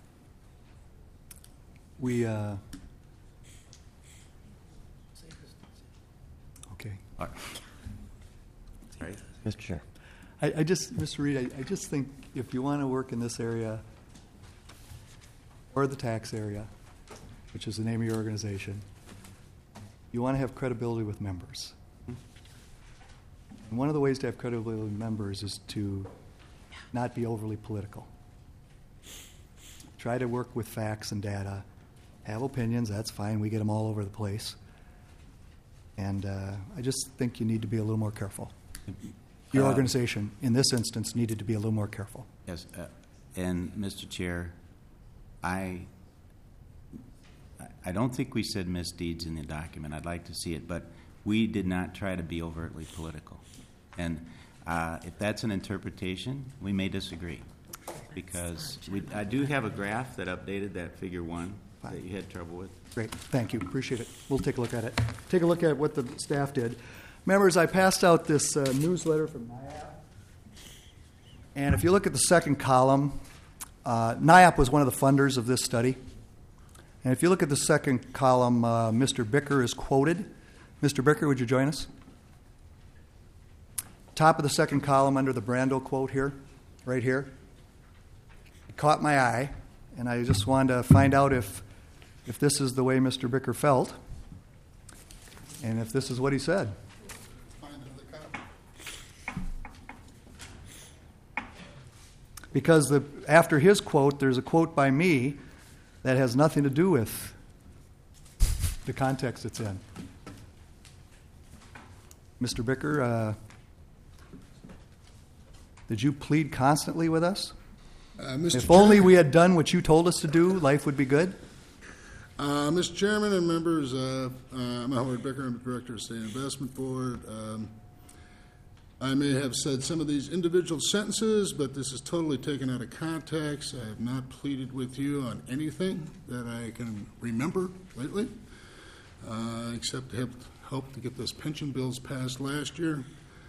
We, okay. All right. Mr. Chair. I just, Mr. Reed, I just think if you want to work in this area or the tax area, which is the name of your organization, you want to have credibility with members. And one of the ways to have credibility with members is to not be overly political. Try to work with facts and data. Have opinions, that's fine. We get them all over the place. And I just think you need to be a little more careful. Your organization, in this instance, needed to be a little more careful. Yes, and Mr. Chair, I don't think we said misdeeds in the document. I'd like to see it, but we did not try to be overtly political. And if that's an interpretation, we may disagree, because I do have a graph that updated that figure 1 that you had trouble with. Great, thank you, appreciate it. We'll take a look at it. Take a look at what the staff did. Members, I passed out this newsletter from NIAP. And if you look at the second column, NIAP was one of the funders of this study. And if you look at the second column, Mr. Bicker is quoted. Mr. Bicker, would you join us? Top of the second column under the Brando quote here, right here. It caught my eye, and I just wanted to find out if this is the way Mr. Bicker felt, and if this is what he said. Because after his quote, there's a quote by me that has nothing to do with the context it's in. Mr. Bicker, did you plead constantly with us? If only we had done what you told us to do, life would be good? Mr. Chairman and members, I'm Howard Bicker. I'm the Director of State Investment Board. I may have said some of these individual sentences, but this is totally taken out of context. I have not pleaded with you on anything that I can remember lately, except to help to get those pension bills passed last year.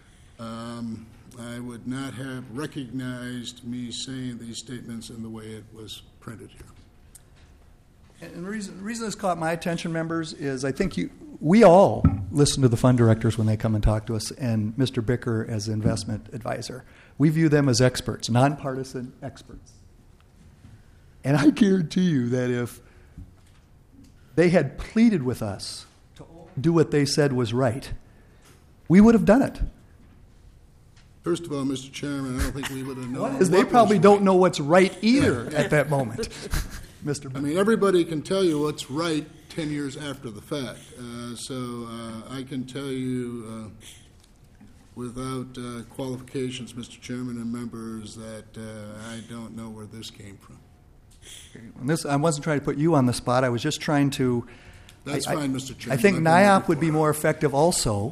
I would not have recognized me saying these statements in the way it was printed here. And the reason this caught my attention, members, is I think we all listen to the fund directors when they come and talk to us, and Mr. Bicker as investment advisor. We view them as experts, nonpartisan experts. And I guarantee you that if they had pleaded with us to do what they said was right, we would have done it. First of all, Mr. Chairman, I don't think we would have known. Because they probably don't know what's right either at that moment. Mr. I mean, everybody can tell you what's right 10 years after the fact. So I can tell you without qualifications, Mr. Chairman and members, that I don't know where this came from. I wasn't trying to put you on the spot. I was just trying to That's fine, Mr. Chairman. I think Let them move NIOP it would be forward. more effective also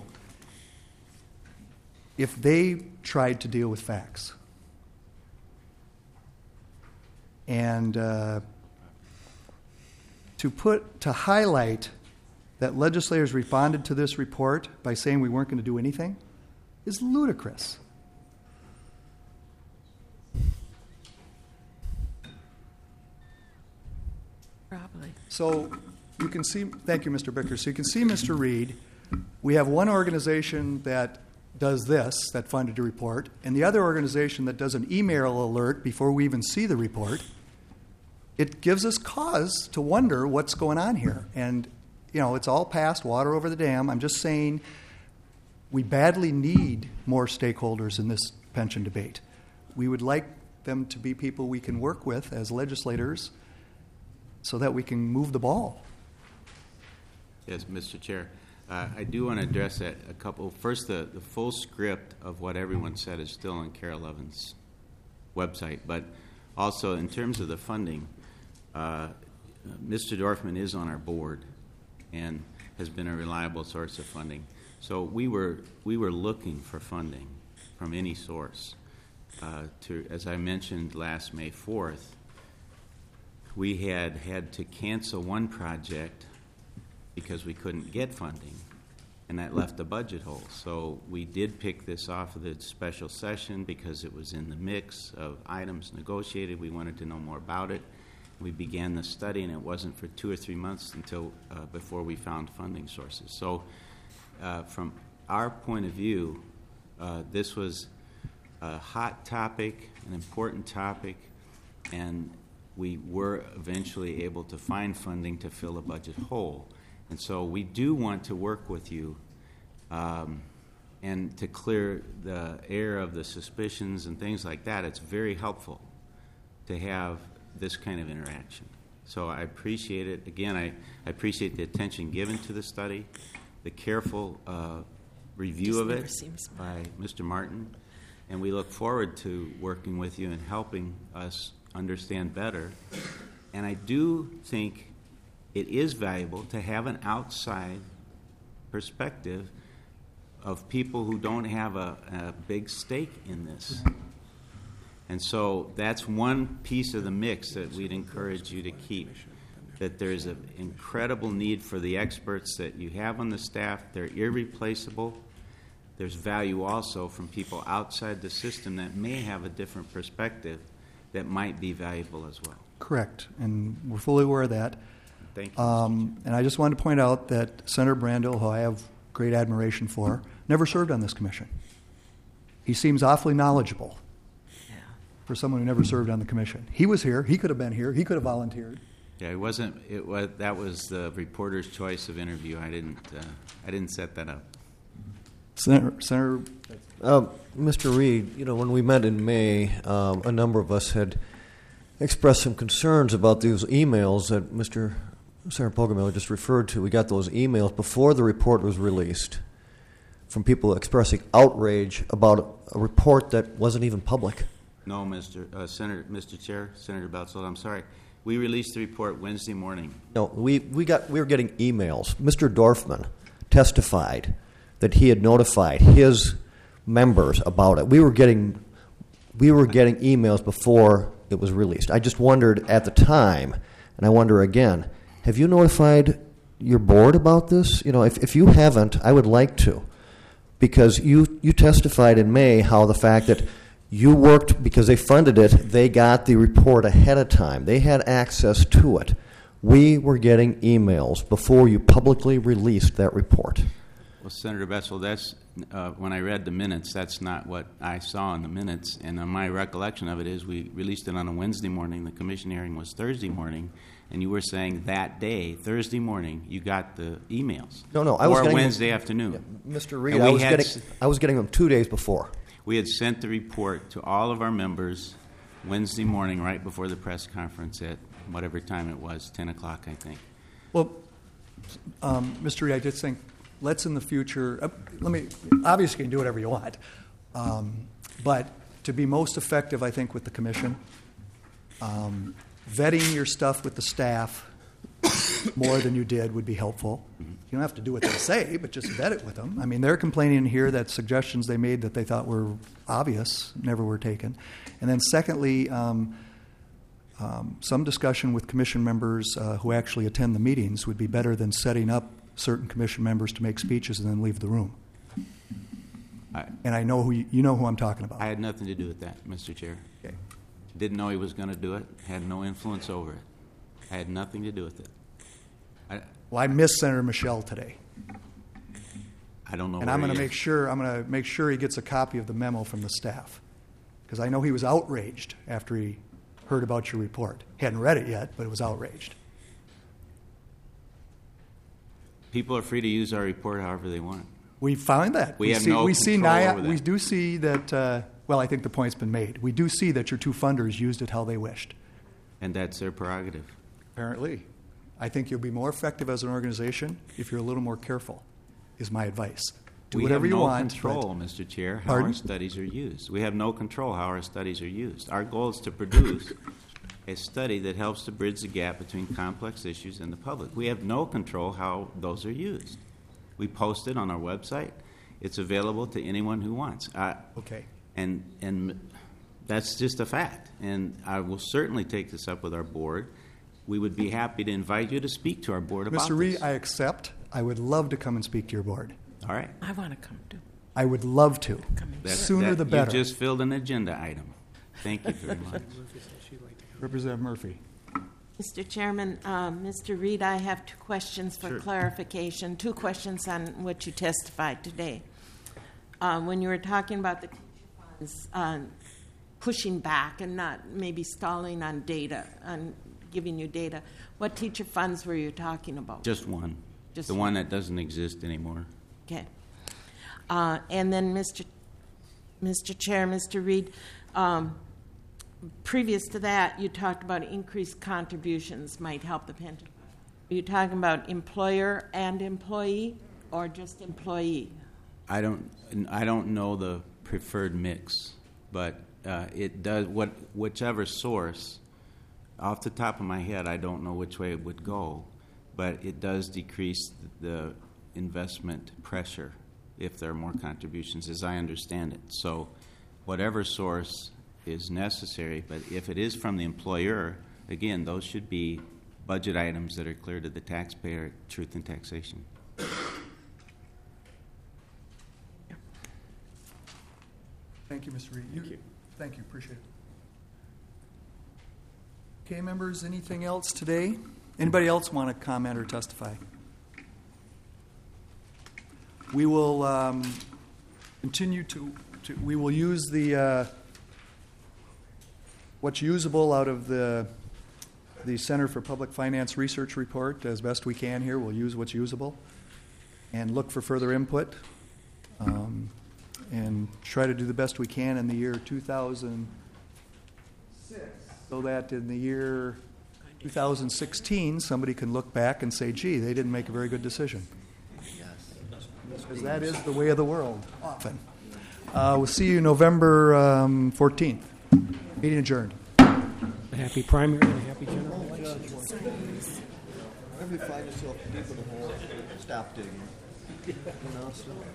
if they tried to deal with facts. And to highlight that legislators responded to this report by saying we weren't going to do anything is ludicrous. Probably. So you can see, thank you, Mr. Bicker. So you can see, Mr. Reed, we have one organization that does this, that funded a report, and the other organization that does an email alert before we even see the report. It gives us cause to wonder what's going on here. And, you know, it's all past, water over the dam. I'm just saying we badly need more stakeholders in this pension debate. We would like them to be people we can work with as legislators so that we can move the ball. Yes, Mr. Chair. I do want to address that a couple. First, the full script of what everyone said is still on Carol Levin's website. But also, in terms of the funding, Mr. Dorfman is on our board and has been a reliable source of funding. So we were looking for funding from any source. As I mentioned last May 4th, we had to cancel one project because we couldn't get funding, and that left a budget hole. So we did pick this off of the special session because it was in the mix of items negotiated. We wanted to know more about it. We began the study, and it wasn't for 2 or 3 months until before we found funding sources. So from our point of view, this was a hot topic, an important topic, and we were eventually able to find funding to fill a budget hole. And so we do want to work with you and to clear the air of the suspicions and things like that. It's very helpful to have this kind of interaction. So I appreciate it. Again, I appreciate the attention given to the study, the careful review of it by Mr. Martin, and we look forward to working with you and helping us understand better. And I do think it is valuable to have an outside perspective of people who don't have a big stake in this. And so that's one piece of the mix that we'd encourage you to keep, that there's an incredible need for the experts that you have on the staff. They're irreplaceable. There's value also from people outside the system that may have a different perspective that might be valuable as well. Correct, and we're fully aware of that. Thank you. And I just wanted to point out that Senator Brandel, who I have great admiration for, never served on this commission. He seems awfully knowledgeable for someone who never served on the commission. He was here. He could have been here. He could have volunteered. Yeah, it wasn't. It was that was the reporter's choice of interview. I didn't set that up. Senator. Mr. Reed, when we met in May, a number of us had expressed some concerns about these emails that Senator Poggemiller just referred to. We got those emails before the report was released from people expressing outrage about a report that wasn't even public. No, Mr. Chair, Senator Betzel, I'm sorry. We released the report Wednesday morning. No, we were getting emails. Mr. Dorfman testified that he had notified his members about it. We were getting emails before it was released. I just wondered at the time, and I wonder again, have you notified your board about this? If you haven't, I would like to, because you testified in May how the fact that you worked, because they funded it, they got the report ahead of time. They had access to it. We were getting emails before you publicly released that report. Well, Senator Betzel, that's when I read the minutes, that's not what I saw in the minutes. And my recollection of it is we released it on a Wednesday morning. The commission hearing was Thursday morning. And you were saying that day, Thursday morning, you got the emails. No, I was getting Wednesday afternoon. Yeah, Mr. Reed, I was getting them 2 days before. We had sent the report to all of our members Wednesday morning, right before the press conference at whatever time it was, 10 o'clock, I think. Well, Mr. Reed, I just think let's in the future, obviously you can do whatever you want, but to be most effective, I think, with the commission, vetting your stuff with the staff more than you did would be helpful. You don't have to do what they say, but just vet it with them. I mean, they're complaining here that suggestions they made that they thought were obvious never were taken. And then secondly, some discussion with commission members who actually attend the meetings would be better than setting up certain commission members to make speeches and then leave the room. And I know you know who I'm talking about. I had nothing to do with that, Mr. Chair. Okay. Didn't know he was going to do it. Had no influence over it. I had nothing to do with it. Well, I miss Senator Michelle today, I don't know. and where I'm going he to is. make sure he gets a copy of the memo from the staff, because I know he was outraged after he heard about your report. He hadn't read it yet, but it was outraged. People are free to use our report however they want. We found that. We have no control over that. We do see that. Well, I think the point's been made. We do see that your two funders used it how they wished. And that's their prerogative. Apparently, I think you'll be more effective as an organization if you're a little more careful. Is my advice. Do whatever you want. We have no control, Mr. Chair, how Pardon? our studies are used. We have no control how our studies are used. Our goal is to produce a study that helps to bridge the gap between complex issues and the public. We have no control how those are used. We post it on our website. It's available to anyone who wants. Okay. And that's just a fact. And I will certainly take this up with our board. We would be happy to invite you to speak to our board about Mr. Reed, this. I accept. I would love to come and speak to your board. All right. I want to come too. I would love to. Sooner the better. You just filled an agenda item. Thank you very much. Representative Murphy. Mr. Chairman, Mr. Reed, I have two questions for clarification, two questions on what you testified today. When you were talking about the teacher funds pushing back and not maybe stalling on data, on giving you data, what teacher funds were you talking about? Just one. Just the one that doesn't exist anymore. Okay. And then, Mr. Chair, Mr. Reed, previous to that, you talked about increased contributions might help the pension. Are you talking about employer and employee, or just employee? I don't know the preferred mix, but it does whichever source. Off the top of my head, I don't know which way it would go, but it does decrease the investment pressure if there are more contributions, as I understand it. So, whatever source is necessary, but if it is from the employer, again, those should be budget items that are clear to the taxpayer, truth in taxation. Thank you, Mr. Reed. Thank you. Appreciate it. Okay, members, anything else today? Anybody else want to comment or testify? We will continue we will use the what's usable out of the Center for Public Finance Research Report as best we can here. We'll use what's usable and look for further input and try to do the best we can in the year 2006 so that in the year 2016 somebody can look back and say, gee, they didn't make a very good decision. Because that is the way of the world, often. We'll see you November 14th. Meeting adjourned. A happy primary and a happy general election. Whenever you find yourself deep in the hole, stop digging.